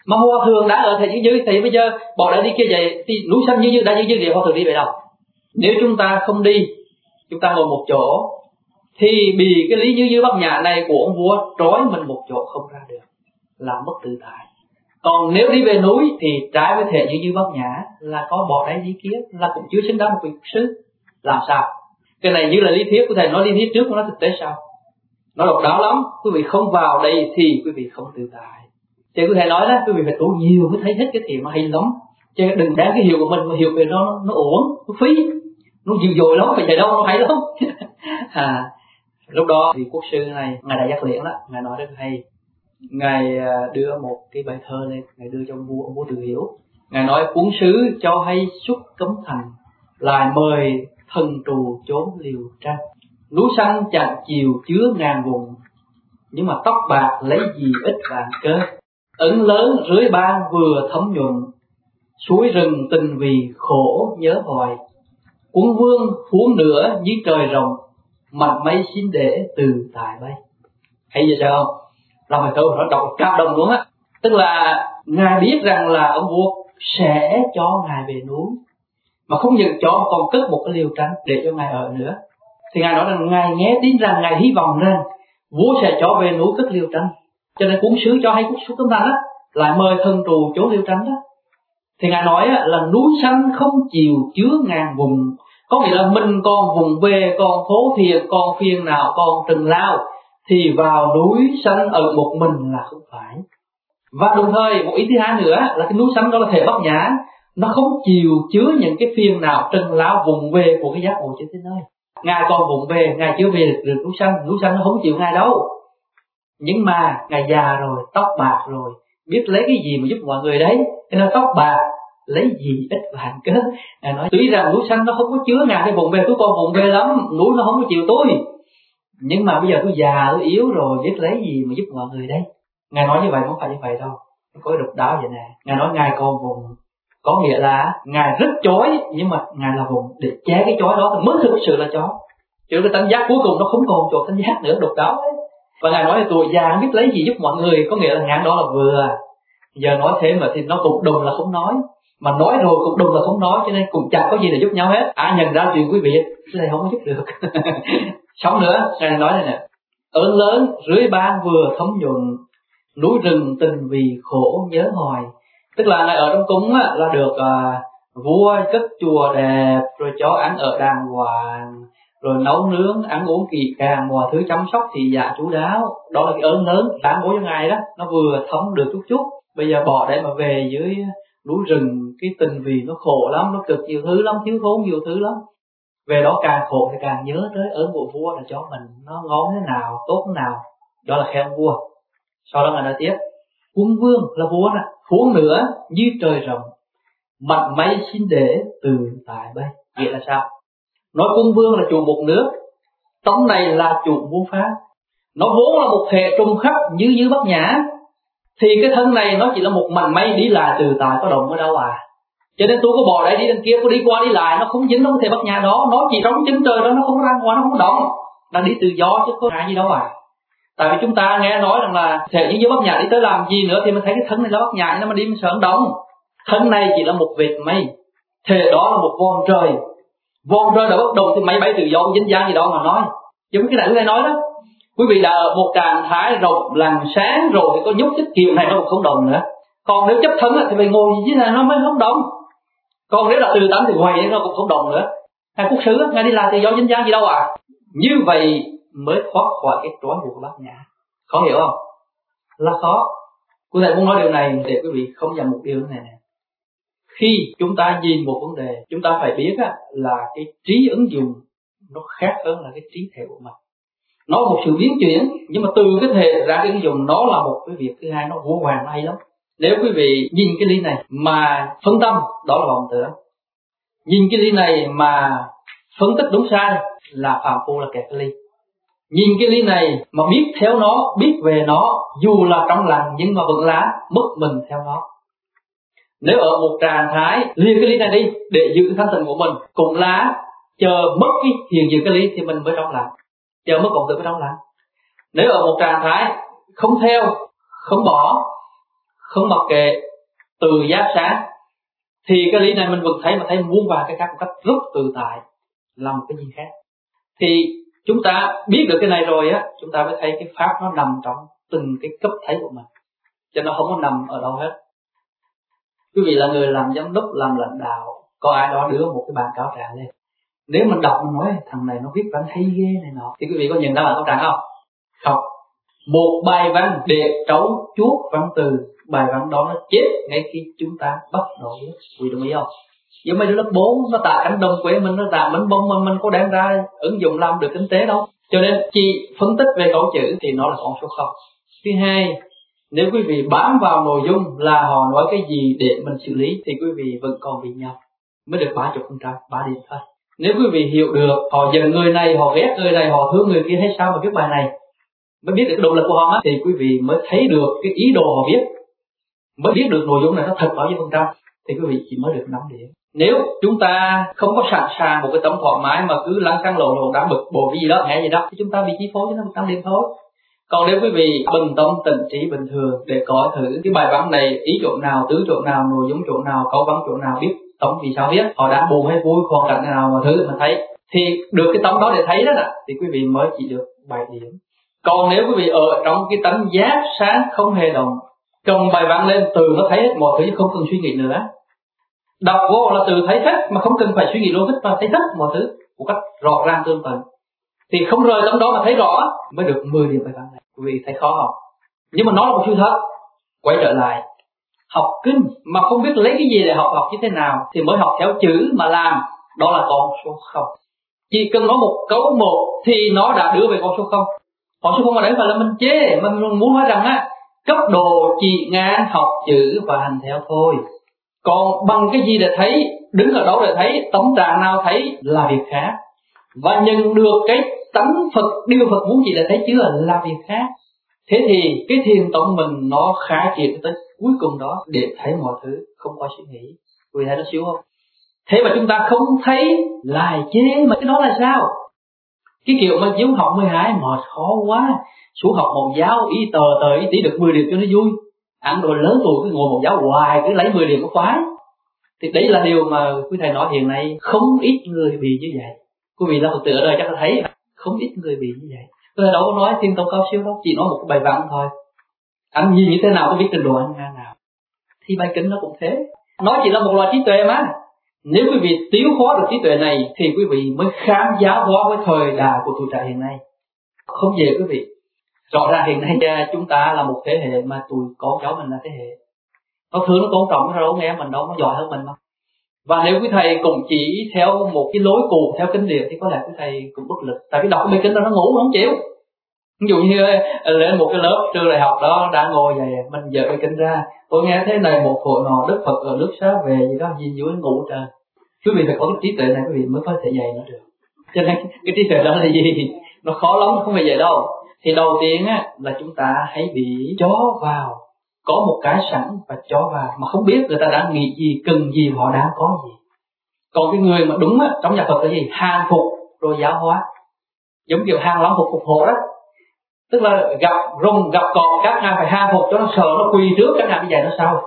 Mà hòa thượng đã ở thể như như thì bây giờ bỏ đại đi kia vậy thì núi xanh như như đã như như vậy hòa thượng đi về đâu? Nếu chúng ta không đi, chúng ta ngồi một chỗ thì bị cái lý như như Bát Nhã này của ông vua trói mình một chỗ không ra được, là mất tự tại. Còn nếu đi về núi thì trái với thể như như Bát Nhã là có bỏ đáy đi kia, là cũng chưa xứng đáng một vị quốc sư. Làm sao? Cái này như là lý thuyết của thầy nói lý thuyết trước, nó thực tế sao? Nó độc đáo lắm. Quý vị không vào đây thì quý vị không tự tại. Chứ quý thầy nói đó, quý vị phải tu nhiều mới thấy hết cái thiện nó hay lắm. Chứ đừng đáng cái hiểu của mình mà hiểu về nó nó uổng, nó phí, nó dữ dội lắm, phải chạy đâu nó hay lắm. à, lúc đó thì quốc sư này, ngài Đại Giác Liễn đó, ngài nói rất hay. Ngài đưa một cái bài thơ lên, ngài đưa cho ông vua, ông vua tự hiểu. Ngài nói cuốn sứ cho hay xuất cấm thành, lại mời thần trù trốn liều tranh. Núi xanh chặn chiều chứa ngàn vùng, nhưng mà tóc bạc lấy gì ít vạn cơ. Ấn lớn rưới ban vừa thấm nhuận, suối rừng tình vì khổ nhớ hoài. Quân vương phú nữa như trời rồng, mặt mây xin để từ tại bay. Hay vậy sao không? Lòng bài câu nó đọc cảm động luôn á. Tức là ngài biết rằng là ông vua sẽ cho ngài về núi, mà không những cho còn cất một cái liều tranh để cho ngài ở nữa. Thì ngài nói rằng ngài nghe tin rằng, ngài hy vọng rằng vua sẽ cho về núi cất liều tranh. Cho nên cuốn sứ cho hay cuốn sứ cấm thành á, lại mời thần trù chỗ liều tranh đó. Thì ngài nói á, là núi xanh không chiều chứa ngàn vùng, có nghĩa là mình còn vùng về, còn phố thiền, còn phiền nào, còn trừng lao, thì vào núi xanh ở một mình là không phải. Và đồng thời một ý thứ hai nữa là cái núi xanh đó là thể Bát Nhã, nó không chịu chứa những cái phiền nào trừng lao vùng về của cái giác ngộ trên thế nơi. Ngài còn vùng về, ngài chưa về được, được núi xanh, núi xanh nó không chịu ngài đâu. Nhưng mà ngài già rồi, tóc bạc rồi, biết lấy cái gì mà giúp mọi người đấy, cho nên tóc bạc lấy gì ít vạn cớ. Ngài nói tuy rằng núi xanh nó không có chứa ngài cái vùng về, tôi còn vùng về lắm, núi nó không có chịu tôi, nhưng mà bây giờ tôi già, tôi yếu rồi, biết lấy gì mà giúp mọi người đấy. Ngài nói như vậy không phải như vậy đâu, có cái độc đáo vậy nè. Ngài nói ngài còn vùng, có nghĩa là ngài rất chói, nhưng mà ngài là vùng để che cái chói đó mới thực sự là chói. Chứ cái tánh giác cuối cùng nó không còn chỗ tánh giác nữa, độc đáo đấy. Và ngài nói là tuổi già không biết lấy gì giúp mọi người, có nghĩa là ngài đó là vừa. Giờ nói thế mà thì nó cũng đùng là không nói, mà nói rồi cũng đùng là không nói, cho nên cũng chẳng có gì để giúp nhau hết. Ai nhận ra chuyện quý vị, cái này không có giúp được. Sống nữa, ngài nói này nè, ơn lớn rưới ban vừa thấm nhuận, núi rừng tình vì khổ nhớ hoài. Tức là ngài ở trong cúng á, là được à, vua cất chùa đẹp, rồi cho ăn ở đàng hoàng, rồi nấu nướng, ăn uống kỳ càng, mọi thứ chăm sóc thì dạ chú đáo. Đó là cái ơn lớn đáng bố cho ngài đó, nó vừa thấm được chút chút. Bây giờ bỏ để mà về dưới núi rừng, cái tình vì nó khổ lắm, nó cực nhiều thứ lắm, thiếu thốn nhiều thứ lắm. Về đó càng khổ thì càng nhớ tới ơn của vua là cho mình nó ngon thế nào, tốt thế nào. Đó là khen vua. Sau đó ngài nói tiếp, quân vương là vua nè, phú nữa như trời rồng, mặt mây xin để từ tại bay. Nghĩa là sao? Nói quân vương là chủ một nước, tông này là chủ muôn pháp. Nó vốn là một thể trùng khắp như như Bát Nhã, thì cái thân này nó chỉ là một mảnh mây đi lại từ tại, có động ở đâu à. Cho nên tôi có bỏ đây đi đằng kia, có đi qua đi lại, nó không dính nó có thể Bát Nhã đó, nó chỉ trong chính trời đó, nó không ra ngoài, nó không động, nó đi tự do chứ có hại gì đâu à. Tại vì chúng ta nghe nói rằng là thể như như Bát Nhã đi tới làm gì nữa thì mình thấy cái thân này là Bát Nhã, nó mà đi mình sợ động. Thân này chỉ là một vệt mây, thể đó là một vòng trời, vòng trời đã bất động thì máy bay tự do dính dáng gì đó mà nói. Giống cái này tôi nói đó, quý vị đã ở một trạng thái rộng làng sáng rồi thì có nhúc nhích kiểu này nó cũng không động nữa. Còn nếu chấp thân thì phải ngồi gì dưới này nó mới không động. Còn nếu là từ tánh thì hoài nó cũng không động nữa. Ngài quốc sứ ngài đi làm tự do dính dáng gì đâu à. Như vậy mới thoát khỏi cái trói buộc của Bát Nhã. Khó hiểu không? Là khó. Cô thầy muốn nói điều này để quý vị không nhầm một điều này nè. Khi chúng ta nhìn một vấn đề, chúng ta phải biết là cái trí ứng dụng nó khác hơn là cái trí thể của mình. Nó một sự biến chuyển, nhưng mà từ cái thể ra cái ứng dụng nó là một cái việc thứ hai, nó vô hoàng hay lắm. Nếu quý vị nhìn cái ly này mà phân tâm, đó là vọng tưởng. Nhìn cái ly này mà phân tích đúng sai là phàm phu, là kẹt cái ly. Nhìn cái ly này mà biết theo nó, biết về nó, dù là trong lành nhưng mà vẫn lá, mất mình theo nó. Nếu ở một trạng thái liền cái ly này đi để giữ thanh tịnh của mình, cũng lá, chờ mất cái hiện diện cái ly thì mình mới trong lành, chờ mất cộng tử mới trong lành. Nếu ở một trạng thái không theo, không bỏ, không mặc kệ từ giác sáng, thì cái lý này mình vẫn thấy mà thấy muôn vàn cái khác một cách rất tự tại, là một cái gì khác. Thì chúng ta biết được cái này rồi á, chúng ta mới thấy cái pháp nó nằm trong từng cái cấp thấy của mình, cho nó không có nằm ở đâu hết. Quý vị là người làm giám đốc, làm lãnh đạo, có ai đó đưa một cái bản cáo trạng lên, nếu mình đọc mình nói thằng này nó viết văn hay ghê này nọ, thì quý vị có nhìn ra bản cáo trạng không? Không. Một bài văn để trấu chuốt văn từ, bài văn đó nó chết ngay khi chúng ta bắt đầu viết. Quý vị đồng ý không? Giống mấy đứa lớp bốn nó tạ cánh đồng quê mình, nó tạ bánh bông mà mình có đem ra ứng dụng làm được kinh tế đâu. Cho nên chỉ phân tích về câu chữ thì nó là con số không. Thứ hai, nếu quý vị bám vào nội dung là họ nói cái gì để mình xử lý thì quý vị vẫn còn bị nhau, mới được ba mươi phần trăm, ba điểm thôi. Nếu quý vị hiểu được họ giận người này, họ ghét người này, họ thương người kia hay sao mà viết bài này, mới biết được cái động lực của họ á, thì quý vị mới thấy được cái ý đồ họ viết, mới biết được nội dung này nó thật bao nhiêu phần trăm, thì quý vị chỉ mới được năm điểm. Nếu chúng ta không có sẵn sàng một cái tâm thoải mái mà cứ lăn căng lộn lộn đã bực bội cái gì đó, nghe gì đó, thì chúng ta bị chi phối cho nó một trăm điểm thôi. Còn nếu quý vị bình tâm tĩnh trí bình thường để coi thử cái bài văn này ý chỗ nào, tứ chỗ nào, nội dung chỗ nào, câu văn chỗ nào, biết tấm vì sao viết, họ đã buồn hay vui, hoàn cảnh nào mà thứ mà thấy, thì được cái tấm đó để thấy đó nè, thì quý vị mới chỉ được bảy điểm. Còn nếu quý vị ở trong cái tánh giác sáng không hề động, cầm bài văn lên từ nó thấy hết mọi thứ, không cần suy nghĩ nữa, đọc vô là từ thấy hết mà không cần phải suy nghĩ logic, mà thấy hết mọi thứ một cách rõ ràng tương tận, thì không rời tấm đó mà thấy rõ mới được mười điểm bài văn này. Quý vị thấy khó không? Nhưng mà nó là một sự thật. Quay trở lại, học kinh mà không biết lấy cái gì để học, học như thế nào thì mới học theo chữ mà làm, đó là con số không. Chỉ cần nói một câu một thì nó đã đưa về con số không. Con số không ở đấy phải là mình chê, mình muốn nói rằng á, cấp độ chỉ ngang học chữ và hành theo thôi. Còn bằng cái gì để thấy, đứng ở đâu để thấy, tâm trạng nào thấy là việc khác. Và nhận được cái tánh Phật, điều Phật muốn chỉ để thấy chưa là việc khác. Thế thì cái thiền tông mình nó khá triển tới cuối cùng đó để thấy mọi thứ không qua suy nghĩ. Quý vị thấy nó xíu không? Thế mà chúng ta không thấy lại chê, mà cái đó là sao? Cái kiểu mà giáo học mười hai mệt khó quá, xuống học một giáo ý tờ tờ ý tí được mười điểm cho nó vui. Ăn rồi lớn tuổi cứ ngồi một giáo hoài cứ lấy mười điểm có khoái. Thì đấy là điều mà quý thầy nói hiện nay không ít người bị như vậy. Quý vị là Phật tử ở đây chắc là thấy không ít người bị như vậy. Tôi đâu có nói thiên tông cao siêu đâu, chỉ nói một cái bài văn thôi. Anh nhìn như thế nào có biết trình độ anh ngang nào. Thì bài kinh nó cũng thế. Nó chỉ là một loại trí tuệ mà. Nếu quý vị tiêu hóa được trí tuệ này thì quý vị mới khám giáo hóa với thời đại của tuổi trẻ hiện nay. Không dễ quý vị. Rõ ràng hiện nay chúng ta là một thế hệ mà tụi con cháu mình là thế hệ. Nó thương nó tôn trọng nó đâu nghe mình đâu, nó giỏi hơn mình mà. Và nếu quý thầy cũng chỉ theo một cái lối cũ, theo kinh điển thì có lẽ quý thầy cũng bất lực. Tại vì đọc cái bài kinh đó nó ngủ, nó không chịu. Ví dụ như lên một cái lớp trường đại học đó đã ngồi vậy, mình dở bài kinh ra, tôi nghe thế này một hội nọ Đức Phật ở nước xá về gì đó, gì dưới ngủ trời. Quý vị phải có cái trí tuệ này quý vị mới có thể dạy nó được. Cho nên cái trí tuệ đó là gì? Nó khó lắm, không phải vậy đâu. Thì đầu tiên á là chúng ta hãy bị chó vào, có một cái sẵn và chó vào mà không biết người ta đang nghĩ gì, cần gì, họ đang có gì. Còn cái người mà đúng á, trong nhà Phật là gì? Hàng phục rồi giáo hóa. Giống kiểu hàng lắm phục phục hộ đó. Tức là gặp rồng, gặp cọp, các ngài phải hàng phục cho nó sợ, nó quỳ trước, các ngài phải dạy nó sau.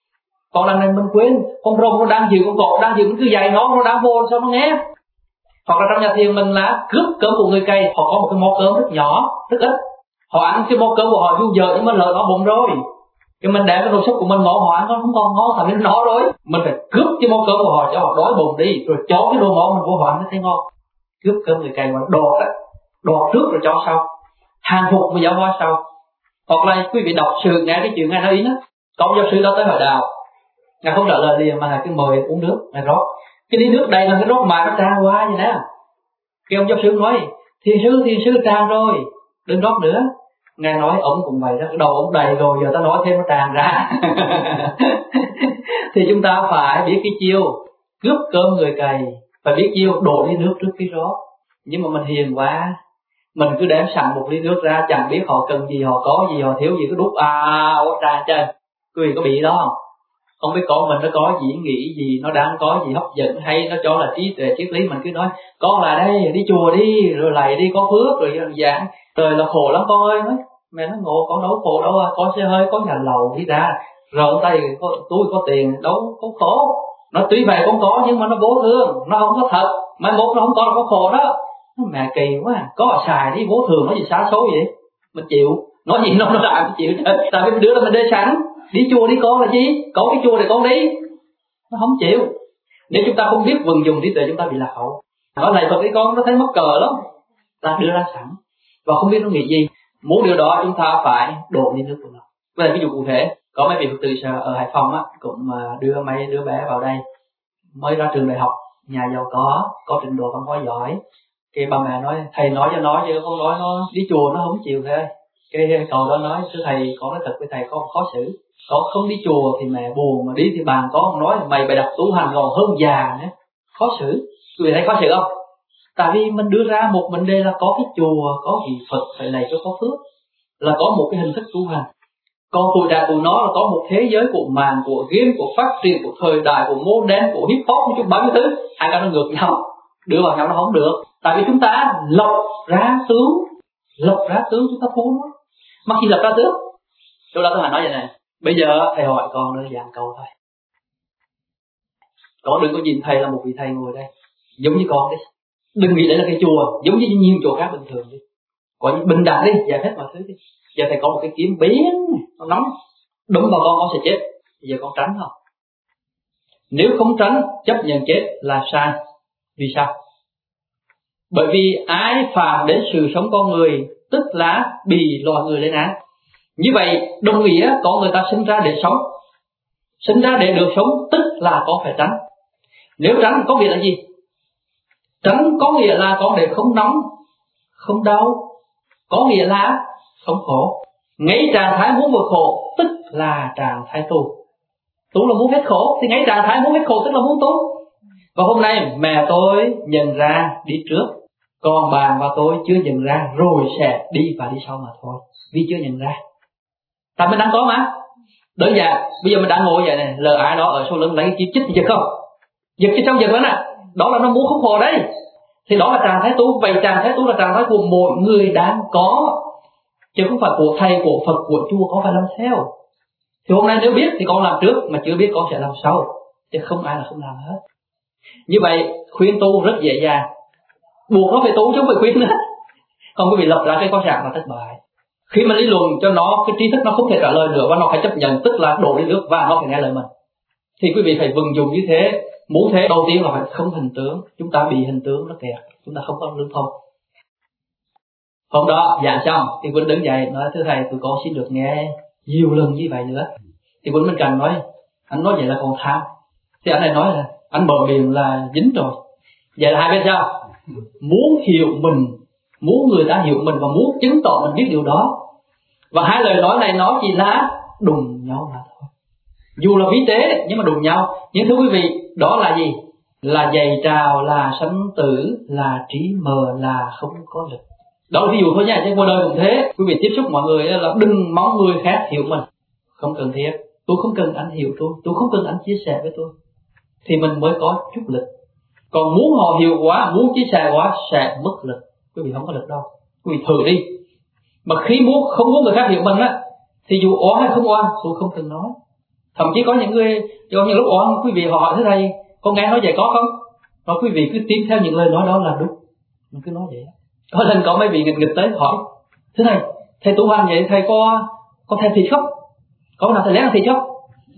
Còn lần này mình quên, con rồng nó đang giữ, con cọp đang giữ, mình cứ dạy nó, nó đang vô sao nó nghe. Hoặc là trong nhà thiền mình là cướp cơm của người cày, họ có một cái món cơm rất nhỏ, rất ít. Họ ăn cái món cơm của họ vui giờ nhưng mà lỡ nó bụng rồi. Cái mình đem cái đồ súp của mình ngộ họ ăn nó không còn ngon thành nên nó rồi. Mình phải cướp cái món cơm của họ cho họ đói bụng đi, rồi cho cái đồ ngon mình vô họ ăn nó thấy ngon. Cướp cơm người cày mà đọt á, đọt trước rồi cho sau. Hàng phục mới giáo hóa sau. Hoặc là quý vị đọc sự nghe cái chuyện ngài nói Yến á, có giáo sư đó tới hỏi đạo, ngài không trả lời liền mà ngài cứ mời uống nước, ngài rót. Cái ly nước đây là cái rót mà nó tràn qua vậy nè. Cái ông giáo sư nói, thiền sư thiền sư tràn rồi, đừng rót nữa. Ngài nói ông cũng vậy đó, cái đầu ông đầy rồi, giờ ta nói thêm nó tràn ra. Thì chúng ta phải biết cái chiêu cướp cơm người cày, phải biết chiêu đổ ly nước trước khi rót. Nhưng mà mình hiền quá, mình cứ đem sẵn một ly nước ra, chẳng biết họ cần gì, họ có gì, họ thiếu gì, cứ đút à quá tràn chân. Quý vị có bị đó không? Không biết con mình nó có gì, nghĩ gì, nó đang có gì hấp dẫn hay nó cho là trí tuệ triết lý, mình cứ nói con là đây, đi chùa đi, rồi lạy đi, có phước, rồi dạng rồi là khổ lắm con ơi. Mẹ nó ngộ, con đâu khổ đâu à, con sẽ hơi có nhà lầu đi ra, rồi tay có, tôi có tiền đâu có khổ. Nó tuy vậy cũng có nhưng mà nó vô thường, nó không có thật. Mai mốt nó không có nó có khổ đó. Mẹ kỳ quá, có xài đi vô thường, nói gì xá số vậy mình chịu, nói gì nó nó làm mình chịu. Tại vì đứa là mình đê sẵn, đi chùa đi con là gì, có cái chùa thì con đi, nó không chịu. Nếu chúng ta không biết vận dụng trí tuệ chúng ta bị lạc hậu. Nói này Phật đi con nó thấy mắc cờ lắm, ta đưa ra sẵn và không biết nó nghĩ gì. Muốn điều đó chúng ta phải đổ đi nước của nó. Đây là ví dụ cụ thể. Có mấy vị Phật tử ở Hải Phòng á cũng đưa mấy đứa bé vào đây, mới ra trường đại học, nhà giàu có, có trình độ văn hóa giỏi. Cái bà mẹ nói thầy nói cho nó chứ con nói nó đi chùa nó không chịu thôi. Cái cậu đó nói thưa thầy con nói thật với thầy con khó xử. Con không đi chùa thì mẹ buồn, mà đi thì bàn con nói mày bày đặt tu hành còn hơn già nữa, khó xử. Quý vị thấy khó xử không? Tại vì mình đưa ra một vấn đề là có cái chùa, có vị Phật phải này cho có phước, là có một cái hình thức tu hành. Còn tuổi trẻ tụi nó là có một thế giới của màn, của game, của phát triển, của thời đại, của mô đen, của hip hop, nói chung bao nhiêu thứ, hai cái nó ngược nhau, đưa vào nhau nó không được. Tại vì chúng ta lọc ra tướng, lọc ra tướng chúng ta thua nó. Mà khi lọc ra tướng, tôi đã tôi hỏi nói vậy này, bây giờ thầy hỏi con đơn giản câu thôi. Con đừng có nhìn thầy là một vị thầy ngồi đây, giống như con đi. Đừng nghĩ đấy là cái chùa, giống như nhiều chỗ khác bình thường đi. Có những bình đẳng đi, giải hết mọi thứ đi. Giờ thầy có một cái kiếm biến, nó nóng, đấm vào con, con sẽ chết. Bây giờ con tránh không? Nếu không tránh, chấp nhận chết là sai. Vì sao? Bởi vì ai phạm đến sự sống con người, tức là bị loài người lên án. Như vậy, đồng nghĩa con người ta sinh ra để sống. Sinh ra để được sống, tức là con phải tránh. Nếu tránh có nghĩa là gì? Tránh có nghĩa là con để không nóng, không đau, có nghĩa là không khổ. Ngay trạng thái muốn vượt khổ tức là trạng thái tu. Tu là muốn hết khổ, thì ngay trạng thái muốn hết khổ tức là muốn tu. Và hôm nay mẹ tôi nhận ra đi trước, còn bạn và tôi chưa nhận ra, rồi sẽ đi và đi sau mà thôi. Vì chưa nhận ra. Tại mình đang có mà. Đơn giản, bây giờ mình đang ngồi vậy này, lờ ai đó ở sau lưng lấy cái chip chích giật không? Giật cái trong giật đó nè, đó là nó muốn khúc khổ đấy. Thì đó là trạng thái tu. Vậy trạng thái tu là trạng thái của mỗi người đang có, chứ không phải của thầy, của Phật, của chùa con phải làm theo. Thì hôm nay nếu biết thì con làm trước, mà chưa biết con sẽ làm sau, chứ không ai là không làm hết. Như vậy khuyên tu rất dễ dàng, buộc nó phải tu chứ không phải khuyên nữa. Không có bị lập ra cái có trạng là thất bại. Khi mà lý luận cho nó, cái trí thức nó không thể trả lời nữa và nó phải chấp nhận, tức là đổ đi nước và nó phải nghe lời mình. Thì quý vị phải vận dụng như thế. Muốn thế đầu tiên là phải không hình tướng. Chúng ta bị hình tướng nó kẹt, chúng ta không có lương thông. Hôm đó giảng xong thì Quỳnh đứng dậy nói thưa thầy tụi con xin được nghe nhiều lần như vậy nữa. Thì Quỳnh bên cạnh nói anh nói vậy là còn tham. Thì anh này nói là anh mở miệng là dính rồi. Vậy là hai bên sao? Muốn hiểu mình, muốn người ta hiểu mình và muốn chứng tỏ mình biết điều đó. Và hai lời nói này nó chỉ là đùng nhau mà thôi. Dù là vi tế nhưng mà đùng nhau. Nhưng thưa quý vị, đó là gì? Là dày trào, là sanh tử, là trí mờ, là không có lực. Đó là ví dụ thôi nha, chứ qua đời cũng thế. Quý vị tiếp xúc mọi người là đừng mong người khác hiểu mình. Không cần thiết. Tôi không cần anh hiểu tôi, tôi không cần anh chia sẻ với tôi. Thì mình mới có chút lực. Còn muốn họ hiểu quá, muốn chia sẻ quá sẽ mất lực. Quý vị không có lực đâu. Quý vị thử đi. Mà khi muốn không muốn người khác hiểu mình á, thì dù oán hay không oán, tôi không cần nói. Thậm chí có những người, có những lúc oán, quý vị họ hỏi thế này, con nghe nói vậy có không? Và quý vị cứ tin theo những lời nói đó là đúng. Mình cứ nói vậy. Có lần có mấy vị nghịch nghịch tới hỏi, thế này, thầy tu hành vậy thầy có có thèm thịt không? Có nào thầy lén ăn thịt không?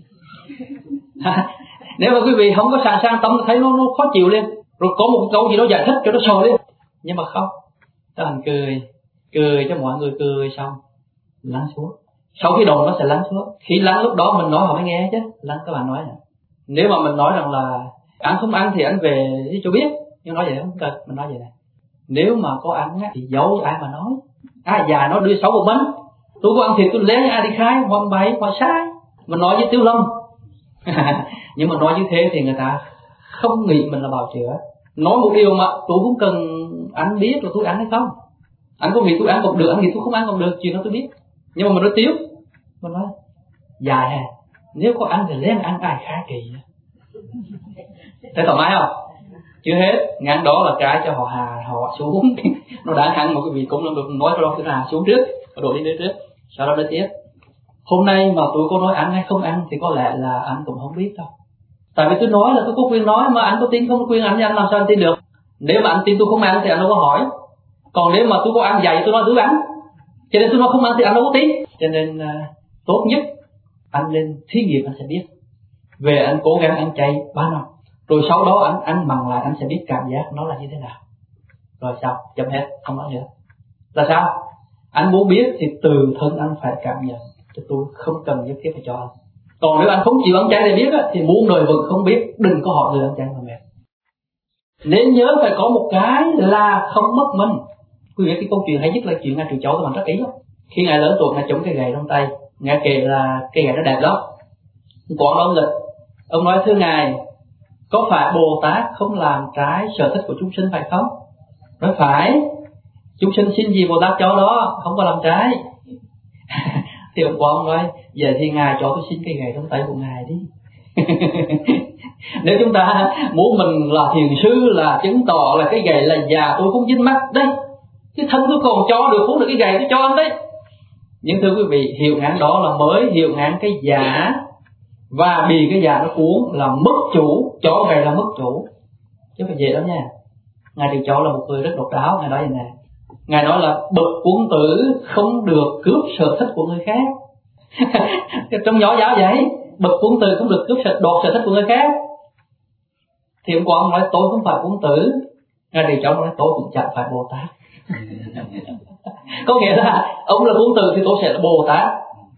Nếu mà quý vị không có sẵn sàng tâm thấy nó, nó khó chịu lên, rồi có một câu gì đó giải thích cho nó sôi lên. Nhưng mà không, ta hành cười, cười cho mọi người cười xong, lắng xuống. Sau khi đồn nó sẽ lắng xuống. Khi lắng lúc đó mình nói họ mới nghe chứ. Lắng các bạn nói nè. Nếu mà mình nói rằng là ăn không ăn thì anh về đi cho biết, nhưng nói vậy không cần. Mình nói vậy này, nếu mà có ăn á, thì giấu ai mà nói. Ai già nó đưa xấu một bánh, tôi có ăn thịt tôi lén ai đi khai, hoặc bậy hoặc sai. Mình nói với Tiêu Lâm. Nhưng mà nói như thế thì người ta không nghĩ mình là bào chữa. Nói một điều mà tôi cũng cần anh biết là tôi ăn hay không. Anh có nghĩ tôi ăn còn được, anh nghĩ tôi không ăn còn được, chuyện đó tôi biết. Nhưng mà mình nói tiếp, mình nói dài hè, nếu có ăn thì lén ăn ai khá kỳ. Thấy thoải mái không? Chưa hết, ngắn đó là cái cho họ hà họ xuống. Nó đã ăn một cái vị cũng là được nói cho nó hà xuống trước, đổ đi nữa trước, sau đó đến tiếp. Hôm nay mà tôi có nói ăn hay không ăn thì có lẽ là anh cũng không biết đâu. Tại vì tôi nói là tôi có quyền nói, mà anh có tin không có quyền ăn thì anh làm sao anh tin được. Nếu mà anh tin tôi không ăn thì anh đâu có hỏi. Còn nếu mà tôi có ăn dạy tôi nói tôi ăn, cho nên tôi nói không ăn thì anh đâu có tin. Cho nên uh, tốt nhất anh lên thí nghiệm anh sẽ biết. Về anh cố gắng ăn chay ba năm, rồi sau đó anh ăn mặn lại, anh sẽ biết cảm giác nó là như thế nào. Rồi sao? Chấm hết, không nói nữa. Là sao? Anh muốn biết thì từ thân anh phải cảm nhận, chứ tôi không cần nhất thiết phải cho anh. Còn nếu anh không chịu ăn chay để biết á, thì muôn đời vẫn không biết. Đừng có hỏi người ăn chay mà mệt. Nên nhớ phải có một cái là không mất mình. Quý vị cái câu chuyện hay nhất là chuyện Ngài Trừ Châu, các bạn rất ý lắm. Khi Ngài lớn tuổi, Ngài chống cái gậy trong tay. Ngài kể là cái gậy nó đẹp lắm. Còn ông lịch, ông nói thưa Ngài, có phải Bồ Tát không làm trái sở thích của chúng sinh phải không? Nói phải. Chúng sinh xin gì Bồ Tát cho đó, không có làm trái. Thì ông con nói, giờ thì Ngài cho tôi xin cái gậy trong tay của Ngài đi. Nếu chúng ta muốn mình là thiền sư, là chứng tỏ là cái gậy là già tôi cũng dính mắt đấy, cái thân tôi còn cho được cuốn được cái gậy tôi cho anh đấy. Nhưng thưa quý vị, hiệu ngạn đó là mới hiệu ngạn cái giả, và vì cái giả nó cuốn là mất chủ, cho gậy là mất chủ, chứ phải về đó nha. Ngài Trừ Châu là một người rất độc đáo. Ngài nói vậy nè, Ngài nói là bậc quân tử không được cướp sở thích của người khác. Trong nhỏ giáo vậy, bậc quân tử không được cướp sở, đoạt sở thích của người khác. Thì ông con nói tôi không phải quân tử. Ngài Trừ Châu nói tôi cũng chẳng phải Bồ Tát. Có nghĩa là ông là quân tử thì tôi sẽ là Bồ Tát,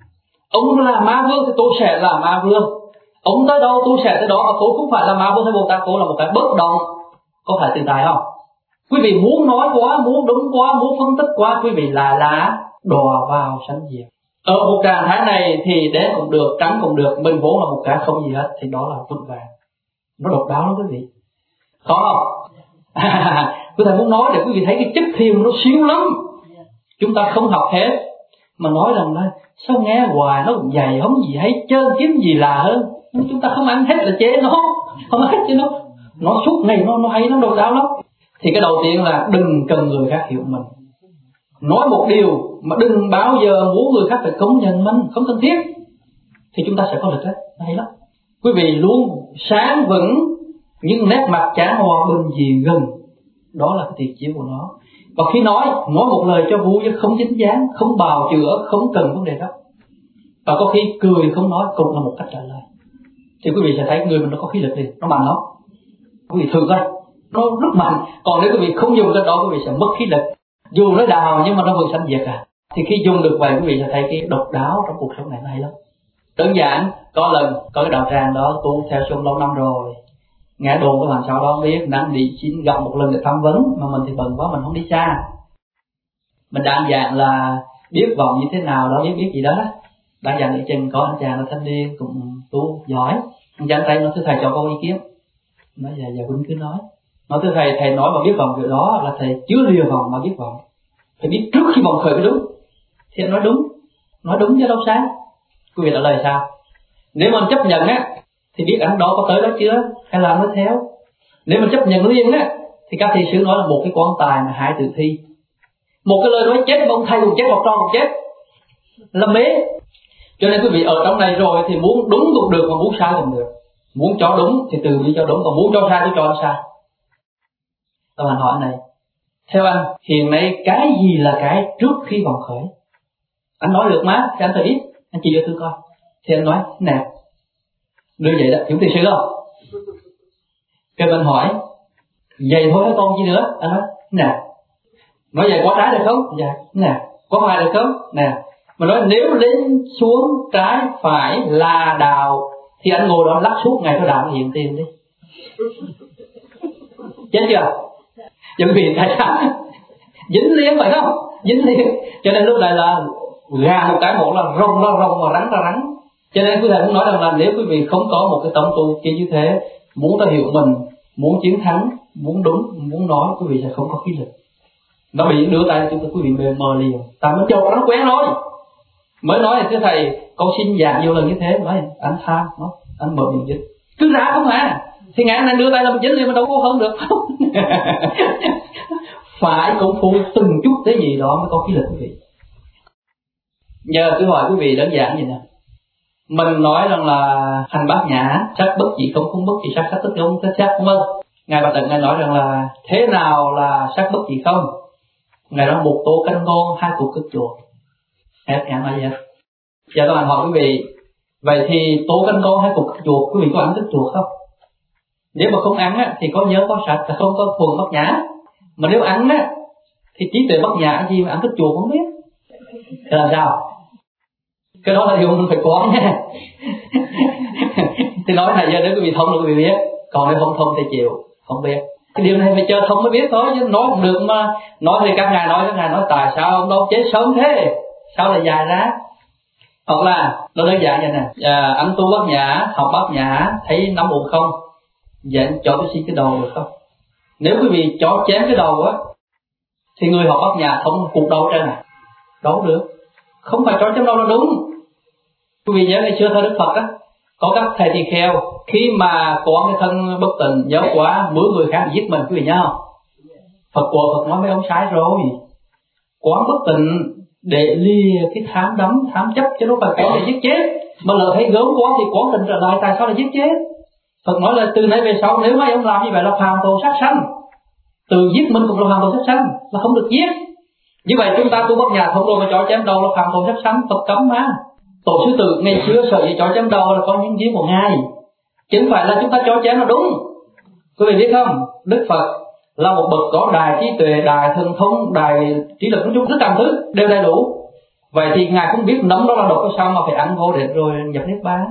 ông là ma vương thì tôi sẽ là ma vương, ông tới đâu tôi sẽ tới đó, mà tôi không phải là ma vương hay Bồ Tát. Tôi là một cái bất động. Có phải tự tại không? Quý vị muốn nói quá, muốn đúng quá, muốn phân tích quá, quý vị là lá đọa vào sanh diệt. Ở một trạng thái này thì đen cũng được, trắng cũng được, mình vốn là một cái không gì hết, thì đó là vững vàng. Nó độc đáo lắm quý vị. Khó không? Tôi thầy muốn nói để quý vị thấy cái chất thiền nó siêu lắm. Chúng ta không học hết mà nói rằng là sao nghe hoài nó cũng dày, không gì hay trơn kiếm gì là hơn. Nhưng chúng ta không ăn hết là chế nó, không ăn hết chứ nó nó suốt ngày nó nó hay, nó độc đáo lắm. Thì cái đầu tiên là đừng cần người khác hiểu mình. Nói một điều mà đừng bao giờ muốn người khác phải công nhận mình, không cần thiết. Thì chúng ta sẽ có lực đấy, hay lắm. Quý vị luôn sáng vững, nhưng nét mặt chán hòa bình gì gần. Đó là cái tuyệt chiêu của nó. Và khi nói, nói một lời cho vui chứ không chính dáng, không bào chữa, không cần vấn đề đó. Và có khi cười không nói cũng là một cách trả lời. Thì quý vị sẽ thấy người mình nó có khí lực đi, nó mạnh lắm. Quý vị thử coi, nó rất mạnh. Còn nếu quý vị không dùng cái đó, quý vị sẽ mất khí lực. Dù nó đào nhưng mà nó vẫn sanh diệt à. Thì khi dùng được vậy, quý vị sẽ thấy cái độc đáo trong cuộc sống này nó hay lắm. Đơn giản, có lần có cái đạo tràng đó tu theo xuân lâu năm rồi, nghe đồn các bạn sau đó biết đang đi xin gặp một lần để tham vấn, mà mình thì bận quá mình không đi xa. Mình đang dạng là biết vọng như thế nào đó, biết biết gì đó. Đang dạng ở trên có anh chàng là thanh niên cũng tu giỏi. Anh chàng tay nó thưa thầy cho câu ý kiến. Nói dạ dạ Huynh cứ nói. Nói thưa thầy, thầy nói mà biết vọng việc đó là thầy chưa lìa vọng mà biết vọng. Thầy biết trước khi vọng khởi mới đúng. Thì anh nói đúng, nói đúng chứ đâu sai. Quý vị trả lời sao? Nếu mà chấp nhận á thì biết anh đó có tới đó chưa, hay là nói theo. Nếu mà chấp nhận liền á thì các thầy sư nói là một cái quan tài mà hai tử thi. Một cái lời nói chết, ông thầy cũng chết, học trò cũng chết, là mế. Cho nên quý vị ở trong này rồi thì muốn đúng cũng được, mà muốn sai cũng được. Muốn cho đúng thì từ đi cho đúng, còn muốn cho sai thì cho anh sai. Các bạn hỏi này, theo anh hiện nay cái gì là cái trước khi vọng khởi? Anh nói được má, thì anh phải biết. Anh chỉ cho tôi coi. Thì anh nói nè, đưa vậy đó, hiểu tiền sư không? Cái bên hỏi vậy thôi hả con gì nữa? Anh nói nè, nói vậy có trái được không? Dạ. Nè, có phải được không? Nè, mà nói nếu lên xuống trái phải là đạo thì anh ngồi đó lắc suốt ngày cho đạo hiện tiền đi. Chết chưa? Chuẩn bị tại sao? Dính liền phải không? Dính liền. Cho nên lúc này là gà một cái một là rồng là rồng và rắn là rắn. Cho nên quý thầy muốn nói rằng là nếu quý vị không có một cái tâm tu kia như thế, muốn ta hiểu mình, muốn chiến thắng, muốn đúng, muốn nói, quý vị sẽ không có khí lực. Nó bị đưa tay chúng ta quý vị mờ mờ liền. Ta mới cho nó quen nói. Mới nói thì thưa thầy, con xin giảng nhiều lần như thế, nói anh tham, nói anh mở miệng dính. Cứ ra không à. Thì ngã này đưa tay là mình dính thì mình đâu có hơn được. Phải công phu từng chút thế gì đó mới có khí lực quý vị. Giờ tôi hỏi quý vị đơn giản vậy nè, mình nói rằng là hành bát nhã, sắc bất dị không, không bất dị sắc, sắc tức không tức sắc, không vâng. Ngài Bà Tận Ngài nói rằng là thế nào là sắc bất dị không? Ngài nói một tô canh ngon, hai cục cất chuột. Hết ngạn nói vậy. Giờ tôi hỏi quý vị, vậy thì tô canh ngon, hai cục cất chuột, quý vị có ăn cất chuột không? Nếu mà không ăn á, thì có nhớ có sạch, không có thuần bát nhã. Mà nếu ăn á, thì trí tuệ bát nhã gì mà ăn cất chuột không biết. Thế là sao? Cái đó là điều mình phải quán nha. Thì nói này giờ nếu quý vị thông là quý vị biết, còn nếu không thông thì chịu, không biết. Cái điều này phải chờ thông mới biết thôi, chứ nói không được mà. Nói thì các ngài nói, các ngài nói tại sao ông đâu chết sớm thế, sao lại dài ra. Hoặc là nó đơn giản vậy nè, à, anh tu bát nhã, học bát nhã, thấy nắm bụng không, vậy anh cho cái xin cái đầu được không? Nếu quý vị cho chém cái đầu á, thì người học bát nhã không cuộc đấu trên này, đấu được. Không phải cho chém đầu là đúng. Quý vị nhớ ngày xưa thời Đức Phật á, có các thầy tỳ kheo khi mà có cái thân bất tịnh nhớ quá mướn người khác giết mình, quý vị nhớ không? Phật của Phật nói mấy ông sai rồi, quán bất tịnh để lìa cái tham đắm tham chấp, chứ đâu phải quán để giết chết. Mà lỡ thấy gớm quá thì quán tịnh trở lại, tại sao lại giết chết? Phật nói là từ nay về sau nếu mấy ông làm như vậy là phạm tội sát sanh, từ giết mình cũng là phạm tội sát sanh, là không được giết. Như vậy chúng ta tu bát nhã không rồi mà cho chém đầu là phạm tội sát sanh, Phật cấm mà. Tổ sư Tử ngày xưa sợ gì cho chém đầu là có những duyên của ngài, chứ không phải là chúng ta cho chém là đúng. Quý vị biết không, Đức Phật là một bậc có đài trí tuệ, đài thần thông, đài trí lực, nói chung rất càng thứ đều đầy đủ. Vậy thì ngài không biết nấm đó là độc sao mà phải ăn vô để rồi nhập niết bàn.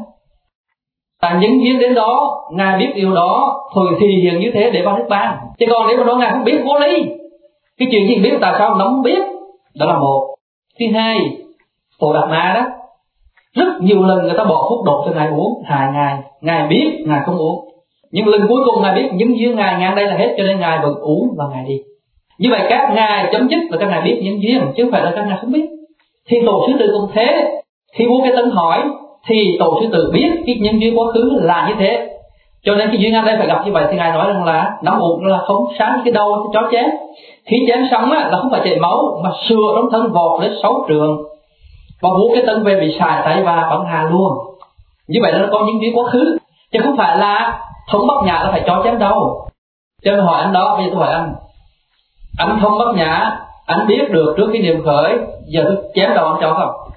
Tại những duyên đến đó ngài biết điều đó thôi thì hiện như thế để vào niết bàn. Chứ còn nếu mà nói ngài không biết vô lý, cái chuyện gì biết tại sao nấm không biết, đó là một. Thứ hai, Phổ Đạt Ma đó rất nhiều lần người ta bỏ thuốc độc cho ngài uống, hại ngài, ngài biết ngài không uống, nhưng lần cuối cùng ngài biết những duyên ngài ngang đây là hết, cho nên ngài vẫn uống và ngài đi. Như vậy các ngài chấm dứt là các ngài biết những duyên, chứ không phải là các ngài không biết. Thì tổ sư Tử cũng thế, khi vua Cái Tân hỏi thì tổ sư Tử biết cái nhân duyên quá khứ là như thế, cho nên cái duyên ngang đây phải gặp như vậy. Thì ngài nói rằng là nắm bụng là không sáng cái đầu cái chó chém, khi chém xong á là không phải chảy máu mà sừa trong thân vọt lên sáu trường, và vua Cái Tân về bị sài tay và bắn hà luôn. Như vậy là nó có những duyên quá khứ, chứ không phải là thông bát nhã là phải cho chém đầu. Cho nên hỏi anh đó, bây giờ tôi hỏi anh, anh thông bát nhã, anh biết được trước khi niệm khởi, giờ tôi chém đầu anh cho không?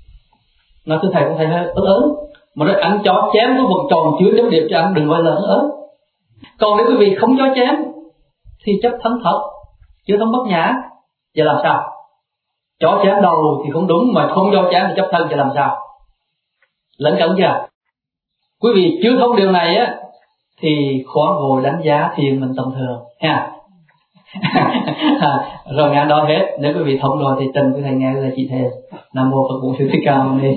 Nói thưa thầy, có thầy hơi ớn ớn, mà nói anh cho chém tôi vẫn tròn chứa chấm điểm cho anh, đừng gọi là ớn ớn. Còn nếu quý vị không cho chém thì chấp thân thật, chưa thông bát nhã, giờ làm sao? Cho chém đầu thì không đúng, mà không cho chém thì chấp thân thì làm sao? Lẫn cẩn chưa? Quý vị chưa thông điều này á thì khó ngồi đánh giá thiền mình tầm thường ha. Rồi ngàn đó hết. Nếu quý vị thông rồi thì trình quý thầy nghe là chị thêm. Nam mô Phật Bổn Sư Thích Ca Mâu Ni.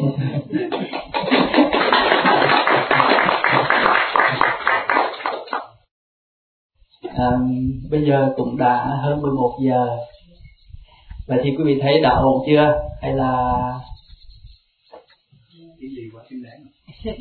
À, bây giờ cũng đã hơn mười một giờ. Vậy thì quý vị thấy đã ổn chưa? Hay là cái gì quá xứng đáng?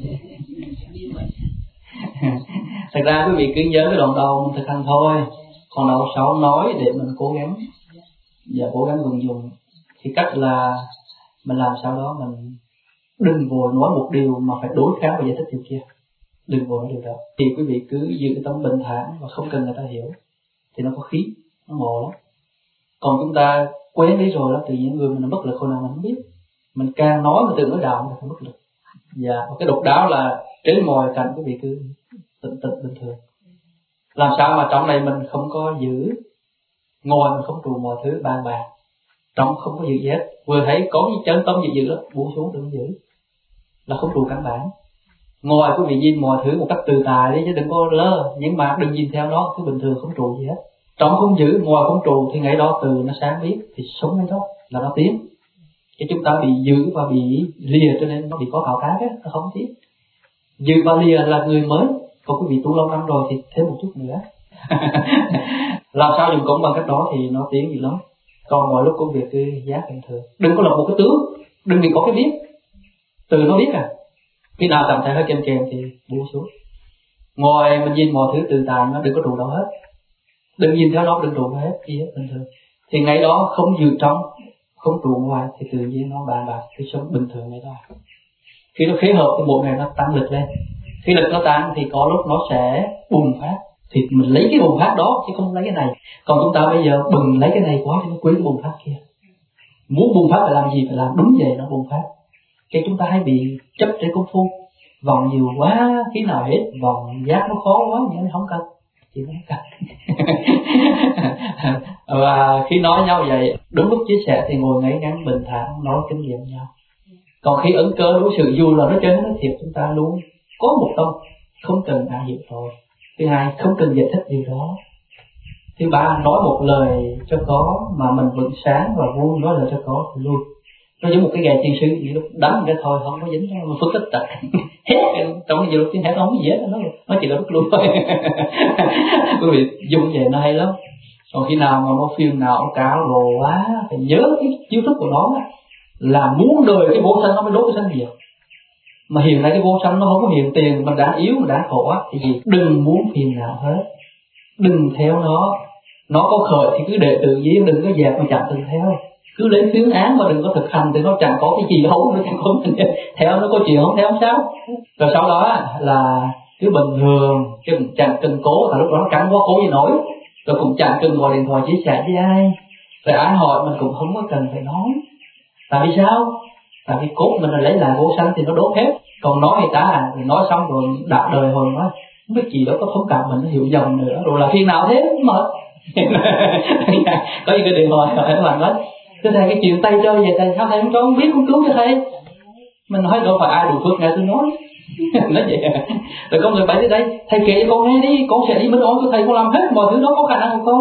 Thật ra quý vị cứ nhớ cái đoạn đầu mình thực hành thôi, còn đoạn sau nói để mình cố gắng và cố gắng vận dụng. Thì cách là mình làm sao đó mình đừng vội nói một điều mà phải đối kháng và giải thích điều kia, đừng vội nói điều đó. Thì quý vị cứ giữ cái tâm bình thản và không cần người ta hiểu, thì nó có khí, nó ngộ lắm. Còn chúng ta quen đi rồi đó, tự nhiên người mình bất lực hồi nào mình không biết, mình càng nói mà tự nói đạo mình không bất lực. Dạ, cái độc đáo là trên mọi cảnh quý vị cứ tịnh tịnh bình thường. Làm sao mà trong này mình không có giữ, ngồi mình không trụ mọi thứ bàn bạc, trong không có giữ gì hết. Vừa thấy có cái chân tâm giữ giữ đó, buông xuống đừng giữ, là không trụ căn bản. Ngồi quý vị nhìn mọi thứ một cách từ tài đi chứ đừng có lơ, nhưng mà đừng nhìn theo nó cứ bình thường không trụ gì hết. Trong không giữ, ngoài không trụ thì ngày đó từ nó sáng biết thì sống ngay đó là nó tiến. Cái chúng ta bị giữ và bị lìa cho nên nó bị có khảo tác á, nó không tiến. Giữ và lìa là người mới, còn quý vị tu lâu năm rồi thì thêm một chút nữa. Làm sao dùng công bằng cách đó thì nó tiến gì lắm. Còn mọi lúc công việc cứ giác bình thường. Đừng có lập một cái tướng, đừng vì có cái biết. Từ nó biết à. Khi nào cảm thấy hơi kèm kèm thì buông xuống. Ngoài mình nhìn mọi thứ từ tài nó đừng có trụ đâu hết. Đừng nhìn theo nó, đừng trụ hết, gì hết bình thường. Thì ngày đó không giữ trong, không trụ ngoài thì tự nhiên nó bàn bạc cái sống bình thường này ra. Khi nó khế hợp cái bộ này nó tăng lực lên, khi lực nó tăng thì có lúc nó sẽ bùng phát, thì mình lấy cái bùng phát đó chứ không lấy cái này. Còn chúng ta bây giờ bừng lấy cái này quá thì nó quên cái bùng phát kia. Muốn bùng phát phải làm gì? Phải làm đúng vậy nó bùng phát. Cái chúng ta hay bị chấp trên công phu, vòng nhiều quá khi nào hết, vòng giác nó khó quá nhưng nó không cần, chỉ không cần. Và khi nói nhau vậy, đúng lúc chia sẻ thì ngồi ngay ngắn bình thản nói kinh nghiệm nhau. Còn khi ấn cơ đối sự dù là nó trên nó thiệt, chúng ta luôn có một tâm, không cần ai hiểu thôi. Thứ hai, không cần giải thích điều đó. Thứ ba, nói một lời cho có mà mình vẫn sáng và vui, nói lời cho có thì luôn. Nó giống một cái gậy tiên sư gì lúc đánh cái thôi không có dính, nó phân tích tật hết trong cái giờ tiếng hết không có gì hết, nó nó chỉ là rút lui thôi. Quý vị dùng vậy nó hay lắm. Còn khi nào mà nó phiền não cao đồ quá phải nhớ cái chiêu thức của nó là muốn đời cái vô sanh nó mới đốt cái sanh diệt. Mà hiện nay cái vô sanh nó không có hiện tiền, mình đã yếu, mình đã khổ á thì gì? Đừng muốn phiền não hết, đừng theo nó. Nó có khởi thì cứ để tự nhiên, đừng có dẹp mà chẳng từng theo. Cứ lấy phương án mà đừng có thực hành thì nó chẳng có cái gì đâu, nó chẳng có mình theo, nó có chuyện không theo không sao. Rồi sau đó là cứ bình thường, chứ cũng chẳng cần cố, tại lúc đó nó cắn quá cố gì nổi. Rồi cũng chẳng cần gọi điện thoại chia sẻ với ai. Rồi ai hỏi mình cũng không có cần phải nói. Tại vì sao? Tại vì cốt mình là lấy lại vô sanh thì nó đốt hết. Còn nói người ta thì nói xong rồi đạo đời hồi nói không biết gì đó có thông cảm mình, nó hiểu dòng nữa. Rồi là phiền nào thế mà có những cái điện thoại hỏi các bạn nói thưa thầy cái chuyện tay cho vậy thầy sao thầy không cho, không biết không cứu cho thầy. Mình nói đâu phải ai đủ phước nghe tôi nói. Nói vậy. Rồi con người phải tới đây thầy kể cho con nghe đi, con sẽ đi bên ổn của thầy, con làm hết mọi thứ đó có khả năng của con.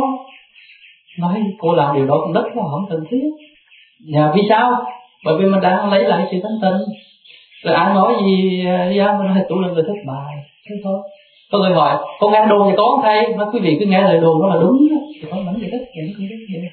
Nói cô làm điều đó cũng đất quá không cần thiết. Nhà vì sao? Bởi vì mình đang lấy lại sự thanh tịnh. Rồi ai nói gì ra mình nói tôi là người thất bại, thế thôi. Có người hỏi con nghe đồn thì có không thầy? Nói quý vị cứ nghe lời đồn đó là đúng đó. Thì có vấn gì đó, vậy không biết vậy.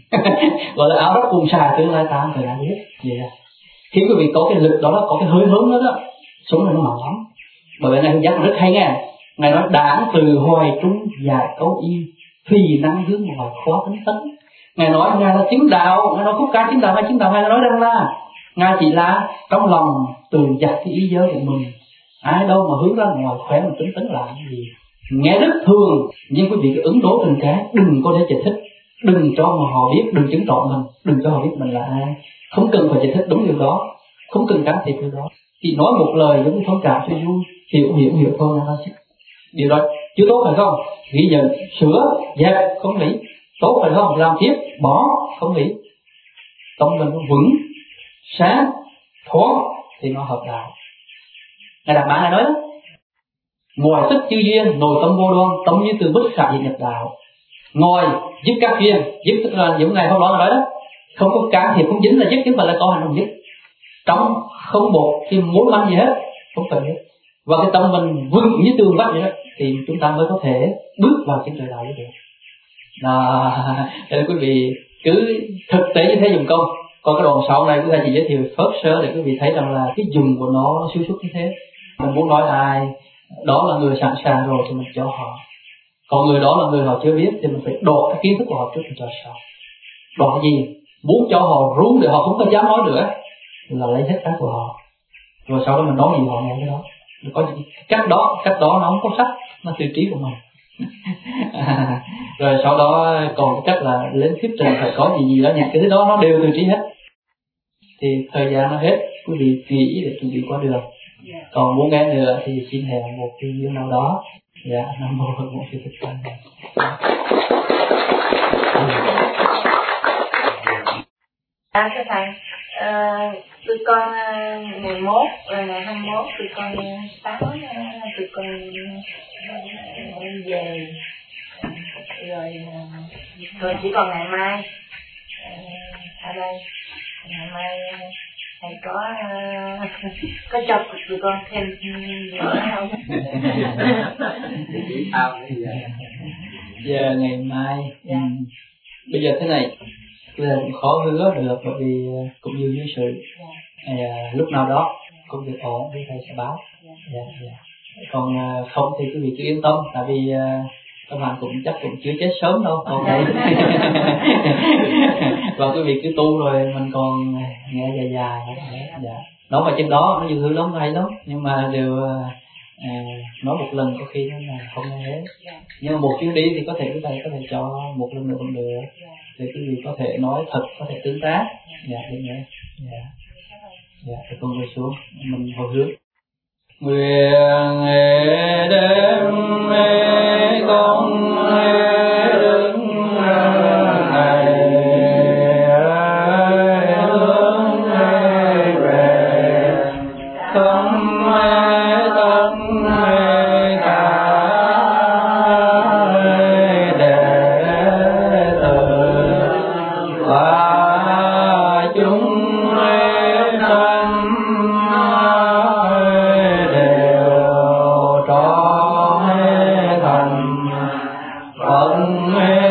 Gọi là áo đất cùng xài tương lai ta phải làm biết vậy. Khi quý vị có cái lực đó, có cái hơi hướng đó đó, sống nó màu lắm. Bởi vậy này hướng dẫn rất hay nghe. Ngài nói đảng từ hoài trung dài câu y, phi năng hướng ngoài khó tính tấn. Ngài nói Ngài là chứng đạo, Ngài nói khúc ca chứng đạo hay chứng đạo, Ngài nói rằng là Ngài chỉ là trong lòng từ giặt cái ý giới của mình. Ai đâu mà hướng ra ngoài khỏe mà tính tính làm cái gì. Nghe rất thường, nhưng quý vị cứ ứng đối từng cái, đừng có để giải thích, đừng cho mà họ biết, đừng chứng tỏ mình, đừng cho họ biết mình là ai. Không cần phải giải thích đúng điều đó, không cần can thiệp điều đó. Chỉ nói một lời giống như thông cảm cho vui, hiểu hiểu hiểu thôi là nó điều đó chưa tốt phải không? Ghi nhận, sửa, dẹp, không lý. Tốt phải không? Làm tiếp, bỏ, không lý. Tâm mình nó vững, sáng, thoáng thì nó hợp đạo. Ngài Đạt Mạng Ngài nói đó, ngoài tức chư duyên, nội tâm vô đoan, tâm như từ bất khả nhập đạo. Ngoài giúp các duyên, giúp tức là những ngày hôm đó nói đó, không có can thiệp không dính là giúp, chứ không phải là có hành động giúp. Trong không một cái mối manh gì hết, không cần hết. Và cái tâm mình vững như tường vách vậy đó, thì chúng ta mới có thể bước vào trên trời đạo được. Đó, nên quý vị cứ thực tế như thế dùng công. Còn cái đoạn sau này chúng ta chỉ giới thiệu phớt sơ để quý vị thấy rằng là cái dùng của nó nó siêu xuất như thế. Mình muốn nói ai đó là người sẵn sàng rồi thì mình cho họ. Còn người đó là người họ chưa biết thì mình phải đột cái kiến thức của họ trước mình cho sau. Đột gì? Muốn cho họ run để họ không có dám nói nữa là lấy hết cái của họ. Rồi sau đó mình nói gì họ nghe cái đó. Có những cách đó, cách đó nó không có sách, nó tư trí của mình. À, rồi sau đó còn cái cách là lên thuyết trình phải có gì gì đó, những cái thứ đó nó đều tư trí hết. Thì thời gian nó hết, quý vị nghĩ để chuẩn bị qua đường. Còn muốn nghe nữa thì xin hẹn một cái duyên nào đó. Dạ, Nam Mô Phật Một Sư Thích Ca. À, thưa thầy, à, tụi con ngày mốt, rồi ngày hai mươi mốt tụi con sáu, tụi con về, rồi rồi chỉ còn ngày mai ở đây, ngày mai thầy có có cho tụi con thêm nữa không? Giờ ngày mai, dạ. Bây giờ thế này. Bây giờ cũng khó hứa được bởi vì cũng như như sự yeah. à, lúc nào đó công việc ổn thì thầy sẽ báo. Yeah. Yeah, yeah. Còn không thì quý vị cứ yên tâm, tại vì các bạn cũng chắc cũng chưa chết sớm đâu, còn đây và quý vị cứ tu rồi mình còn nghe dài dài. Dạ. Nói vào trên đó nó nhiều thứ lắm, hay lắm, nhưng mà đều à, nói một lần có khi nó là không nghe hết. Nhưng mà một chuyến đi thì có thể cái này có thể cho một lần nữa cũng được, để quý vị có thể nói thật, có thể tương tác. Dạ, thế nữa. Dạ, dạ, thì con ngồi xuống, mình hồi hướng. Nguyện hệ đêm mê công hệ đứng này hướng hệ về không hệ tất hệ cả đệ tử và chúng sanh Phật